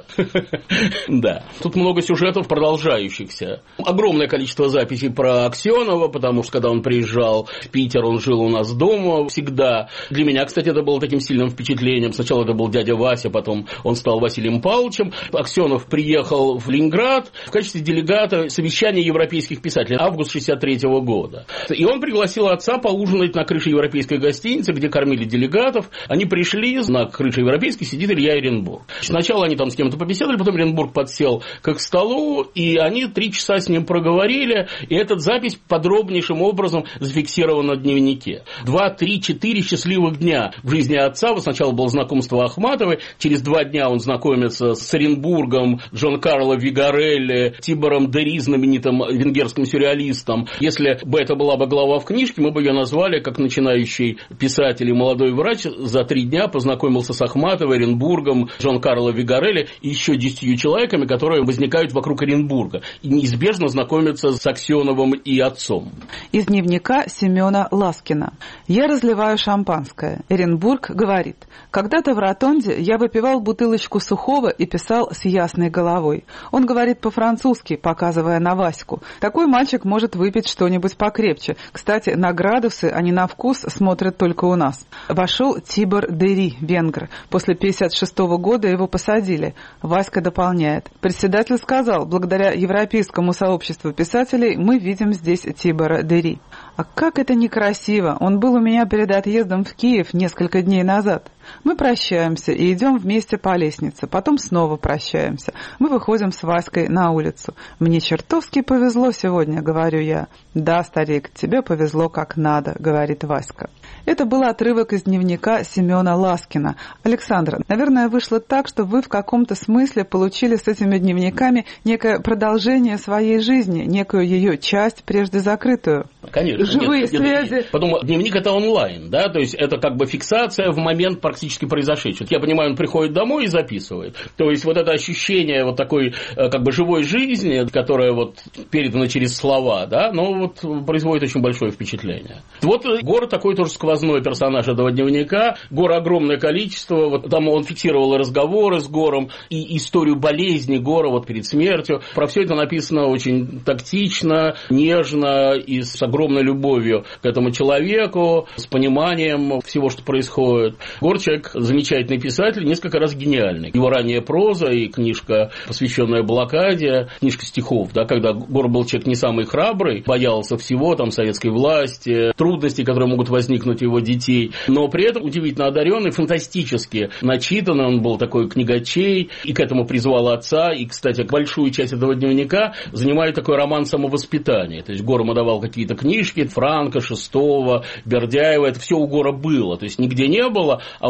Да. Тут много сюжетов продолжающихся. Огромное количество записей про Аксенова, потому что когда он приезжал в Питер, он жил у нас дома всегда. Для меня, кстати, это было таким сильным впечатлением. Сначала это был дядя Вася, потом он стал Василием Павловичем. Аксенов приехал в Ленинград в качестве делегата совещания европейских писателей, август 1963 года. И он пригласил отца поужинать на крыше европейской гостиницы, где кормили делегатов. Они пришли, на крыше европейской сидит Илья Эренбург. Сначала они там с кем-то побеседовали, потом Эренбург подсел к столу, и они 3 часа с ним проговорили, и эта запись подробнейшим образом зафиксирована в дневнике. 2, 3, 4 счастливых дня в жизни отца. Вот сначала было знакомство Ахматовой, через 2 дня он знакомится с Оренбургом, Джон Карло Вигарелли, Тибором Дери, знаменитым венгерским сюрреалистом. Если бы это была бы глава в книжке, мы бы ее назвали как начинающий писатель и молодой врач за 3 дня познакомился с Ахматовой, Оренбургом, Джон Карло Вигарелли и еще 10 человеками, которые возникают вокруг Оренбурга. И неизбежно знакомятся с Аксеновым и отцом. Из дневника Семена Ласкина. «Я разливаю шампанское. Эренбург говорит: когда-то в ротонде я выпивал бутылочку сухого и писал с ясной головой. Он говорит по-французски, показывая на Ваську. Такой мальчик может выпить что-нибудь покрепче. Кстати, на градусы, а не на вкус смотрят только у нас. Вошел Тибор Дери, венгр. После 1956 года его посадили. Васька дополняет. Председатель сказал: благодаря Европейскому сообществу писателей мы видим здесь Тибора Дери. А как это некрасиво! Он был у меня перед отъездом в Киев несколько дней назад. Мы прощаемся и идем вместе по лестнице, потом снова прощаемся. Мы выходим с Васькой на улицу. Мне чертовски повезло сегодня, говорю я. Да, старик, тебе повезло как надо, говорит Васька. Это был отрывок из дневника Семена Ласкина. Александр, наверное, вышло так, что вы в каком-то смысле получили с этими дневниками некое продолжение своей жизни, некую ее часть, прежде закрытую. Конечно. Живые связи. Потом дневник — это онлайн, да, то есть это как бы фиксация в момент практически произошедшего. Я понимаю, он приходит домой и записывает. То есть вот это ощущение вот такой как бы живой жизни, которая вот передана через слова, да, но вот производит очень большое впечатление. Вот Гор такой тоже сквозной персонаж этого дневника. Гор огромное количество. Вот там он фиксировал и разговоры с Гором, и историю болезни Гора вот перед смертью. Про все это написано очень тактично, нежно и с огромной любовью к этому человеку, с пониманием всего, что происходит. Гор человек замечательный писатель, несколько раз гениальный. Его ранняя проза и книжка, посвященная блокаде, книжка стихов, да, когда Гор был человек не самый храбрый, боялся всего, там, советской власти, трудностей, которые могут возникнуть у его детей, но при этом удивительно одаренный, фантастически начитанный, он был такой книгачей, и к этому призвал отца, и, кстати, большую часть этого дневника занимает такой роман самовоспитания. То есть Гор ему давал какие-то книжки, Франка, Шестого, Бердяева, это все у Гора было, то есть нигде не было, а у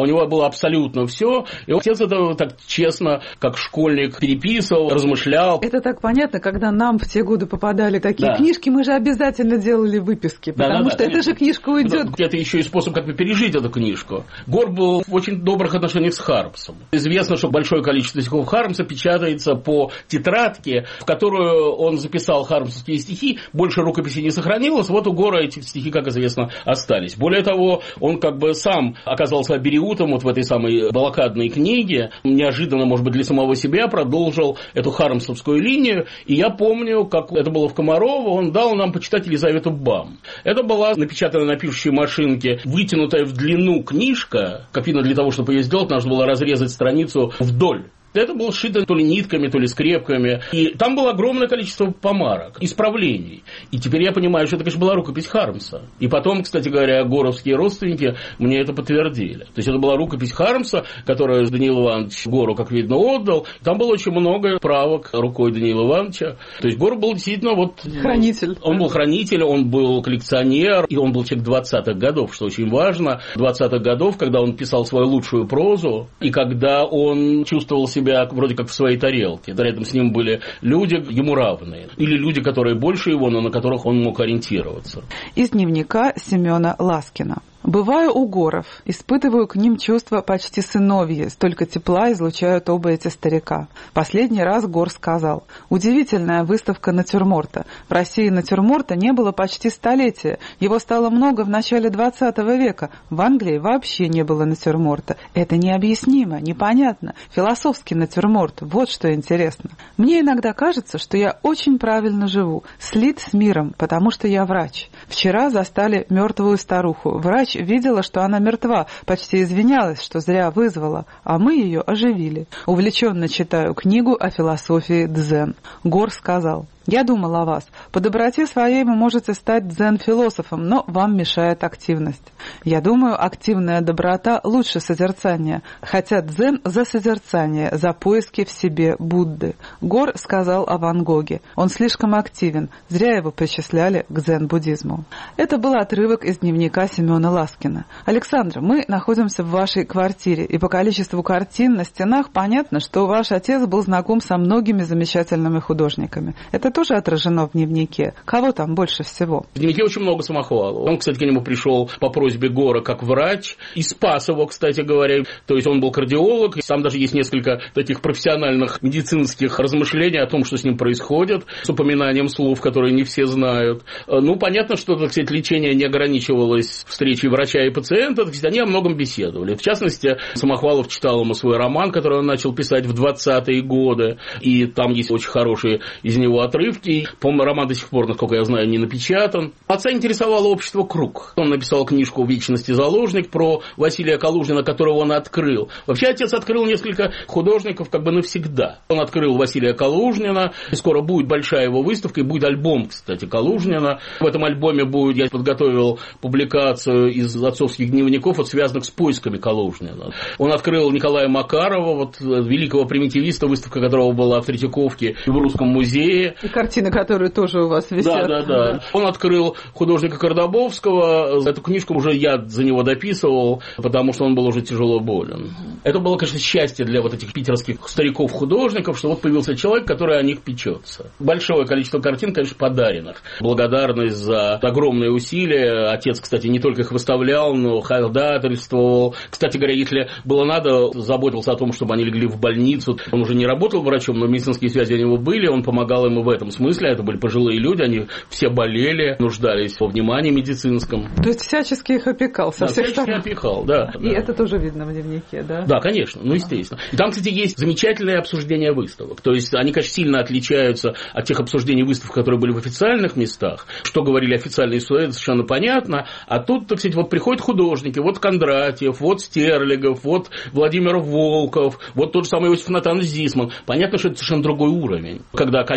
него было абсолютно все. И отец это так честно, как школьник, переписывал, размышлял. Это так понятно, когда нам в те годы попадали такие книжки, мы же обязательно делали выписки, потому что эта же книжка уйдет. Это еще и способ как бы пережить эту книжку. Гор был в очень добрых отношениях с Хармсом. Известно, что большое количество стихов Хармса печатается по тетрадке, в которую он записал хармсовские стихи. Больше рукописи не сохранилось. Вот у Гора эти стихи, как известно, остались. Более того, он как бы сам оказался абериутом вот в этой самой блокадной книге. Неожиданно, может быть, для самого себя продолжил эту хармсовскую линию. И я помню, как это было в Комарово, он дал нам почитать Елизавету Бам. Это была напечатанная на пишущей машинке, вытянутая в длину книжка. Как видно, для того, чтобы ее сделать, нужно было разрезать страницу вдоль. Это было сшито то ли нитками, то ли скрепками. И там было огромное количество помарок, исправлений. И теперь я понимаю, что это, конечно, была рукопись Хармса. И потом, кстати говоря, горовские родственники мне это подтвердили. То есть это была рукопись Хармса, которую Даниил Иванович Гору, как видно, отдал. Там было очень много правок рукой Даниила Ивановича. То есть Гор был действительно вот... Хранитель. Он был хранитель, он был коллекционер, и он был человек 20-х годов, что очень важно. 20-х годов, когда он писал свою лучшую прозу, и когда он чувствовал себя вроде как в своей тарелке. Рядом с ним были люди ему равные. Или люди, которые больше его, но на которых он мог ориентироваться. Из дневника Семена Ласкина. Бываю у горов, испытываю к ним чувства почти сыновьи, столько тепла излучают оба эти старика. Последний раз Гор сказал: удивительная выставка натюрморта. В России натюрморта не было почти столетия, его стало много в начале 20 века. В Англии вообще не было натюрморта. Это необъяснимо, непонятно. Философский натюрморт, вот что интересно. Мне иногда кажется, что я очень правильно живу, слит с миром, потому что я врач. Вчера застали мертвую старуху. Врач видела, что она мертва, почти извинялась, что зря вызвала, а мы ее оживили. Увлеченно читаю книгу о философии дзен. Гор сказал: я думал о вас. По доброте своей вы можете стать дзен-философом, но вам мешает активность. Я думаю, активная доброта лучше созерцания, хотя дзен за созерцание, за поиски в себе Будды. Гор сказал о Ван Гоге. Он слишком активен, зря его причисляли к дзен-буддизму. Это был отрывок из дневника Семена Ласкина. Александра, мы находимся в вашей квартире, и по количеству картин на стенах понятно, что ваш отец был знаком со многими замечательными художниками. Это тоже отражено в дневнике. Кого там больше всего? В дневнике очень много Самохвалова. Он, кстати, к нему пришел по просьбе Гора как врач и спас его, кстати говоря. То есть он был кардиолог, и там даже есть несколько таких профессиональных медицинских размышлений о том, что с ним происходит, с упоминанием слов, которые не все знают. Ну, понятно, что, так сказать, лечение не ограничивалось встречей врача и пациента, так сказать, они о многом беседовали. В частности, Самохвалов читал ему свой роман, который он начал писать в 20-е годы, и там есть очень хорошие из него отрывки. По-моему, роман до сих пор, насколько я знаю, не напечатан. Отца интересовало общество «Круг». Он написал книжку «Вечности заложник» про Василия Калужнина, которого он открыл. Вообще, отец открыл несколько художников как бы навсегда. Он открыл Василия Калужнина, и скоро будет большая его выставка, и будет альбом, кстати, Калужнина. В этом альбоме будет, я подготовил публикацию из отцовских дневников, вот, связанных с поисками Калужнина. Он открыл Николая Макарова, вот, великого примитивиста, выставка которого была в Третьяковке и в Русском музее. И картины, которые тоже у вас висят. Да. Он открыл художника Кардабовского. Эту книжку уже я за него дописывал, потому что он был уже тяжело болен. Это было, конечно, счастье для вот этих питерских стариков-художников, что вот появился человек, который о них печется. Большое количество картин, конечно, подаренных. Благодарность за огромные усилия. Отец, кстати, не только их выставлял, но ходатайствовал. Кстати говоря, если было надо, заботился о том, чтобы они легли в больницу. Он уже не работал врачом, но медицинские связи у него были, он помогал ему в этом смысле. Это были пожилые люди, они все болели, нуждались во внимании медицинском. То есть всячески их опекал со всех сторон. Всячески опекал, да. И это тоже видно в дневнике, да? Да, конечно, ну естественно. И там, кстати, есть замечательное обсуждение выставок. То есть они, конечно, сильно отличаются от тех обсуждений выставок, которые были в официальных местах. Что говорили официальные истории, совершенно понятно. А тут, так сказать, вот приходят художники, вот Кондратьев, вот Стерлигов, вот Владимир Волков, вот тот же самый Иосиф Натанович Зисман. Понятно, что это совершенно другой уровень. Когда коллеги разбираются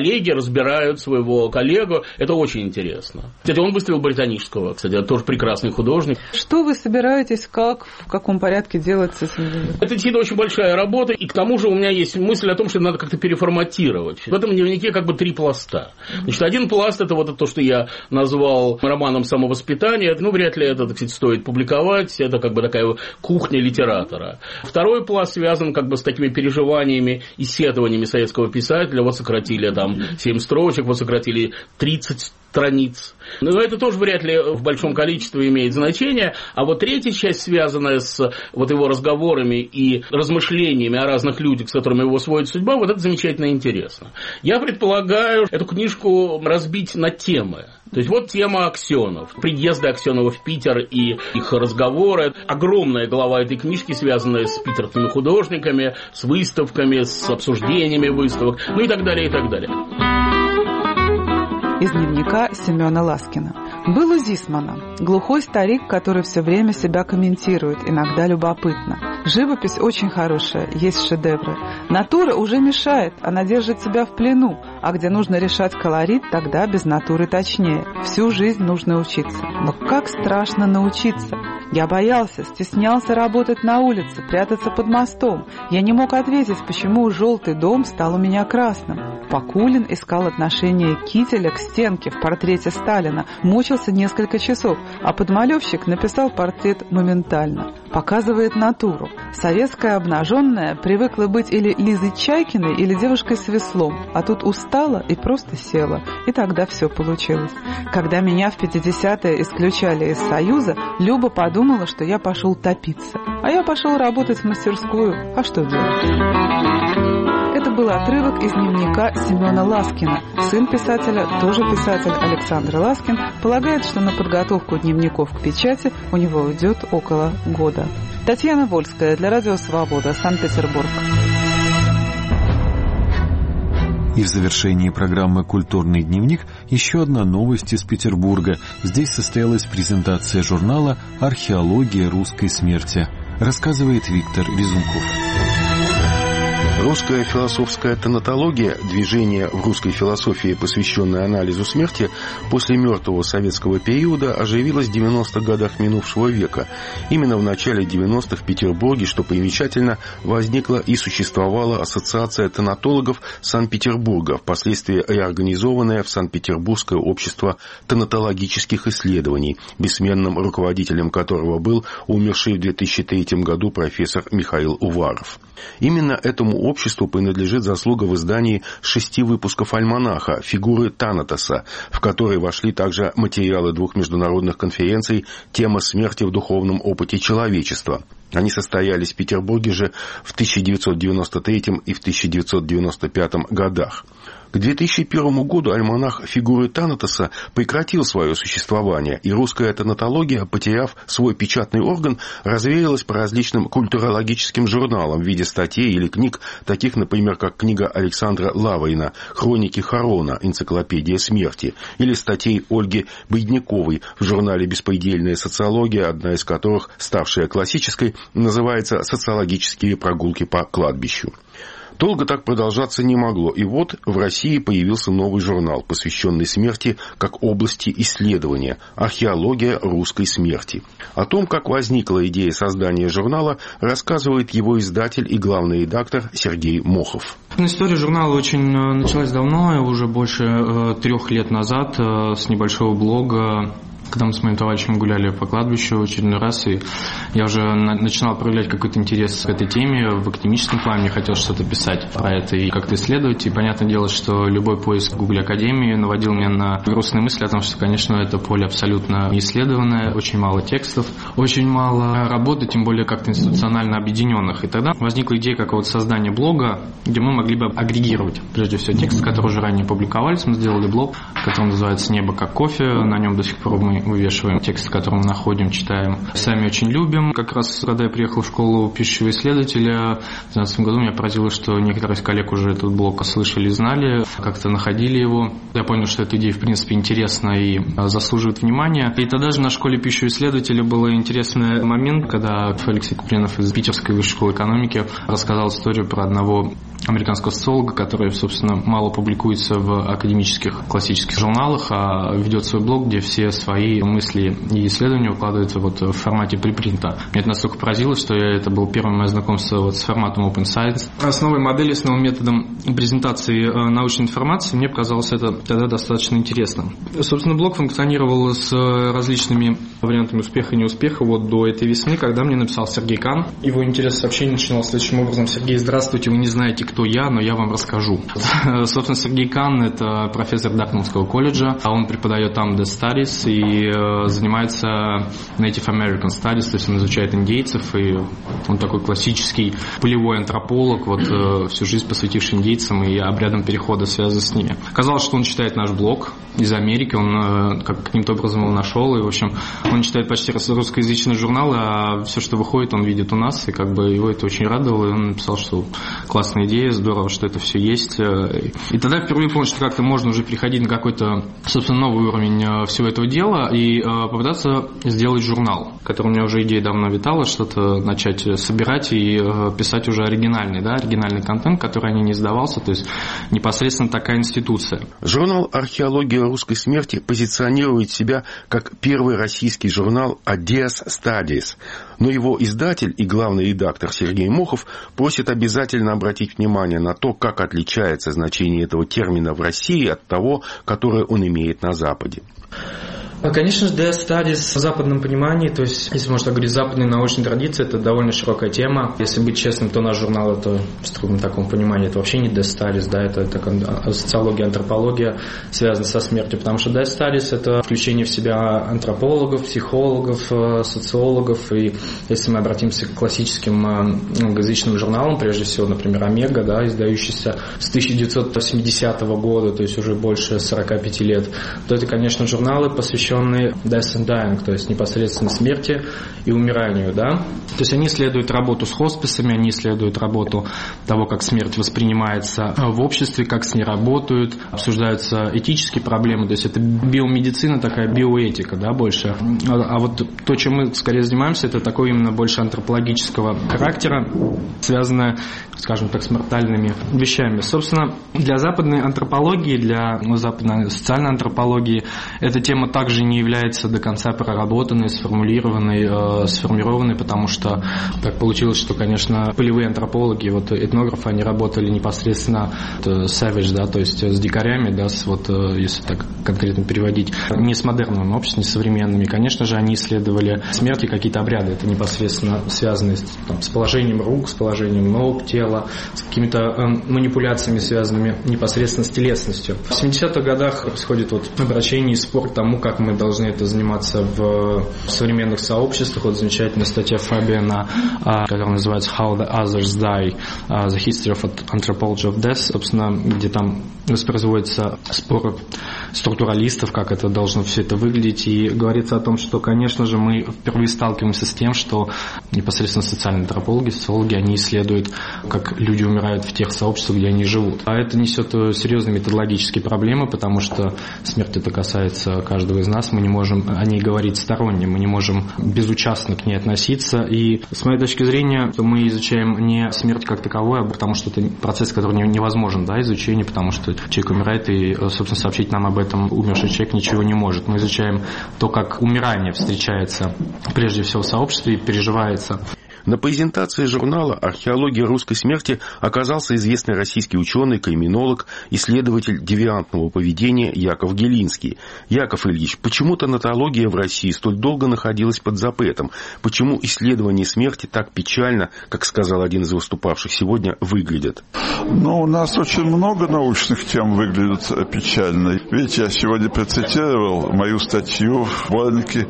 разбирают своего коллегу. Это очень интересно. Кстати, он выставил Британического, кстати, это тоже прекрасный художник. Что вы собираетесь, в каком порядке делать с этим? Это действительно очень большая работа, и к тому же у меня есть мысль о том, что надо как-то переформатировать. В этом дневнике как бы 3 пласта. Значит, один пласт – это вот то, что я назвал романом самовоспитания. Вряд ли это, так сказать, стоит публиковать. Это как бы такая кухня литератора. Второй пласт связан как бы с такими переживаниями, исследованиями советского писателя. Вот сократили там 7 строчек, вот сократили 30 страниц. Но это тоже вряд ли в большом количестве имеет значение. А вот третья часть, связанная с вот его разговорами и размышлениями о разных людях, с которыми его сводит судьба, вот это замечательно интересно. Я предполагаю эту книжку разбить на темы. То есть вот тема Аксенов, приезды Аксенова в Питер и их разговоры. Огромная глава этой книжки, связанная с питерскими художниками, с выставками, с обсуждениями выставок, и так далее, и так далее. Из дневника Семена Ласкина. Был у Зисмана глухой старик, который все время себя комментирует, иногда любопытно. Живопись очень хорошая, есть шедевры. Натура уже мешает, она держит себя в плену, а где нужно решать колорит, тогда без натуры точнее. Всю жизнь нужно учиться. Но как страшно научиться. Я боялся, стеснялся работать на улице, прятаться под мостом. Я не мог ответить, почему желтый дом стал у меня красным. Покулин искал отношение Кителя к стенке в портрете Сталина, мучился несколько часов, а подмалевщик написал портрет моментально. Показывает натуру. Советская обнаженная привыкла быть или Лизой Чайкиной, или девушкой с веслом, а тут устала и просто села. И тогда все получилось. Когда меня в 50-е исключали из Союза, Люба подумала, что я пошел топиться. А я пошел работать в мастерскую. А что делать? Это был отрывок из дневника Семена Ласкина. Сын писателя, тоже писатель Александр Ласкин, полагает, что на подготовку дневников к печати у него уйдет около года. Татьяна Вольская для Радио Свобода, Санкт-Петербург. И в завершении программы «Культурный дневник» еще одна новость из Петербурга. Здесь состоялась презентация журнала «Археология русской смерти». Рассказывает Виктор Резунков. Русская философская тонатология, движение в русской философии, посвященное анализу смерти, после мертвого советского периода оживилось в 90-х годах минувшего века. Именно в начале 90-х в Петербурге, что примечательно, возникла и существовала Ассоциация тонатологов Санкт-Петербурга, впоследствии реорганизованная в Санкт-Петербургское общество тонатологических исследований, бессменным руководителем которого был умерший в 2003 году профессор Михаил Уваров. Именно этому обществу принадлежит заслуга в издании 6 выпусков альманаха «Фигуры Танатоса», в который вошли также материалы 2 международных конференций «Тема смерти в духовном опыте человечества». Они состоялись в Петербурге же в 1993 и в 1995 годах. К 2001 году альманах «Фигуры Танатоса» прекратил свое существование, и русская тонатология, потеряв свой печатный орган, развеялась по различным культурологическим журналам в виде статей или книг, таких, например, как книга Александра Лаврина «Хроники Харона. Энциклопедия смерти», или статей Ольги Бедняковой в журнале «Беспредельная социология», одна из которых, ставшая классической, называется «Социологические прогулки по кладбищу». Долго так продолжаться не могло, и вот в России появился новый журнал, посвященный смерти как области исследования «Археология русской смерти». О том, как возникла идея создания журнала, рассказывает его издатель и главный редактор Сергей Мохов. История журнала очень началась давно, уже больше 3 лет назад, с небольшого блога. Когда мы с моим товарищем гуляли по кладбищу в очередной раз, и я уже начинал проявлять какой-то интерес к этой теме в академическом плане, хотел что-то писать про это и как-то исследовать. И понятное дело, что любой поиск в Google Академии наводил меня на грустные мысли о том, что, конечно, это поле абсолютно неисследованное, очень мало текстов, очень мало работы, тем более как-то институционально объединенных. И тогда возникла идея какого-то создания блога, где мы могли бы агрегировать, прежде всего, тексты, которые уже ранее публиковались. Мы сделали блог, который называется «Небо как кофе», на нем до сих пор мы вывешиваем тексты, которые мы находим, читаем. Сами очень любим. Как раз, когда я приехал в школу пишущего исследователя, в 2012 году меня поразило, что некоторые из коллег уже этот блог слышали, знали, как-то находили его. Я понял, что эта идея, в принципе, интересна и заслуживает внимания. И тогда же на школе пишущего исследователя был интересный момент, когда Алексей Купринов из Питерской высшей школы экономики рассказал историю про одного американского социолога, который, собственно, мало публикуется в академических классических журналах, а ведет свой блог, где все свои мысли и исследования укладываются вот в формате препринта. Меня это настолько поразило, что это было первое мое знакомство вот с форматом Open Science. Основой модели, с новым методом презентации научной информации, мне показалось это тогда достаточно интересным. Собственно, блог функционировал с различными вариантами успеха и неуспеха вот до этой весны, когда мне написал Сергей Кан. Его интерес в сообщении начинал следующим образом. Сергей, здравствуйте, вы не знаете, кто я, но я вам расскажу. Собственно, Сергей Кан – это профессор Дартмутского колледжа. Он преподает там Death Studies и занимается Native American Studies, то есть он изучает индейцев, и он такой классический полевой антрополог, вот всю жизнь посвятивший индейцам и обрядам перехода, связанным с ними. Оказалось, что он читает наш блог из Америки, он каким-то образом его нашел, и, в общем, он читает почти русскоязычные журналы, а все, что выходит, он видит у нас, и как бы его это очень радовало, и он написал, что классная идея, здорово, что это все есть. И тогда впервые понял, что как-то можно уже переходить на какой-то, собственно, новый уровень всего этого дела и попытаться сделать журнал, который у меня уже идея давно витала, что-то начать собирать и писать уже оригинальный контент, который ранее не издавался, то есть непосредственно такая институция. Журнал «Археология русской смерти» позиционирует себя как первый российский журнал о Death Studies, но его издатель и главный редактор Сергей Мохов просит обязательно обратить внимание на то, как отличается значение этого термина в России от того, которое он имеет на Западе. Конечно же, Death Studies в западном понимании, то есть, если можно так говорить, западной научной традиции, это довольно широкая тема. Если быть честным, то наш журнал, это в строгом таком понимании, это вообще не Death Studies, да, это социология, антропология связана со смертью, потому что Death Studies – это включение в себя антропологов, психологов, социологов, и если мы обратимся к классическим англоязычным журналам, прежде всего, например, Омега, да, издающийся с 1970 года, то есть уже больше 45 лет, то это, конечно, журналы, посвященные death and dying, то есть непосредственно смерти и умиранию, да. То есть они исследуют работу с хосписами, они исследуют работу того, как смерть воспринимается в обществе, как с ней работают, обсуждаются этические проблемы, то есть это биомедицина, такая биоэтика, да, больше. А вот то, чем мы скорее занимаемся, это такое именно больше антропологического характера, связанное, скажем так, с мортальными вещами. Собственно, для западной антропологии, для западной социальной антропологии эта тема также не является до конца проработанной, сформированной, потому что так получилось, что, конечно, полевые антропологи, вот этнографы, они работали непосредственно savage, да, то есть с дикарями, да, если так конкретно переводить, не с модерным обществом, не с современными. Конечно же, они исследовали смерть и какие-то обряды, это непосредственно связанные с положением рук, с положением ног, тела, с какими-то манипуляциями, связанными непосредственно с телесностью. В 70-х годах происходит обращение и спор к тому, как мы должны это заниматься в современных сообществах. Вот замечательная статья Фабиана, которая называется «How the Others Die. The History of Anthropology of Death», собственно, где там воспроизводится спор структуралистов, как это должно все это выглядеть, и говорится о том, что, конечно же, мы впервые сталкиваемся с тем, что непосредственно социальные антропологи, социологи, они исследуют, как люди умирают в тех сообществах, где они живут. А это несет серьезные методологические проблемы, потому что смерть это касается каждого из нас, мы не можем о ней говорить сторонне, мы не можем безучастно к ней относиться, и с моей точки зрения мы изучаем не смерть как таковую, потому что это процесс, который невозможен, да, изучение, потому что человек умирает, и, собственно, сообщить нам об этом умерший человек ничего не может. Мы изучаем то, как умирание встречается прежде всего в сообществе и переживается. На презентации журнала «Археология русской смерти» оказался известный российский ученый, криминолог, исследователь девиантного поведения Яков Гелинский. Яков Ильич, почему тонатология в России столь долго находилась под запретом? Почему исследование смерти так печально, как сказал один из выступавших сегодня, выглядят? У нас очень много научных тем выглядят печально. Видите, я сегодня процитировал мою статью в сборнике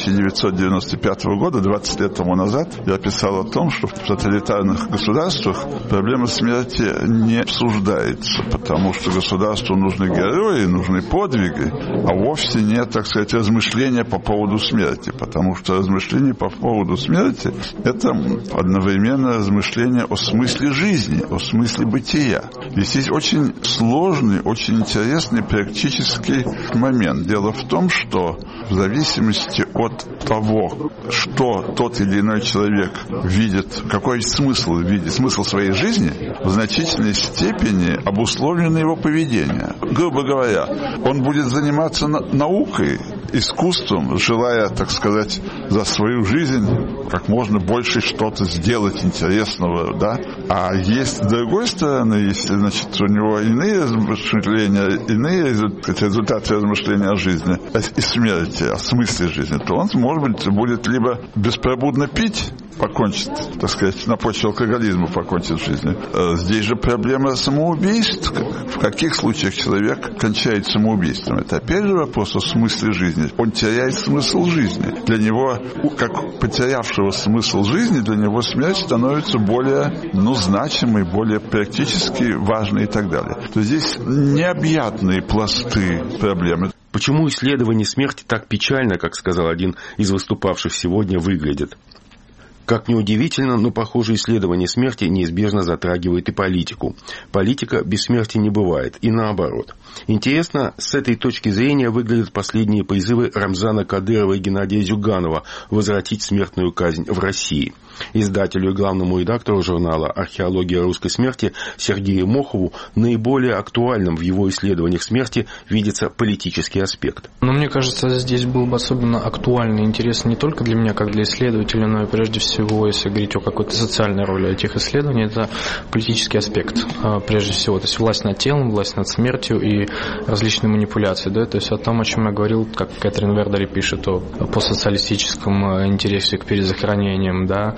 1995 года, 20 лет тому назад. Я писал о том, что в тоталитарных государствах проблема смерти не обсуждается, потому что государству нужны герои, нужны подвиги, а вовсе нет, так сказать, размышления по поводу смерти, потому что размышление по поводу смерти – это одновременно размышление о смысле жизни, о смысле бытия. И здесь очень сложный, очень интересный практический момент. Дело в том, что в зависимости от того, что тот или иной человек видит, какой смысл видит, смысл своей жизни в значительной степени обусловлено его поведение. Грубо говоря, он будет заниматься наукой, искусством, желая, так сказать, за свою жизнь как можно больше что-то сделать интересного, да? А есть, с другой стороны, если, значит, у него иные размышления, иные результаты размышления о жизни и смерти, о смысле жизни, то он, может быть, будет либо беспробудно пить, покончит, так сказать, на почве алкоголизма покончит в жизни. Здесь же проблема самоубийств. В каких случаях человек кончает самоубийством? Это опять же вопрос о смысле жизни. Он теряет смысл жизни. Для него, как потерявшего смысл жизни, для него смерть становится более, значимой, более практически важной и так далее. То здесь необъятные пласты проблемы. Почему исследование смерти так печально, как сказал один из выступавших сегодня, выглядит? Как ни удивительно, но, похоже, исследование смерти неизбежно затрагивает и политику. Политика без смерти не бывает, и наоборот. Интересно, с этой точки зрения выглядят последние призывы Рамзана Кадырова и Геннадия Зюганова возвратить смертную казнь в России. Издателю и главному редактору журнала «Археология русской смерти» Сергею Мохову наиболее актуальным в его исследованиях смерти видится политический аспект. Но мне кажется, здесь был бы особенно актуальный интерес не только для меня, как для исследователя, но и прежде всего, если говорить о какой-то социальной роли этих исследований, это политический аспект, прежде всего. То есть власть над телом, власть над смертью и различные манипуляции. Да? То есть о том, о чем я говорил, как Кэтрин Вердери пишет, о постсоциалистическом интересе к перезахоронениям, да?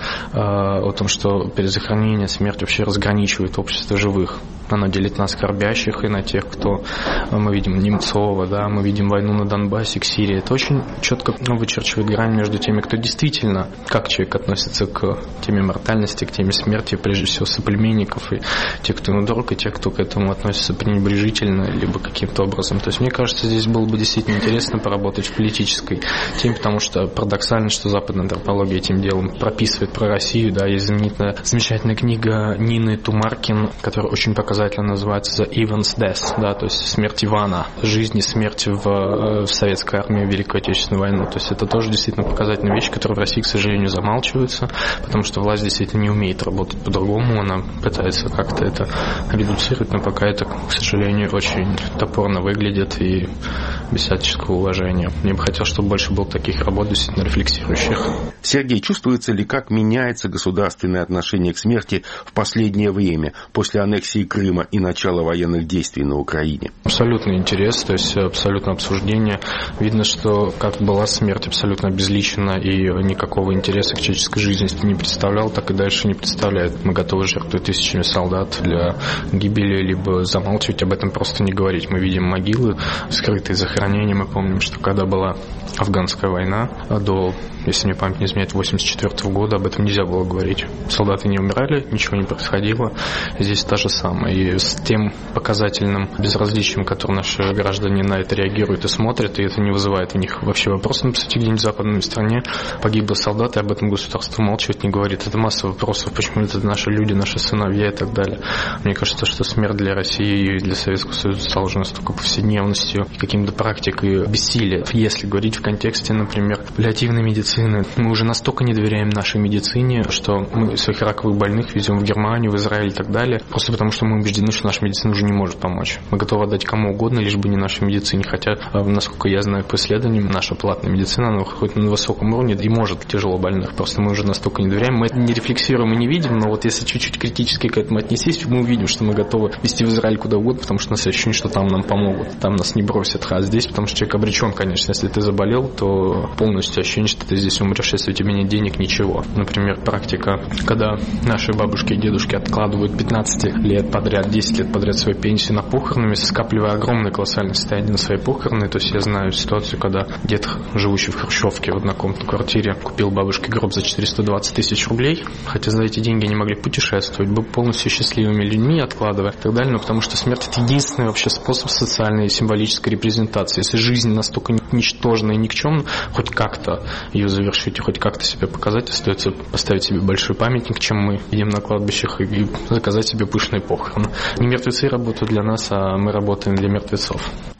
О том, что перезахоронение, смерть вообще разграничивает общество живых. Оно делит на скорбящих и на тех, кто, мы видим Немцова, да, мы видим войну на Донбассе, к Сирии. Это очень четко вычерчивает грань между теми, кто действительно, как человек относится к теме мортальности, к теме смерти, прежде всего соплеменников, и те, кто ему дорог, и те, кто к этому относится пренебрежительно, либо каким-то образом. То есть мне кажется, здесь было бы действительно интересно поработать в политической теме, потому что парадоксально, что западная антропология этим делом прописывает про Россию, да, есть замечательная книга Нины Тумаркин, которая очень показательно называется The Ivan's Death, да, то есть смерть Ивана, жизнь и смерть в советской армии в Великую Отечественную войну. То есть это тоже действительно показательная вещь, которая в России, к сожалению, замалчивается, потому что власть действительно не умеет работать по-другому, она пытается как-то это редуцировать, но пока это, к сожалению, очень топорно выглядит и без всяческого уважения. Мне бы хотелось, чтобы больше было таких работ, действительно рефлексирующих. Сергей, чувствуется ли, как меняется государственное отношение к смерти в последнее время, после аннексии Крыма и начала военных действий на Украине? Абсолютный интерес, то есть абсолютное обсуждение. Видно, что как была смерть абсолютно обезличена и никакого интереса к человеческой жизни не представлял, так и дальше не представляет. Мы готовы жертвовать тысячами солдат для гибели, либо замалчивать, об этом просто не говорить. Мы видим могилы, скрытые захоронения. Мы помним, что когда была афганская война, до, если мне память не изменяет, 1984 года, об этом нельзя было говорить. Солдаты не умирали, ничего не происходило. Здесь та же самая. И с тем показательным безразличием, которым наши граждане на это реагируют и смотрят, и это не вызывает у них вообще вопросов. Ну, кстати, где-нибудь в западной стране погибли солдаты, об этом государство молчит, не говорит. Это масса вопросов, почему это наши люди, наши сыновья и так далее. Мне кажется, что смерть для России и для Советского Союза стала уже настолько повседневностью и каким-то практикой бессилия. Если говорить в контексте, например, паллиативной медицины, мы уже настолько не доверяем нашей медицине, что мы своих раковых больных везем в Германию, в Израиль и так далее, просто потому что мы убеждены, что наша медицина уже не может помочь. Мы готовы отдать кому угодно, лишь бы не нашей медицине. Хотя, насколько я знаю по исследованиям, наша платная медицина, она хоть на высоком уровне и может тяжело больных. Просто мы уже настолько не доверяем. Мы это не рефлексируем и не видим, но вот если чуть-чуть критически к этому отнестись, мы увидим, что мы готовы везти в Израиль куда угодно, потому что у нас ощущение, что там нам помогут, там нас не бросят. А здесь, потому что человек обречен, конечно. Если ты заболел, то полностью ощущение, что ты здесь умрешь, если у тебя нет денег, ничего. Например, практика, когда наши бабушки и дедушки откладывают 15 лет подряд, 10 лет подряд свою пенсию на похороны, скапливая огромное колоссальное состояние на свои похороны. То есть я знаю ситуацию, когда дед, живущий в хрущевке в однокомнатной квартире, купил бабушке гроб за 420 тысяч рублей, хотя за эти деньги они могли путешествовать, быть полностью счастливыми людьми, откладывая и так далее, но потому что смерть – это единственный вообще способ социальной и символической репрезентации. Если жизнь настолько ничтожна и никчемна, хоть как-то ее завершить и хоть как-то себя показать, остается поставить себе большой памятник, чем мы видим на кладбищах, и заказать себе пышные похороны. Не мертвецы работают для нас, а мы работаем для мертвецов.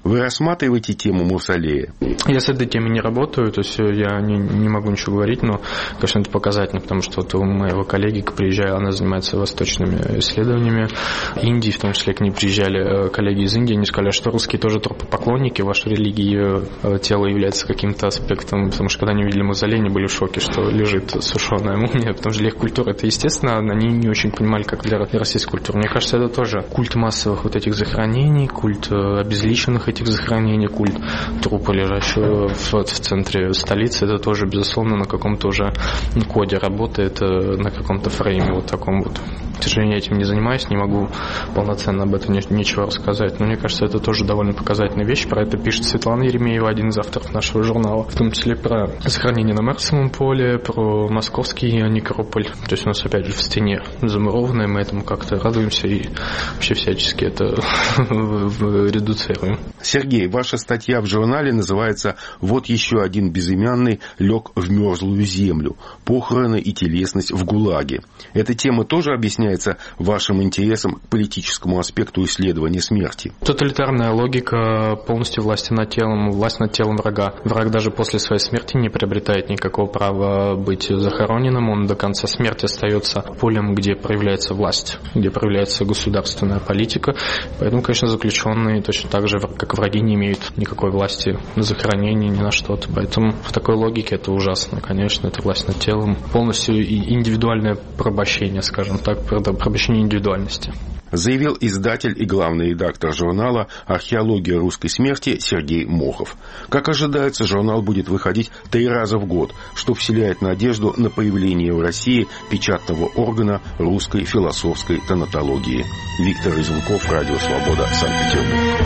Вы рассматриваете тему мавзолея? Я с этой темой не работаю, то есть я не могу ничего говорить, но, конечно, это показательно, потому что вот у моего коллеги, приезжая, она занимается восточными исследованиями Индии, в том числе к ней приезжали коллеги из Индии, они сказали, что русские тоже поклонники, вашей религии тело является каким-то аспектом, потому что когда они видели мавзолей, они были в шоке, что лежит сушеная мумия, потому что для их культуры это естественно, они не очень понимали, как для российской культуры. Мне кажется, это тоже культ массовых вот этих захоронений, культ обезличенных этих захоронений, культ трупа, лежащего в центре столицы, это тоже, безусловно, на каком-то уже коде работает, на каком-то фрейме вот таком вот. К сожалению, я этим не занимаюсь, не могу полноценно об этом ничего рассказать, но мне кажется, это тоже довольно показательная вещь. Про это пишет Светлана Еремеева, один из авторов нашего журнала, в том числе про захоронение на Марсовом поле, про московский некрополь. То есть у нас, опять же, в стене замурованное, мы этому как-то радуемся и вообще всячески это редуцируем. Сергей, ваша статья в журнале называется «Вот еще один безымянный лег в мерзлую землю. Похороны и телесность в ГУЛАГе». Эта тема тоже объясняется вашим интересом к политическому аспекту исследования смерти? Тоталитарная логика полностью власти над телом, власть над телом врага. Враг даже после своей смерти не приобретает никакого права быть захороненным, он до конца смерти остается полем, где проявляется власть, где проявляется государственная политика. Поэтому, конечно, заключенные точно так же, как враги, не имеют никакой власти на захоронение, ни на что-то. Поэтому в такой логике это ужасно, конечно, это власть над телом, полностью индивидуальное порабощение, скажем так, порабощение индивидуальности. Заявил издатель и главный редактор журнала «Археология русской смерти» Сергей Мохов. Как ожидается, журнал будет выходить 3 раза в год, что вселяет надежду на появление в России печатного органа русской философской тонатологии. Виктор Изенков, Радио Свобода, Санкт-Петербург.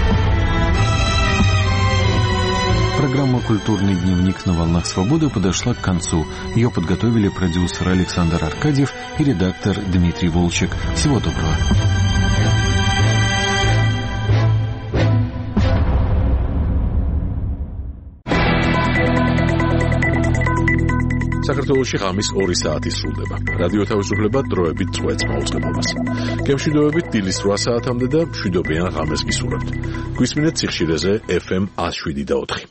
Программа «Культурный дневник» на волнах свободы подошла к концу. Ее подготовили продюсер Александр Аркадьев и редактор Дмитрий Волчек. Всего доброго. საქართველოში ღამის 2 საათი სრულდება. რადიო თავისუფლება დროებით წვეთს მაუწყებლობას. გემშვიდობებით დილის 8 საათამდე და მშვიდობიან ღამეს გისურვებთ. გვისმინეთ სიხშირეზე FM 107.4.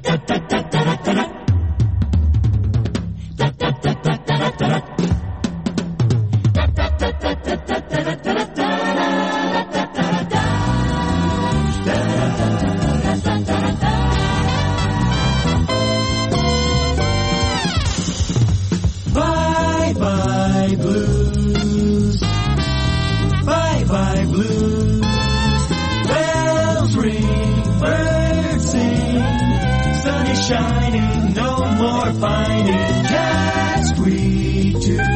Bye-bye blues. Bye-bye blues. Bells ring, birds sing. Sun is shining, no more pining. Just we two,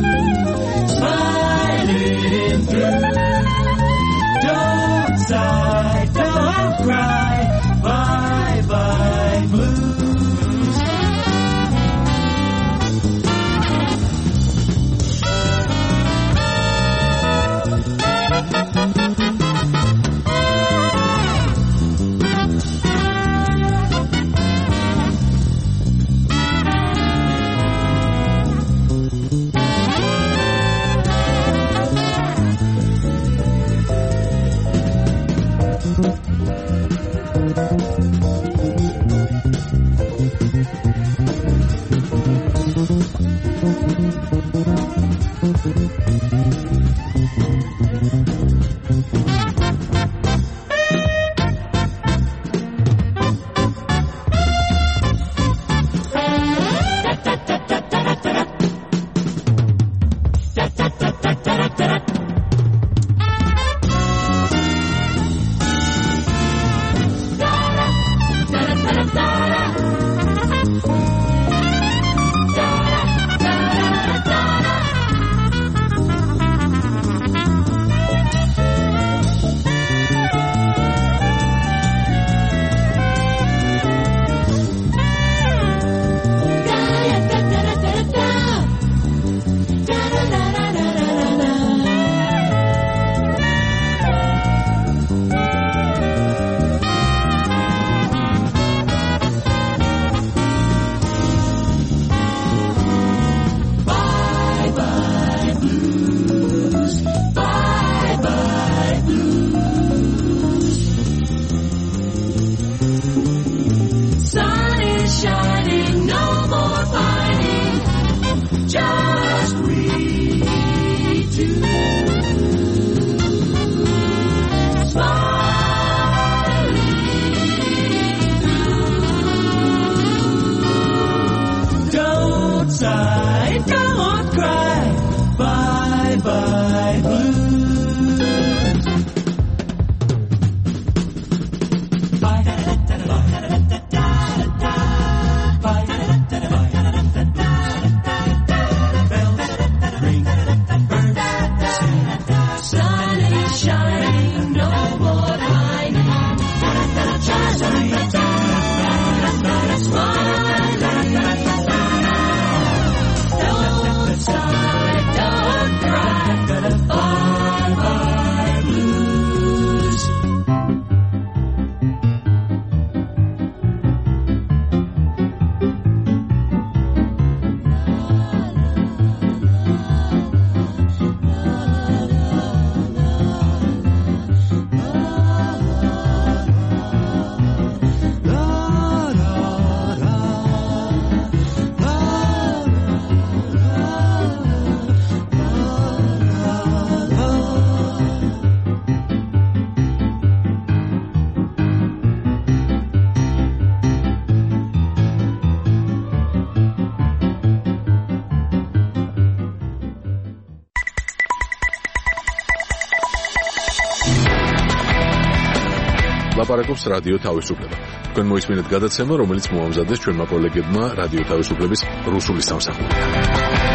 smiling through. Don't sigh, don't cry. Bye-bye blues. ლაპარაკობს რადიო თავისუფლება. თქვენ მოისმინეთ გადაცემა, რომელიც მოამზადეს ჩვენმა კოლეგებმა რადიო თავისუფლების რუსული სამსახურიდან.